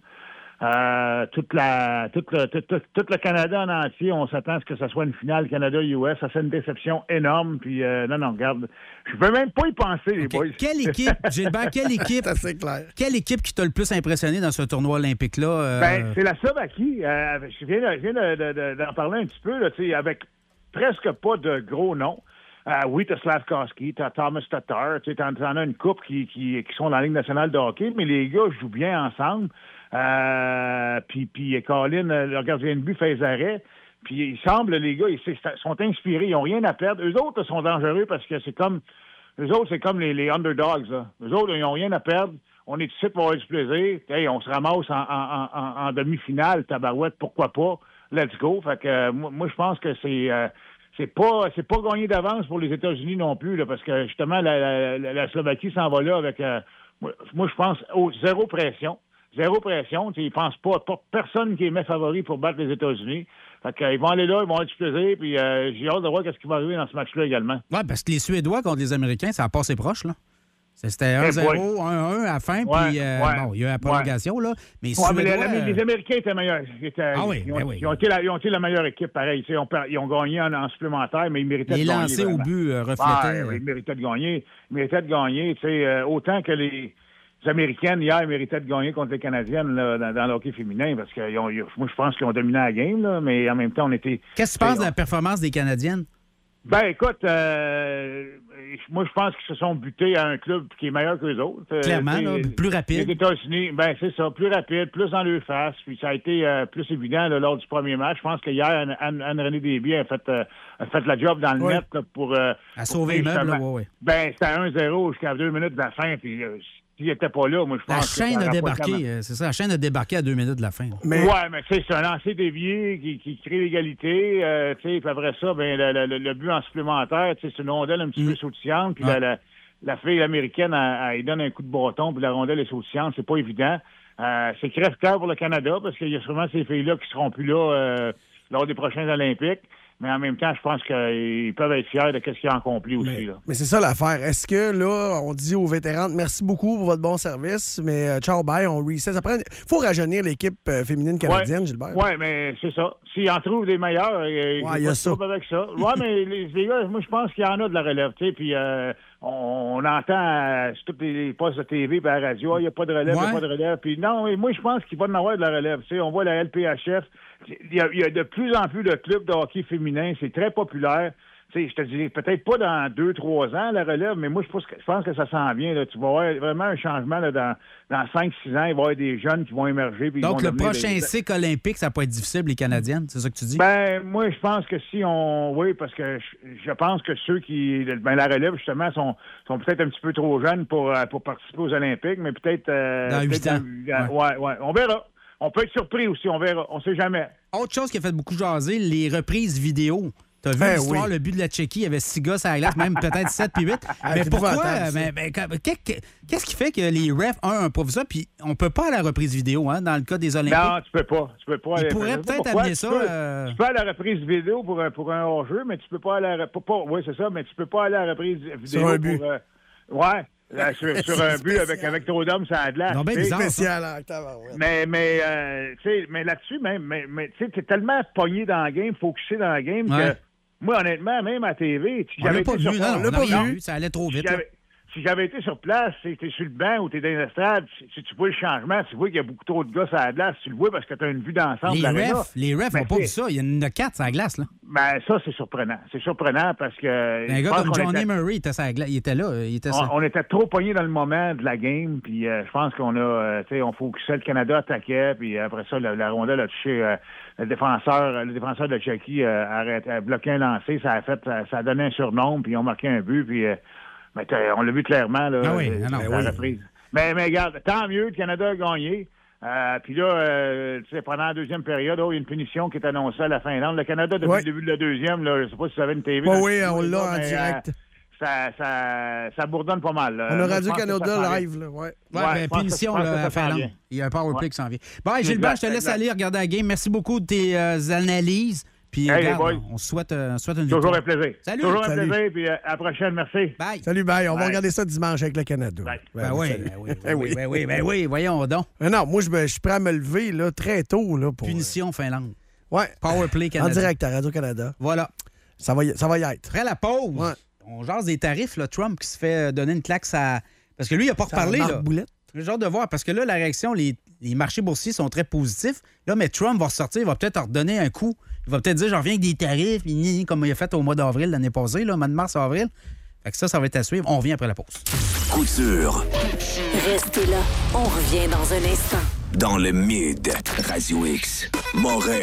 Euh, toute la, toute le, tout, tout, tout le Canada en entier, on s'attend à ce que ce soit une finale Canada-U S. Ça, c'est une déception énorme. Puis, euh, non, non, regarde, je peux même pas y penser, les okay. boys. Quelle équipe, Gilbert, quelle équipe, c'est clair. Quelle équipe qui t'a le plus impressionné dans ce tournoi olympique-là? Euh... Ben, c'est la Slovaquie. Euh, je viens, je viens de, de, de, d'en parler un petit peu, là, avec presque pas de gros noms. Euh, oui, t'as Slavkovski, t'as Thomas Tatar, tu t'en, t'en as une couple qui, qui, qui sont dans la Ligue nationale de hockey, mais les gars jouent bien ensemble. Euh, puis, puis Colin, le gardien de but, fait les arrêts. Puis il semble, les gars, ils sont inspirés, ils n'ont rien à perdre. Eux autres sont dangereux parce que c'est comme... Eux autres, c'est comme les, les underdogs. Là. Eux autres, ils n'ont rien à perdre. On est ici pour avoir du plaisir. Hey, on se ramasse en, en, en, en demi-finale, tabarouette, pourquoi pas? Let's go. Fait que euh, moi, je pense que c'est... Euh, C'est pas c'est pas gagné d'avance pour les États-Unis non plus, là, parce que justement, la, la, la Slovaquie s'en va là avec, euh, moi, moi, je pense, oh, zéro pression. Zéro pression. Ils pensent pas, pas personne qui est mes favori pour battre les États-Unis. Fait qu'ils vont aller là, ils vont avoir du plaisir, puis euh, j'ai hâte de voir ce qui va arriver dans ce match-là également. Oui, parce que les Suédois contre les Américains, ça a passé proche, là. C'était un zéro, un un à la fin, ouais, puis euh, ouais, bon, il y a eu la prolongation, ouais. là. Mais, ouais, Suédois, mais les, les, les Américains étaient meilleurs. Ils, étaient, ah oui, ils, ont, ben oui. ils, ont été la, ils ont été la meilleure équipe, pareil. Ils ont, ils ont gagné en, en supplémentaire, mais ils méritaient les de gagner. Les lancers au but euh, reflétaient. Ouais, ils méritaient de gagner. Ils méritaient de gagner. Tu sais, euh, autant que les, les Américaines, hier, méritaient de gagner contre les Canadiennes là, dans, dans le hockey féminin, parce que ils ont, ils, moi, je pense qu'ils ont dominé la game, là, mais en même temps, on était... Qu'est-ce que tu penses de la performance des Canadiennes? Ben, écoute, euh, moi, je pense qu'ils se sont butés à un club qui est meilleur que les autres. Clairement, là, plus rapide. Les États-Unis, ben c'est ça, plus rapide, plus dans leur face. Puis ça a été euh, plus évident là, lors du premier match. Je pense qu'hier, Anne, Anne-Renée Desbies a fait, euh, a fait la job dans le oui. net là, pour... Euh, à sauver les meubles, là, oui, oui. Ben, c'était un zéro jusqu'à deux minutes de la fin, puis... Euh, s'il n'était pas là, moi, je pense la chaîne que a débarqué, euh, c'est ça, la chaîne a débarqué à deux minutes de la fin. Mais... Oui, mais c'est un lancer dévié qui, qui crée l'égalité. Euh, puis après ça, ben, le, le, le but en supplémentaire, c'est une rondelle un petit mm. peu sautillante. Puis ouais. la, la, la fille américaine, elle, elle donne un coup de bâton, puis la rondelle est sautillante. C'est pas évident. Euh, c'est crève-cœur pour le Canada, parce qu'il y a sûrement ces filles-là qui seront plus là euh, lors des prochains Olympiques. Mais en même temps, je pense qu'ils peuvent être fiers de ce qu'ils ont accompli aussi. Mais, là. mais c'est ça l'affaire. Est-ce que là, on dit aux vétérans, merci beaucoup pour votre bon service, mais euh, ciao, bye, on reset. Il faut rajeunir l'équipe euh, féminine canadienne, ouais, Gilbert. Oui, mais c'est ça. S'ils en trouvent des meilleurs, euh, ouais, il y a ça. Avec ça. Oui, mais les, les gars, moi, je pense qu'il y en a de la relève. Tu sais, puis euh, on, on entend euh, sur tous les postes de T V et à la radio, il n'y a pas de relève, il ouais. n'y a pas de relève. Puis non, moi, je pense qu'il va y en avoir de la relève. Tu sais, on voit la L P H F. Il y, a, il y a de plus en plus de clubs de hockey féminin. C'est très populaire. tu sais, je te dis, peut-être pas dans deux, trois ans, la relève, mais moi, je pense que, je pense que ça s'en vient. Là. Tu vas avoir vraiment un changement là, dans, dans cinq, six ans. Il va y avoir des jeunes qui vont émerger. Puis Donc, ils vont le prochain des... cycle olympique, ça peut être difficile, les Canadiennes, c'est ça que tu dis? Ben, moi, je pense que si on... Oui, parce que je, je pense que ceux qui... Ben, la relève, justement, sont, sont peut-être un petit peu trop jeunes pour, pour participer aux Olympiques, mais peut-être... Euh, dans huit ans. Dans, ouais. ouais, ouais. On verra. On peut être surpris aussi, on verra. On sait jamais. Autre chose qui a fait beaucoup jaser, les reprises vidéo. T'as vu Ben l'histoire, oui. le but de la Tchéquie, il y avait six gars sur la glace, même peut-être sept puis huit. Ah, mais c'est pourquoi? épouvantable, ça. Mais, mais, qu'est-ce qui fait que les refs, un, improvisent ça, puis on peut pas à la reprise vidéo, hein, dans le cas des Olympiques? Non, tu peux pas. Tu peux pas. Ils aller... pourraient peut-être Pourquoi? amener tu ça... Peux, euh... Tu peux à la reprise vidéo pour, un, pour un hors-jeu, mais tu peux pas aller à la... Pas, pas... Oui, c'est ça, mais tu peux pas aller à la reprise vidéo sur un but. pour... Euh... Ouais. Là, sur, sur un but avec, avec trop d'hommes, ça a de l'air. Non, ben bizarre, spécial, hein, ouais. Mais, mais, euh, tu sais, mais là-dessus, même, mais, mais tu sais, t'es tellement pogné dans le game, focusé dans le game, ouais. que moi, honnêtement, même à T V, si on j'avais l'a pas été vu, sur... non, on on l'a l'a pas pas vu. vu, ça allait trop Si vite. j'avais, si j'avais été sur place, si t'es sur le banc ou t'es dans l'estrade, si, si tu vois le changement, tu vois qu'il y a beaucoup trop de gars sur la glace, tu le vois parce que t'as une vue d'ensemble Les de l'aréna. refs, les refs Mais n'ont pas c'est- vu ça. Il y en a quatre sur la glace, là. Ben, ça, c'est surprenant. C'est surprenant parce que... Un je gars pense comme qu'on Johnny était- Murray, il était, sur la glace. Il était là. Il était sur- On, on était trop pognés dans le moment de la game, puis euh, je pense qu'on a, euh, tu sais, on focusait, le Canada attaquait, puis après ça, la, la rondelle a touché euh, le défenseur, le défenseur de Tchéquie euh, a, arrêté- a bloqué un lancer, ça a fait, ça, ça a donné un surnombre, puis ils ont marqué un but, puis euh, ben, t'as- on l'a vu clairement là. Ah oui, euh, ah non, à oui. la reprise. Mais, mais regarde, tant mieux, le Canada a gagné. Euh, puis là, euh, tu sais, pendant la deuxième période, oh, il y a une punition qui est annoncée à la Finlande. Le Canada, depuis Ouais. le début de la deuxième, là, je sais pas si vous avez une T V. Ouais, dans le oui, studio, on l'a en mais, euh, direct. ça, ça, ça bourdonne pas mal. là. On a Moi, je Radio pense que ça s'en Canada vient. live, là, ouais. Ouais, Ouais, ben, je pense que- punition je pense là, que ça à s'en Finlande. vient. Il y a un power play Ouais. qui s'en vient. Bon, hey, Gilbert, je te laisse Exact. aller regarder la game. Merci beaucoup de tes euh, analyses. Puis, Hey, regarde, les boys. on se souhaite, euh, on se souhaite une Toujours victoire. un plaisir. Salut. Toujours un Salut. plaisir, puis euh, à la prochaine. Merci. Bye. Salut, bye. On va Bye. regarder ça dimanche avec le Canada. Bye. Ben oui, salut. ben oui, ben oui, ben oui, ben oui, voyons donc. Mais non, moi, je, me- je suis prêt à me lever là, très tôt. Là, pour... Punition Finlande. Ouais. Power play En Canada. direct à Radio-Canada. Voilà. Ça va y, ça va y être. Après la pause, Ouais. on jase des tarifs, là, Trump qui se fait donner une claque à... Parce que lui, il n'a pas Ça reparlé. Marc Là. Boulette. Le genre de voir, parce que là, la réaction, les, les marchés boursiers sont très positifs. Là, mais Trump va ressortir, il va peut-être leur donner un coup. Il va peut-être dire, j'en reviens avec des tarifs, ni- ni- comme il a fait au mois d'avril l'année passée, là, au mois de mars-avril. Fait que ça, ça va être à suivre. On revient après la pause. Couture Restez là, on revient dans un instant. dans le Mid. Radio X. Moret.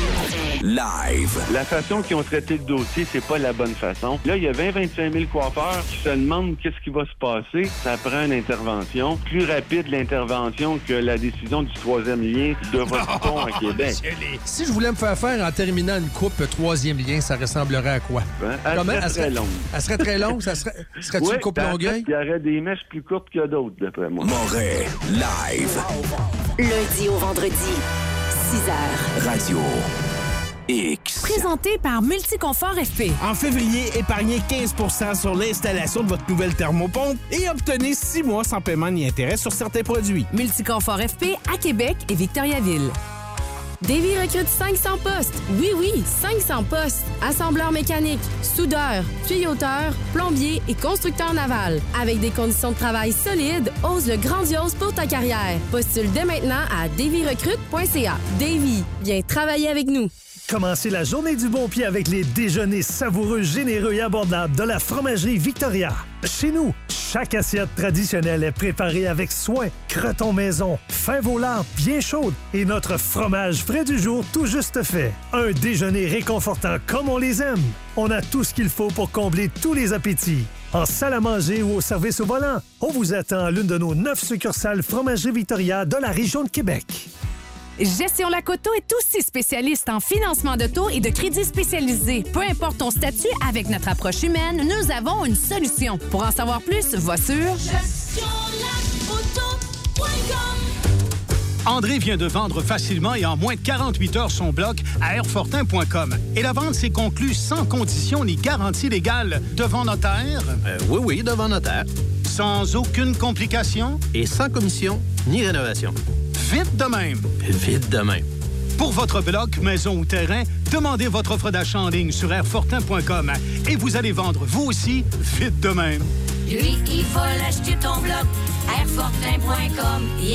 Live. La façon qu'ils ont traité le dossier, c'est pas la bonne façon. Là, il y a vingt à vingt-cinq mille coiffeurs qui se demandent qu'est-ce qui va se passer. Ça prend une intervention. Plus rapide l'intervention que la décision du troisième lien de votre pont à Québec. Si je voulais me faire faire en terminant une coupe troisième lien, ça ressemblerait à quoi? Hein? Elle Comment? serait Elle très longue. Elle serait très longue? Ça serait, serait-tu Oui, une coupe ben, en longueuil? fait, il y aurait des mèches plus courtes que d'autres, d'après moi. Moret. Live. Lundi au vendredi, six heures. Radio X. Présenté par Multiconfort F P. En février, épargnez quinze pour cent sur l'installation de votre nouvelle thermopompe et obtenez six mois sans paiement ni intérêt sur certains produits. Multiconfort F P à Québec et Victoriaville. Davy recrute cinq cents postes. Oui, oui, cinq cents postes. Assembleur mécanique, soudeur, tuyauteur, plombier et constructeur naval. Avec des conditions de travail solides, ose le grandiose pour ta carrière. Postule dès maintenant à davy recrute point c a. Davy, viens travailler avec nous. Commencez la journée du bon pied avec les déjeuners savoureux, généreux et abordables de la fromagerie Victoria. Chez nous, chaque assiette traditionnelle est préparée avec soin, croton maison, fin volant bien chaude et notre fromage frais du jour tout juste fait. Un déjeuner réconfortant comme on les aime. On a tout ce qu'il faut pour combler tous les appétits. En salle à manger ou au service au volant, on vous attend à l'une de nos neuf succursales Fromagerie Victoria de la région de Québec. Gestion Lacoto est aussi spécialiste en financement d'auto et de crédits spécialisés. Peu importe ton statut, avec notre approche humaine, nous avons une solution. Pour en savoir plus, va sur gestion lacoto point com. André vient de vendre facilement et en moins de quarante-huit heures son bloc à airfortin point com. Et la vente s'est conclue sans condition ni garantie légale. Devant notaire? Euh, oui, oui, devant notaire. Sans aucune complication? Et sans commission ni rénovation. Vite de même. Vite de même. Pour votre bloc, maison ou terrain, demandez votre offre d'achat en ligne sur airfortin point com et vous allez vendre vous aussi vite de même. Lui, il faut l'acheter ton bloc. airfortin point com. Yes!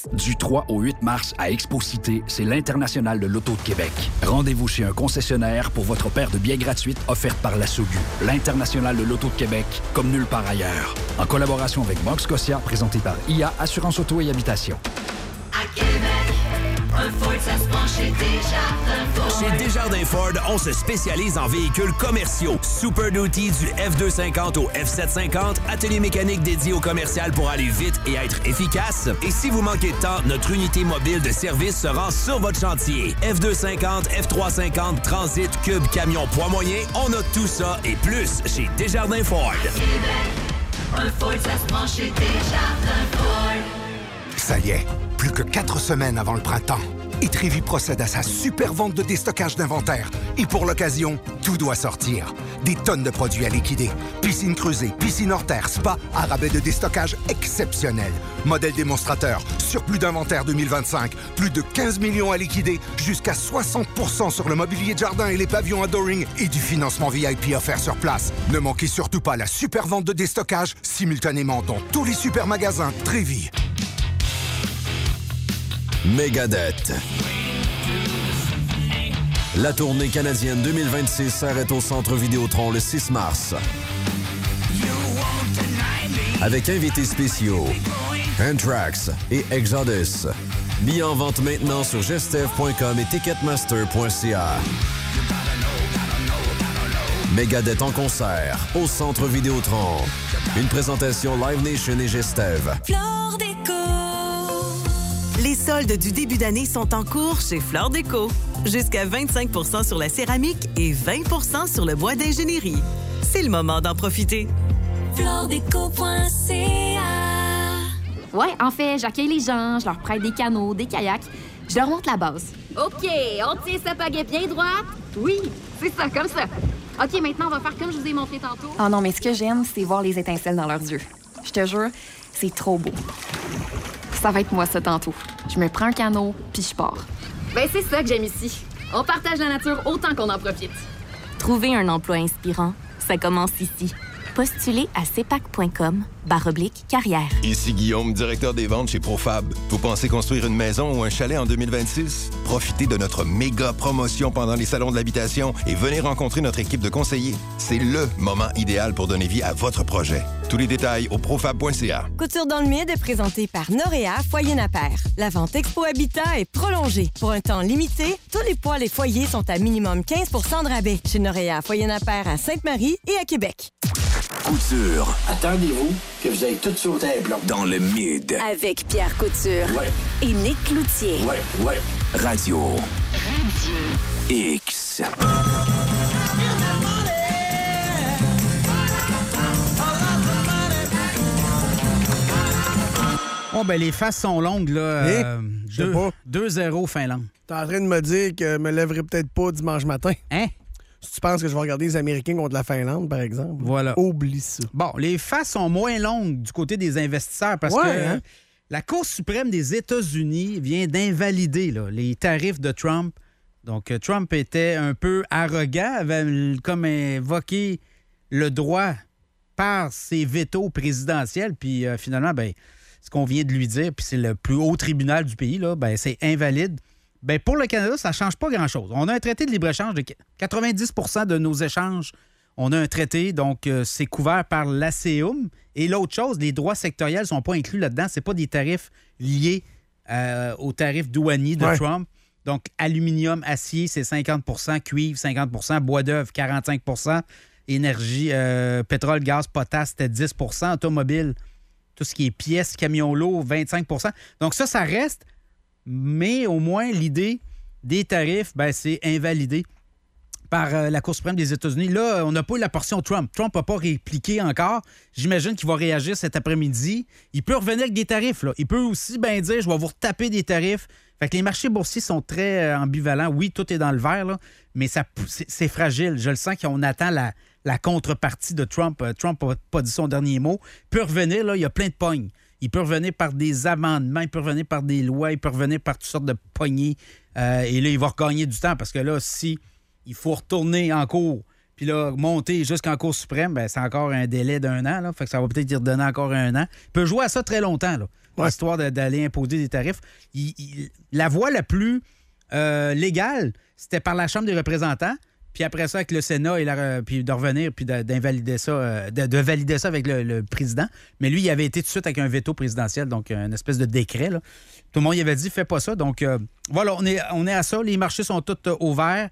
Du trois au huit mars à Expo Cité, c'est l'International de l'Auto de Québec. Rendez-vous chez un concessionnaire pour votre paire de billets gratuites offerte par la SOGU. L'International de l'Auto de Québec, comme nulle part ailleurs. En collaboration avec Mox Scotia, présenté par I A Assurance Auto et Habitation. À Québec, un Ford, ça se penche chez Desjardins Ford. Chez Desjardins Ford, on se spécialise en véhicules commerciaux. Super Duty du F deux cent cinquante au F sept cent cinquante, atelier mécanique dédié au commercial pour aller vite et être efficace. Et si vous manquez de temps, notre unité mobile de service se rend sur votre chantier. F deux cent cinquante, F trois cent cinquante, Transit, Cube, Camion, poids moyen, on a tout ça et plus chez Desjardins Ford. À Québec, un Ford, ça se penche chez Desjardins Ford. Ça y est, plus que quatre semaines avant le printemps. Et Trévi procède à sa super vente de déstockage d'inventaire. Et pour l'occasion, tout doit sortir. Des tonnes de produits à liquider. Piscine creusée, piscine hors terre, spa, à rabais de déstockage exceptionnel. Modèle démonstrateur, surplus d'inventaire deux mille vingt-cinq, plus de quinze millions à liquider, jusqu'à soixante pour cent sur le mobilier de jardin et les pavillons Adoring et du financement V I P offert sur place. Ne manquez surtout pas la super vente de déstockage simultanément dans tous les super magasins Trévi. Megadeth. La tournée canadienne deux mille vingt-six s'arrête au Centre Vidéotron le six mars. Avec invités spéciaux, Anthrax et Exodus. Billets en vente maintenant sur gestev point com et ticketmaster point c a. Megadeth en concert au Centre Vidéotron. Une présentation Live Nation et Gestev. Flore Déco. Les soldes du début d'année sont en cours chez Flore Déco. Jusqu'à vingt-cinq pour cent sur la céramique et vingt pour cent sur le bois d'ingénierie. C'est le moment d'en profiter. flore déco point c a. Ouais, en fait, j'accueille les gens, je leur prête des canots, des kayaks. Je leur montre la base. OK, on tient sa pagaie bien droite. Oui, c'est ça, comme ça. OK, maintenant, on va faire comme je vous ai montré tantôt. Oh non, mais ce que j'aime, c'est voir les étincelles dans leurs yeux. Je te jure, c'est trop beau. Ça va être moi, ça, tantôt. Je me prends un canot, puis je pars. Ben, c'est ça que j'aime ici. On partage la nature autant qu'on en profite. Trouver un emploi inspirant, ça commence ici. Postulez à cepac point com barre oblique carrière. Ici Guillaume, directeur des ventes chez Profab. Vous pensez construire une maison ou un chalet en deux mille vingt-six? Profitez de notre méga promotion pendant les salons de l'habitation et venez rencontrer notre équipe de conseillers. C'est le moment idéal pour donner vie à votre projet. Tous les détails au profab point c a. Couture dans le Mid est présentée par Noréa Foyer Napper. La vente Expo Habitat est prolongée. Pour un temps limité, tous les poêles et foyers sont à minimum quinze pour cent de rabais. Chez Noréa Foyer Napper à Sainte-Marie et à Québec. Couture. Attendez-vous que vous ayez tout sauté un plomb. Dans le Mid. Avec Pierre Couture. Ouais. Et Nick Cloutier. Ouais, ouais. Radio. Radio. X. Oh, ben les faces sont longues, là. Euh, Je sais pas. deux zéro Finlande. T'es en train de me dire que je me lèverai peut-être pas dimanche matin. Hein? Si tu penses que je vais regarder les Américains contre la Finlande, par exemple. Voilà. Oublie ça. Bon, les faces sont moins longues du côté des investisseurs parce Ouais, que hein? la Cour suprême des États-Unis vient d'invalider là, les tarifs de Trump. Donc, euh, Trump était un peu arrogant, avait comme invoqué le droit par ses vétos présidentiels, puis euh, finalement, ben, ce qu'on vient de lui dire, puis c'est le plus haut tribunal du pays, là, ben, c'est invalide. Ben, pour le Canada, ça ne change pas grand-chose. On a un traité de libre-échange de quatre-vingt-dix pour cent de nos échanges. On a un traité, donc euh, c'est couvert par l'A C E U M. Et l'autre chose, les droits sectoriels ne sont pas inclus là-dedans. Ce n'est pas des tarifs liés euh, aux tarifs douaniers de Ouais. Trump. Donc, aluminium, acier, c'est cinquante pour cent, cuivre, cinquante pour cent, bois d'œuvre, quarante-cinq pour cent, énergie, euh, pétrole, gaz, potasse, c'était dix pour cent, automobile, tout ce qui est pièces, camions lourds, vingt-cinq pour cent. Donc ça, ça reste, mais au moins l'idée des tarifs, ben, c'est invalidé par euh, la Cour suprême des États-Unis. Là, on n'a pas eu la portion Trump. Trump n'a pas répliqué encore. J'imagine qu'il va réagir cet après-midi. Il peut revenir avec des tarifs. Là. Il peut aussi bien dire, je vais vous retaper des tarifs. Fait que les marchés boursiers sont très euh, ambivalents. Oui, tout est dans le vert, là, mais ça, c'est, c'est fragile. Je le sens qu'on attend la, la contrepartie de Trump. Euh, Trump n'a pas dit son dernier mot. Il peut revenir, là, il y a plein de pognes. Il peut revenir par des amendements, il peut revenir par des lois, il peut revenir par toutes sortes de poignées. Euh, et là, il va regagner du temps parce que là, si il faut retourner en cours Puis là, monter jusqu'en Cour suprême, ben, c'est encore un délai d'un an. Là, fait que ça va peut-être y redonner encore un an. Il peut jouer à ça très longtemps, là, Ouais. histoire de- d'aller imposer des tarifs. Il- il- la voie la plus euh, légale, c'était par la Chambre des représentants. Puis après ça, avec le Sénat, et la- puis de revenir, puis de- d'invalider ça, euh, de, de valider ça avec le, le président. Mais lui, il avait été tout de suite avec un veto présidentiel, donc une espèce de décret. Là. Tout le monde, il avait dit, fais pas ça. Donc, euh, voilà, on est, on est à ça. Les marchés sont tous euh, ouverts.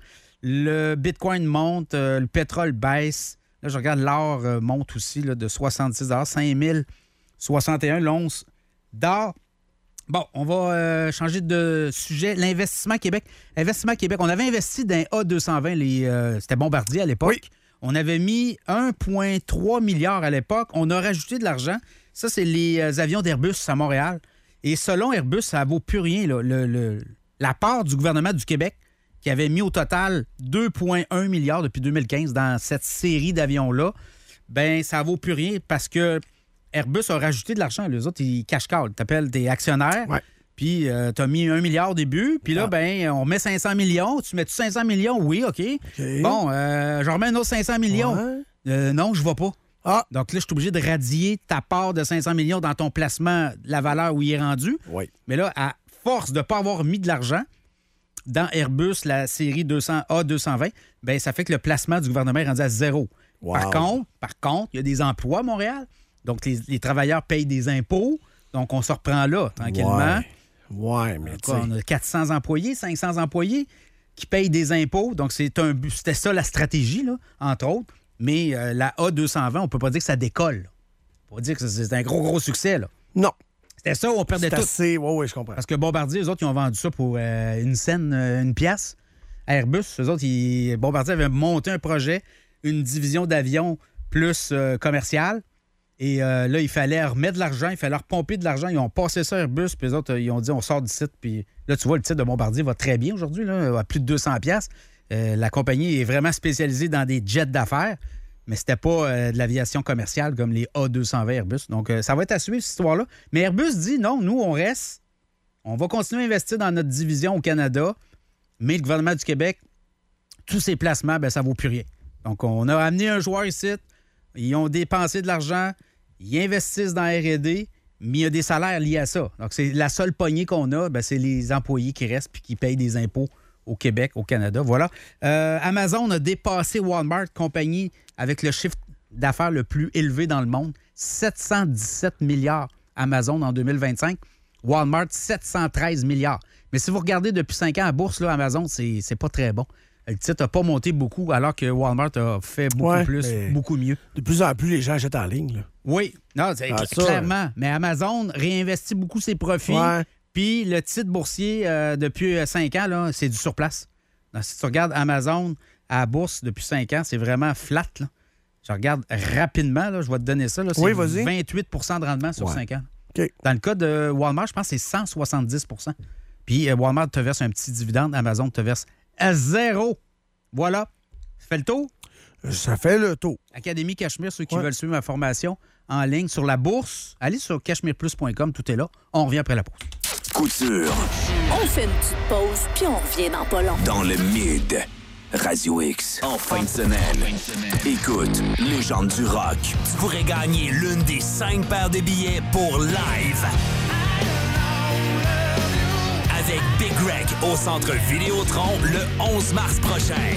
Le Bitcoin monte, euh, le pétrole baisse. Là, je regarde, l'or euh, monte aussi là, de soixante-six cinq mille soixante et un l'once d'or. Bon, on va euh, changer de sujet. L'investissement Québec. Investissement Québec, on avait investi dans A deux cent vingt, les, euh, c'était Bombardier à l'époque. Oui. On avait mis un virgule trois milliard à l'époque. On a rajouté de l'argent. Ça, c'est les euh, avions d'Airbus à Montréal. Et selon Airbus, ça ne vaut plus rien. Là. Le, le- la part du gouvernement du Québec qui avait mis au total deux virgule un milliard depuis deux mille quinze dans cette série d'avions-là, ben ça ne vaut plus rien parce que Airbus a rajouté de l'argent. Les autres, ils cache-cale. Tu appelles des actionnaires, puis euh, tu as mis un milliard au début, puis là, ben on met cinq cents millions. Tu mets-tu cinq cents millions? Oui, OK. Bon, euh, je remets un autre cinq cents millions. Euh, non, je ne vais pas. Ah. Donc là, je suis obligé de radier ta part de cinq cents millions dans ton placement, la valeur où il est rendu. Oui. Mais là, à force de ne pas avoir mis de l'argent dans Airbus, la série deux cents A deux cent vingt, ben ça fait que le placement du gouvernement est rendu à zéro. Wow. Par contre, par contre, il y a des emplois à Montréal. Donc, les, les travailleurs payent des impôts. Donc, on se reprend là, tranquillement. Ouais, ouais mais Quoi, on a quatre cents employés, cinq cents employés qui payent des impôts. Donc, c'est un but. C'était ça la stratégie, là, entre autres. Mais euh, la A deux cent vingt, on peut pas dire que ça décolle. On peut pas dire que c'est un gros, gros succès. Là. Non. C'était ça, on perdait C'est tout. assez... Oui, oui, je comprends. Parce que Bombardier, eux autres, ils ont vendu ça pour euh, une scène, euh, une pièce. Airbus, eux autres, ils... Bombardier avait monté un projet, une division d'avions plus euh, commerciale. Et euh, là, il fallait remettre de l'argent, il fallait repomper de l'argent. Ils ont passé ça à Airbus, puis les autres, ils ont dit on sort du site. Puis là, tu vois, le titre de Bombardier va très bien aujourd'hui, là, à plus de deux cents piastres. Euh, la compagnie est vraiment spécialisée dans des jets d'affaires, mais c'était pas euh, de l'aviation commerciale comme les A deux cent vingt Airbus. Donc, euh, ça va être à suivre, cette histoire-là. Mais Airbus dit non, nous, on reste. On va continuer à investir dans notre division au Canada, mais le gouvernement du Québec, tous ses placements, ben, ça vaut plus rien. Donc, on a amené un joueur ici. Ils ont dépensé de l'argent, ils investissent dans R et D, mais il y a des salaires liés à ça. Donc, c'est la seule poignée qu'on a, ben, c'est les employés qui restent puis qui payent des impôts au Québec, au Canada. Voilà. Euh, Amazon a dépassé Walmart, compagnie avec le chiffre d'affaires le plus élevé dans le monde. sept cent dix-sept milliards Amazon en deux mille vingt-cinq. Walmart, sept cent treize milliards. Mais si vous regardez depuis cinq ans à bourse, là, Amazon, c'est, c'est pas très bon. Le titre n'a pas monté beaucoup, alors que Walmart a fait beaucoup Ouais, plus, mais beaucoup mieux. De plus en plus, les gens achètent en ligne. Là. Oui, non, c'est Ah, cl- ça, clairement. Mais Amazon réinvestit beaucoup ses profits. Ouais. Puis le titre boursier, euh, depuis cinq ans, là, c'est du surplace. Donc, si tu regardes Amazon à la bourse depuis cinq ans, c'est vraiment flat. Là. Je regarde rapidement, là, je vais te donner ça. Là, c'est Oui, vas-y. vingt-huit pour cent de rendement sur Ouais. cinq ans. OK. Dans le cas de Walmart, je pense que c'est cent soixante-dix pour cent. Puis euh, Walmart te verse un petit dividende, Amazon te verse à zéro. Voilà. Ça fait le tour? Ça fait le tour. Académie Cachemire, ceux qui Ouais. veulent suivre ma formation en ligne sur la bourse, allez sur cachemire plus point com, tout est là. On revient après la pause. Couture On fait une petite pause, puis on revient dans pas long. dans le mid. Radio X. En fin de semaine. Écoute, légende du rock. Tu pourrais gagner l'une des cinq paires de billets pour live. Avec Big Rec au Centre Vidéotron le onze mars prochain.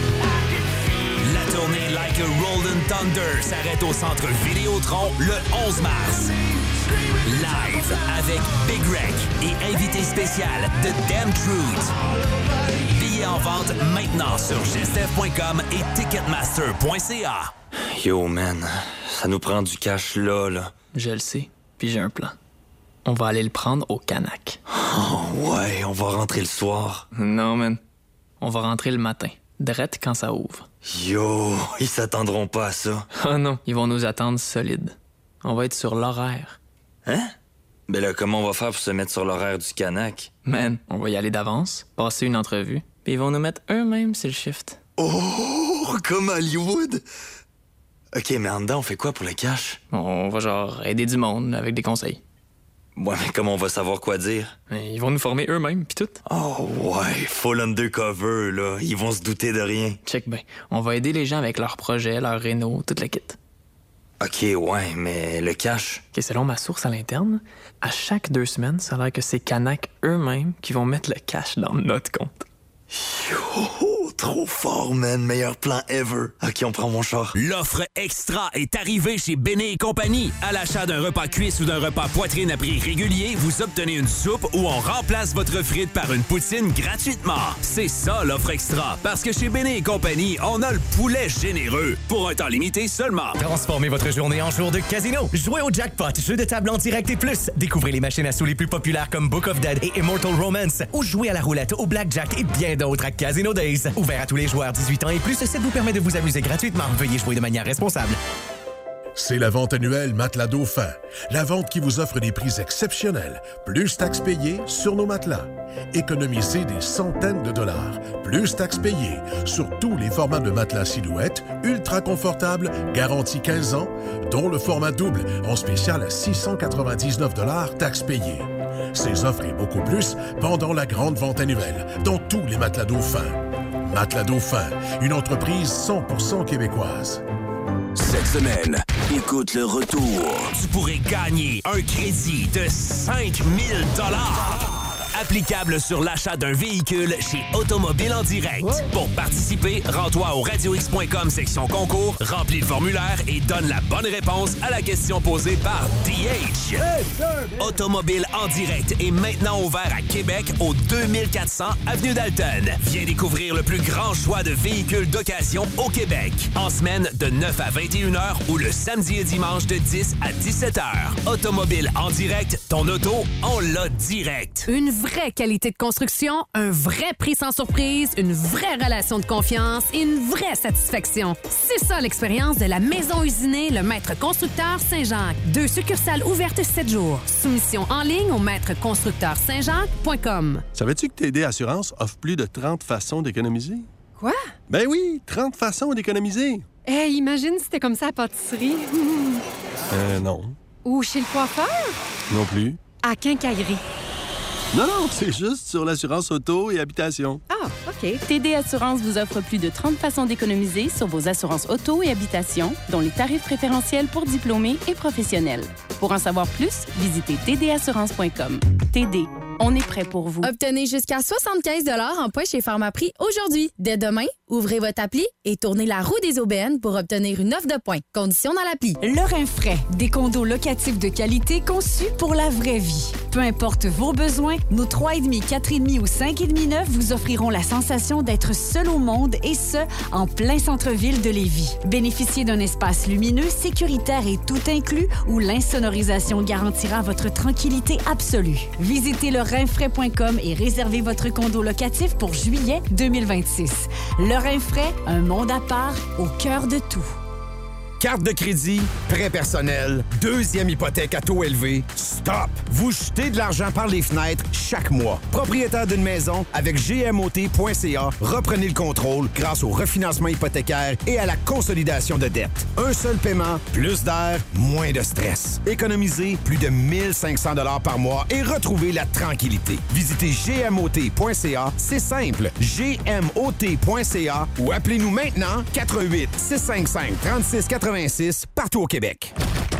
La tournée Like a Rolling Thunder s'arrête au Centre Vidéotron le onze mars. Live avec Big Rec et invité spécial de Damn Truth. Billets en vente maintenant sur gestef point com et ticketmaster point c a. Yo, man, ça nous prend du cash là, là. Je le sais, puis j'ai un plan. On va aller le prendre au Canac. Oh, ouais, on va rentrer le soir. Non, man. On va rentrer le matin, direct quand ça ouvre. Yo, ils s'attendront pas à ça. Oh non, ils vont nous attendre solides. On va être sur l'horaire. Hein? Ben là, comment on va faire pour se mettre sur l'horaire du Canac? Man, on va y aller d'avance, passer une entrevue, puis ils vont nous mettre eux-mêmes sur le shift. Oh, comme Hollywood! OK, mais en dedans, on fait quoi pour le cash? On va genre aider du monde avec des conseils. Ouais, mais comment on va savoir quoi dire? Ils vont nous former eux-mêmes, pis tout. Oh ouais, full undercover, là. Ils vont se douter de rien. Check ben, on va aider les gens avec leurs projets, leurs rénaux, toute la kit. OK, ouais, mais le cash... OK, selon ma source à l'interne, à chaque deux semaines, ça a l'air que c'est Canac eux-mêmes qui vont mettre le cash dans notre compte. Yo, trop fort, man. Meilleur plan ever. OK, on prend mon char. L'offre extra est arrivée chez Béné et compagnie. À l'achat d'un repas cuisse ou d'un repas poitrine à prix régulier, vous obtenez une soupe où on remplace votre frite par une poutine gratuitement. C'est ça, l'offre extra. Parce que chez Béné et compagnie, on a le poulet généreux. Pour un temps limité seulement. Transformez votre journée en jour de casino. Jouez au jackpot, jeu de table en direct et plus. Découvrez les machines à sous les plus populaires comme Book of Dead et Immortal Romance. Ou jouez à la roulette, au blackjack et bien d'autres à Casino Days. Ouvert à tous les joueurs dix-huit ans et plus, ce site vous permet de vous amuser gratuitement. Veuillez jouer de manière responsable. C'est la vente annuelle Matelas Dauphin. La vente qui vous offre des prix exceptionnels. Plus taxes payées sur nos matelas. Économisez des centaines de dollars. Plus taxes payées sur tous les formats de matelas silhouette, ultra confortables, garantie quinze ans, dont le format double en spécial à six cent quatre-vingt-dix-neuf dollars taxes payées. Ces offres et beaucoup plus pendant la grande vente annuelle dans tous les matelas Dauphin. Matelas Dauphin, une entreprise cent pour cent québécoise. Cette semaine, écoute le retour. Tu pourrais gagner un crédit de cinq mille dollars. Applicable sur l'achat d'un véhicule chez Automobile en direct. Ouais. Pour participer, rends-toi au radio x point com section concours, remplis le formulaire et donne la bonne réponse à la question posée par D H. Hey, Automobile en direct est maintenant ouvert à Québec au deux mille quatre cents avenue Dalton. Viens découvrir le plus grand choix de véhicules d'occasion au Québec. En semaine de neuf à vingt et une heures ou le samedi et dimanche de dix à dix-sept heures. Automobile en direct, ton auto, on l'a direct. Une vraie qualité de construction, un vrai prix sans surprise, une vraie relation de confiance et une vraie satisfaction. C'est ça l'expérience de la Maison Usinée, le maître constructeur Saint-Jacques. Deux succursales ouvertes sept jours. Soumission en ligne au maître constructeur saint jacques point com. Savais-tu que T D Assurance offre plus de trente façons d'économiser? Quoi? Ben oui, trente façons d'économiser. Eh, hey, imagine si c'était comme ça à pâtisserie. euh, non. Ou chez le coiffeur? Non plus. À quincaillerie. Non, non, c'est juste sur l'assurance auto et habitation. Ah, OK. T D Assurance vous offre plus de trente façons d'économiser sur vos assurances auto et habitation, dont les tarifs préférentiels pour diplômés et professionnels. Pour en savoir plus, visitez t d assurance point com. T D, on est prêt pour vous. Obtenez jusqu'à soixante-quinze dollars en points chez Pharmaprix aujourd'hui. Dès demain, ouvrez votre appli et tournez la roue des aubaines pour obtenir une offre de points. Conditions dans l'appli. Lorrain Frais, des condos locatifs de qualité conçus pour la vraie vie. Peu importe vos besoins, nos trois virgule cinq, quatre virgule cinq ou cinq virgule cinq neuf vous offriront la sensation d'être seul au monde et ce, en plein centre-ville de Lévis. Bénéficiez d'un espace lumineux, sécuritaire et tout inclus où l'insonorisation garantira votre tranquillité absolue. Visitez lorrainfrais point com et réservez votre condo locatif pour juillet deux mille vingt-six. Lorrain Frais, un monde à part au cœur de tout. Carte de crédit, prêt personnel, deuxième hypothèque à taux élevé. Stop! Vous jetez de l'argent par les fenêtres chaque mois. Propriétaire d'une maison, avec G M O T point C A, reprenez le contrôle grâce au refinancement hypothécaire et à la consolidation de dettes. Un seul paiement, plus d'air, moins de stress. Économisez plus de mille cinq cents dollars par mois et retrouvez la tranquillité. Visitez G M O T point C A, c'est simple, G M O T point C A ou appelez-nous maintenant quatre un huit, six cinq cinq, trois six quatre six partout au Québec.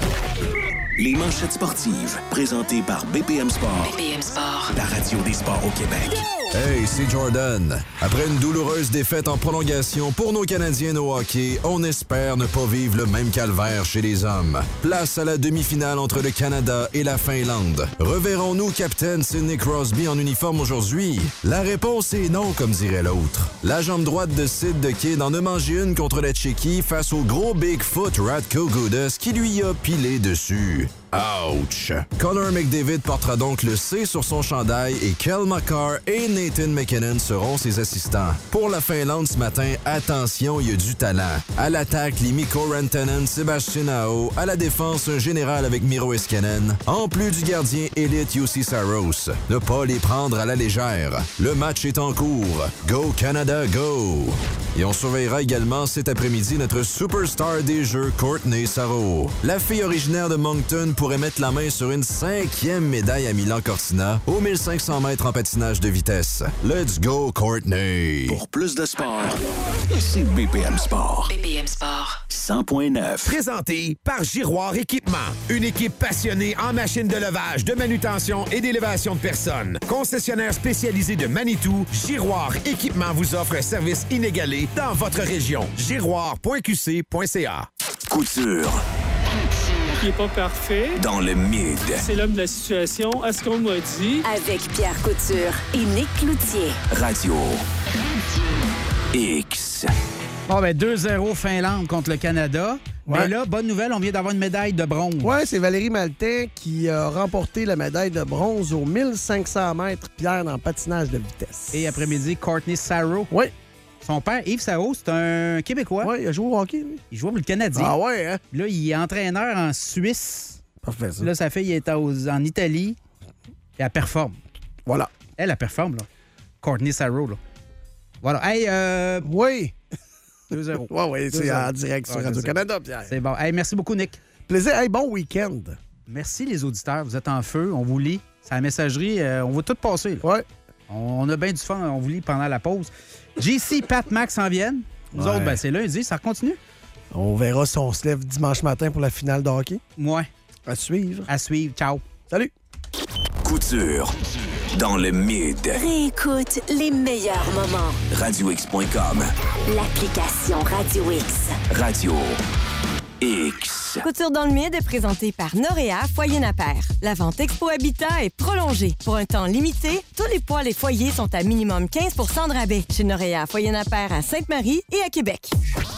Les manchettes sportives, présentées par B P M Sport. B P M Sport. La radio des sports au Québec. Hey, c'est Jordan. Après une douloureuse défaite en prolongation pour nos Canadiens au hockey, on espère ne pas vivre le même calvaire chez les hommes. Place à la demi-finale entre le Canada et la Finlande. Reverrons-nous Captain Sidney Crosby en uniforme aujourd'hui? La réponse est non, comme dirait l'autre. La jambe droite de Sid the Kid en a mangé une contre la Tchéquie face au gros Bigfoot Radko Gudas qui lui a pilé dessus. Ouch! Connor McDavid portera donc le C sur son chandail et Kel McCarr et Nathan McKinnon seront ses assistants. Pour la Finlande ce matin, attention, il y a du talent. À l'attaque, les Mikko Rantanen, Sébastien Aho. À la défense, un général avec Miro Heiskanen. En plus du gardien élite Jussi Saros. Ne pas les prendre à la légère. Le match est en cours. Go Canada, go! Et on surveillera également cet après-midi notre superstar des jeux, Courtney Sarro. La fille originaire de Moncton pourrait mettre la main sur une cinquième médaille à Milan-Cortina aux mille cinq cents mètres en patinage de vitesse. Let's go, Courtney! Pour plus de sport, c'est B P M Sport. B P M Sport. cent point neuf. Présenté par Giroir Équipement. Une équipe passionnée en machines de levage, de manutention et d'élévation de personnes. Concessionnaire spécialisé de Manitou, Giroir Équipement vous offre un service inégalé dans votre région. giroir point q c point c a. Couture. Qui est pas parfait. Dans le mid. C'est l'homme de la situation. À ce qu'on m'a dit. Avec Pierre Couture et Nick Cloutier. Radio X. Bon, ben deux zéro Finlande contre le Canada. Ouais. Mais là, bonne nouvelle, on vient d'avoir une médaille de bronze. Oui, c'est Valérie Maltais qui a remporté la médaille de bronze aux mille cinq cents mètres, Pierre, dans le patinage de vitesse. Et après-midi, Courtney Sarro. Oui. Son père, Yves Sarro, c'est un Québécois. Oui, il a joué au hockey, lui. Il joue pour le Canadien. Ah ouais, hein? Là, il est entraîneur en Suisse. Parfait, ça. Là, sa fille est aux- en Italie. Et elle performe. Voilà. Elle, elle performe, là. Courtney Sarro, là. Voilà. Hey, euh... Oui. deux zéro. Oui, oui, c'est deux zéro. en direct sur Ouais, Radio-Canada, Pierre. C'est bon. Hey, merci beaucoup, Nick. Plaisir. Hey, bon week-end. Merci, les auditeurs. Vous êtes en feu. On vous lit. C'est la messagerie. euh, on va tout passer. Oui. On a bien du fun. On vous lit pendant la pause. J C, Pat, Max s'en viennent. Nous Ouais. autres, ben, c'est lundi. Ça continue? On verra si on se lève dimanche matin pour la finale de hockey. Ouais. À suivre. À suivre. Ciao. Salut. Couture. Dans le mid. Réécoute les meilleurs moments. radio x point com. L'application Radio X. Radio X. Couture dans le mid est présentée par Noréa Foyer Napper. La vente Expo Habitat est prolongée. Pour un temps limité, tous les poêles et foyers sont à minimum quinze de rabais. Chez Noréa Foyer Napper à Sainte-Marie et à Québec.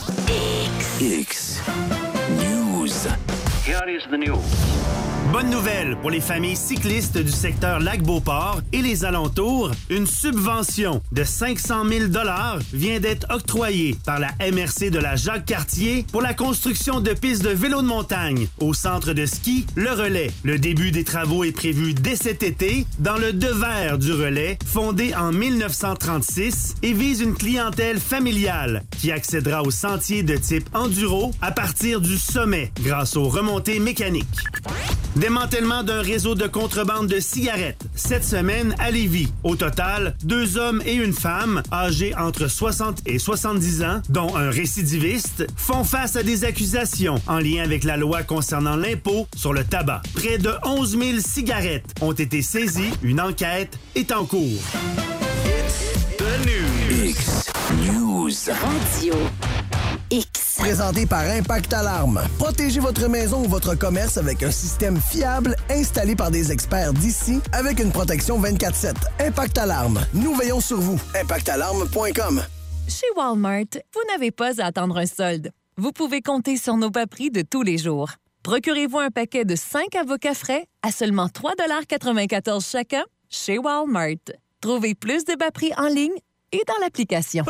X. News. Here is the news. Bonne nouvelle pour les familles cyclistes du secteur Lac-Beauport et les alentours. Une subvention de cinq cent mille dollars vient d'être octroyée par la M R C de la Jacques-Cartier pour la construction de pistes de vélo de montagne au centre de ski Le Relais. Le début des travaux est prévu dès cet été dans le Devers du Relais, fondé en mille neuf cent trente-six et vise une clientèle familiale qui accédera aux sentiers de type enduro à partir du sommet grâce aux remontées mécaniques. Démantèlement d'un réseau de contrebande de cigarettes cette semaine à Lévis. Au total, deux hommes et une femme, âgés entre soixante et soixante-dix ans, dont un récidiviste, font face à des accusations en lien avec la loi concernant l'impôt sur le tabac. Près de onze mille cigarettes ont été saisies. Une enquête est en cours. X News. Radio X. Présenté par Impact Alarme. Protégez votre maison ou votre commerce avec un système fiable installé par des experts d'ici avec une protection vingt-quatre sept. Impact Alarme. Nous veillons sur vous. impact alarme point com. Chez Walmart, vous n'avez pas à attendre un solde. Vous pouvez compter sur nos bas prix de tous les jours. Procurez-vous un paquet de cinq avocats frais à seulement trois dollars quatre-vingt-quatorze chacun chez Walmart. Trouvez plus de bas prix en ligne et dans l'application.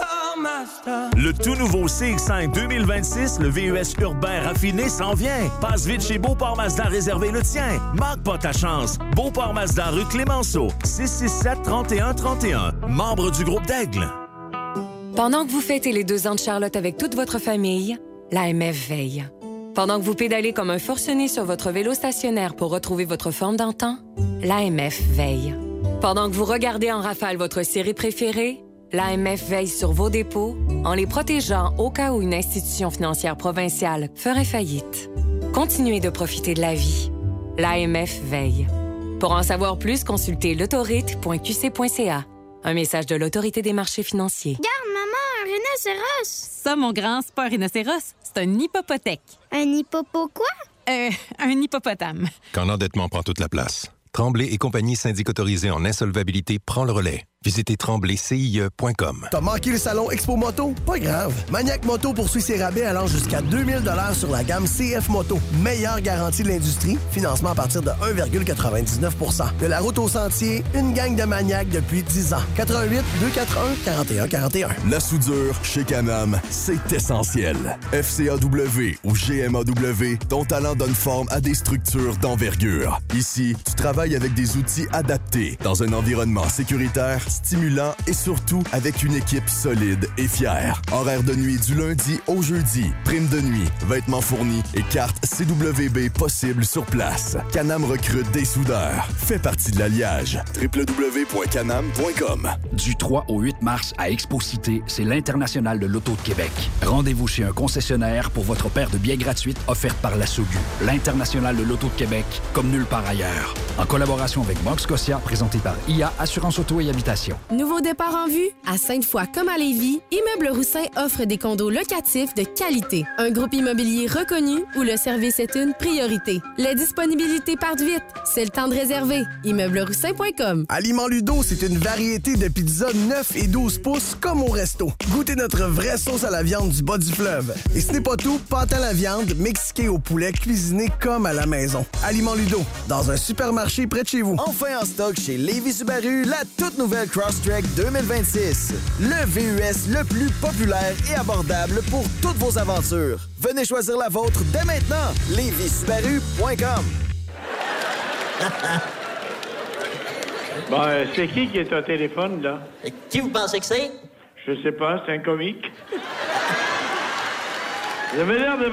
Le tout nouveau C X cinq deux mille vingt-six, le V U S urbain raffiné, s'en vient. Passe vite chez Beauport Mazda, réserver le tien. Manque pas ta chance. Beauport Mazda, rue Clémenceau, six six sept, trente et un trente et un. Membre du groupe d'Aigle. Pendant que vous fêtez les deux ans de Charlotte avec toute votre famille, l'A M F veille. Pendant que vous pédalez comme un forcené sur votre vélo stationnaire pour retrouver votre forme d'antan, l'A M F veille. Pendant que vous regardez en rafale votre série préférée, l'A M F veille sur vos dépôts en les protégeant au cas où une institution financière provinciale ferait faillite. Continuez de profiter de la vie. L'A M F veille. Pour en savoir plus, consultez l'autorite point q c point c a. Un message de l'Autorité des marchés financiers. Garde, maman, un rhinocéros! Ça, mon grand, c'est pas un rhinocéros, c'est un hippopotèque. Un hippopo quoi? Euh, un hippopotame. Quand l'endettement prend toute la place, Tremblay et compagnie syndic autorisée en insolvabilité prend le relais. Visitez tremblay c i e point com. T'as manqué le salon Expo Moto? Pas grave. Maniac Moto poursuit ses rabais allant jusqu'à deux mille dollars sur la gamme C F Moto. Meilleure garantie de l'industrie. Financement à partir de un virgule quatre-vingt-dix-neuf pour cent. De la route au sentier, une gang de maniaques depuis dix ans. quatre un huit, deux quatre un, quatre un quatre un. La soudure, chez Canam, c'est essentiel. F C A W ou G M A W, ton talent donne forme à des structures d'envergure. Ici, tu travailles avec des outils adaptés dans un environnement sécuritaire stimulant et surtout avec une équipe solide et fière. Horaire de nuit du lundi au jeudi. Prime de nuit, vêtements fournis et carte C W B possible sur place. Canam recrute des soudeurs. Fait partie de l'alliage. w w w point canam point com. Du trois au huit mars à Expo Cité, c'est l'International de l'Auto de Québec. Rendez-vous chez un concessionnaire pour votre paire de billets gratuites offerte par la SOGU. L'International de l'Auto de Québec, comme nulle part ailleurs. En collaboration avec Box Scotia, présenté par I A Assurance Auto et Habitation. Nouveau départ en vue? À Sainte-Foy comme à Lévis, Immeuble Roussin offre des condos locatifs de qualité. Un groupe immobilier reconnu où le service est une priorité. Les disponibilités partent vite. C'est le temps de réserver. immeuble roussin point com. Aliment Ludo, c'est une variété de pizzas neuf et douze pouces comme au resto. Goûtez notre vraie sauce à la viande du bas du fleuve. Et ce n'est pas tout, pâte à la viande, mexiquée au poulet, cuisiné comme à la maison. Aliment Ludo, dans un supermarché près de chez vous. Enfin en stock chez Lévis Subaru, la toute nouvelle Crosstrek deux mille vingt-six. Le V U S le plus populaire et abordable pour toutes vos aventures. Venez choisir la vôtre dès maintenant. lévis subaru point com. Bon, euh, c'est qui qui est au téléphone, là? Qui vous pensez que c'est? Je sais pas, c'est un comique. Vous avez l'air de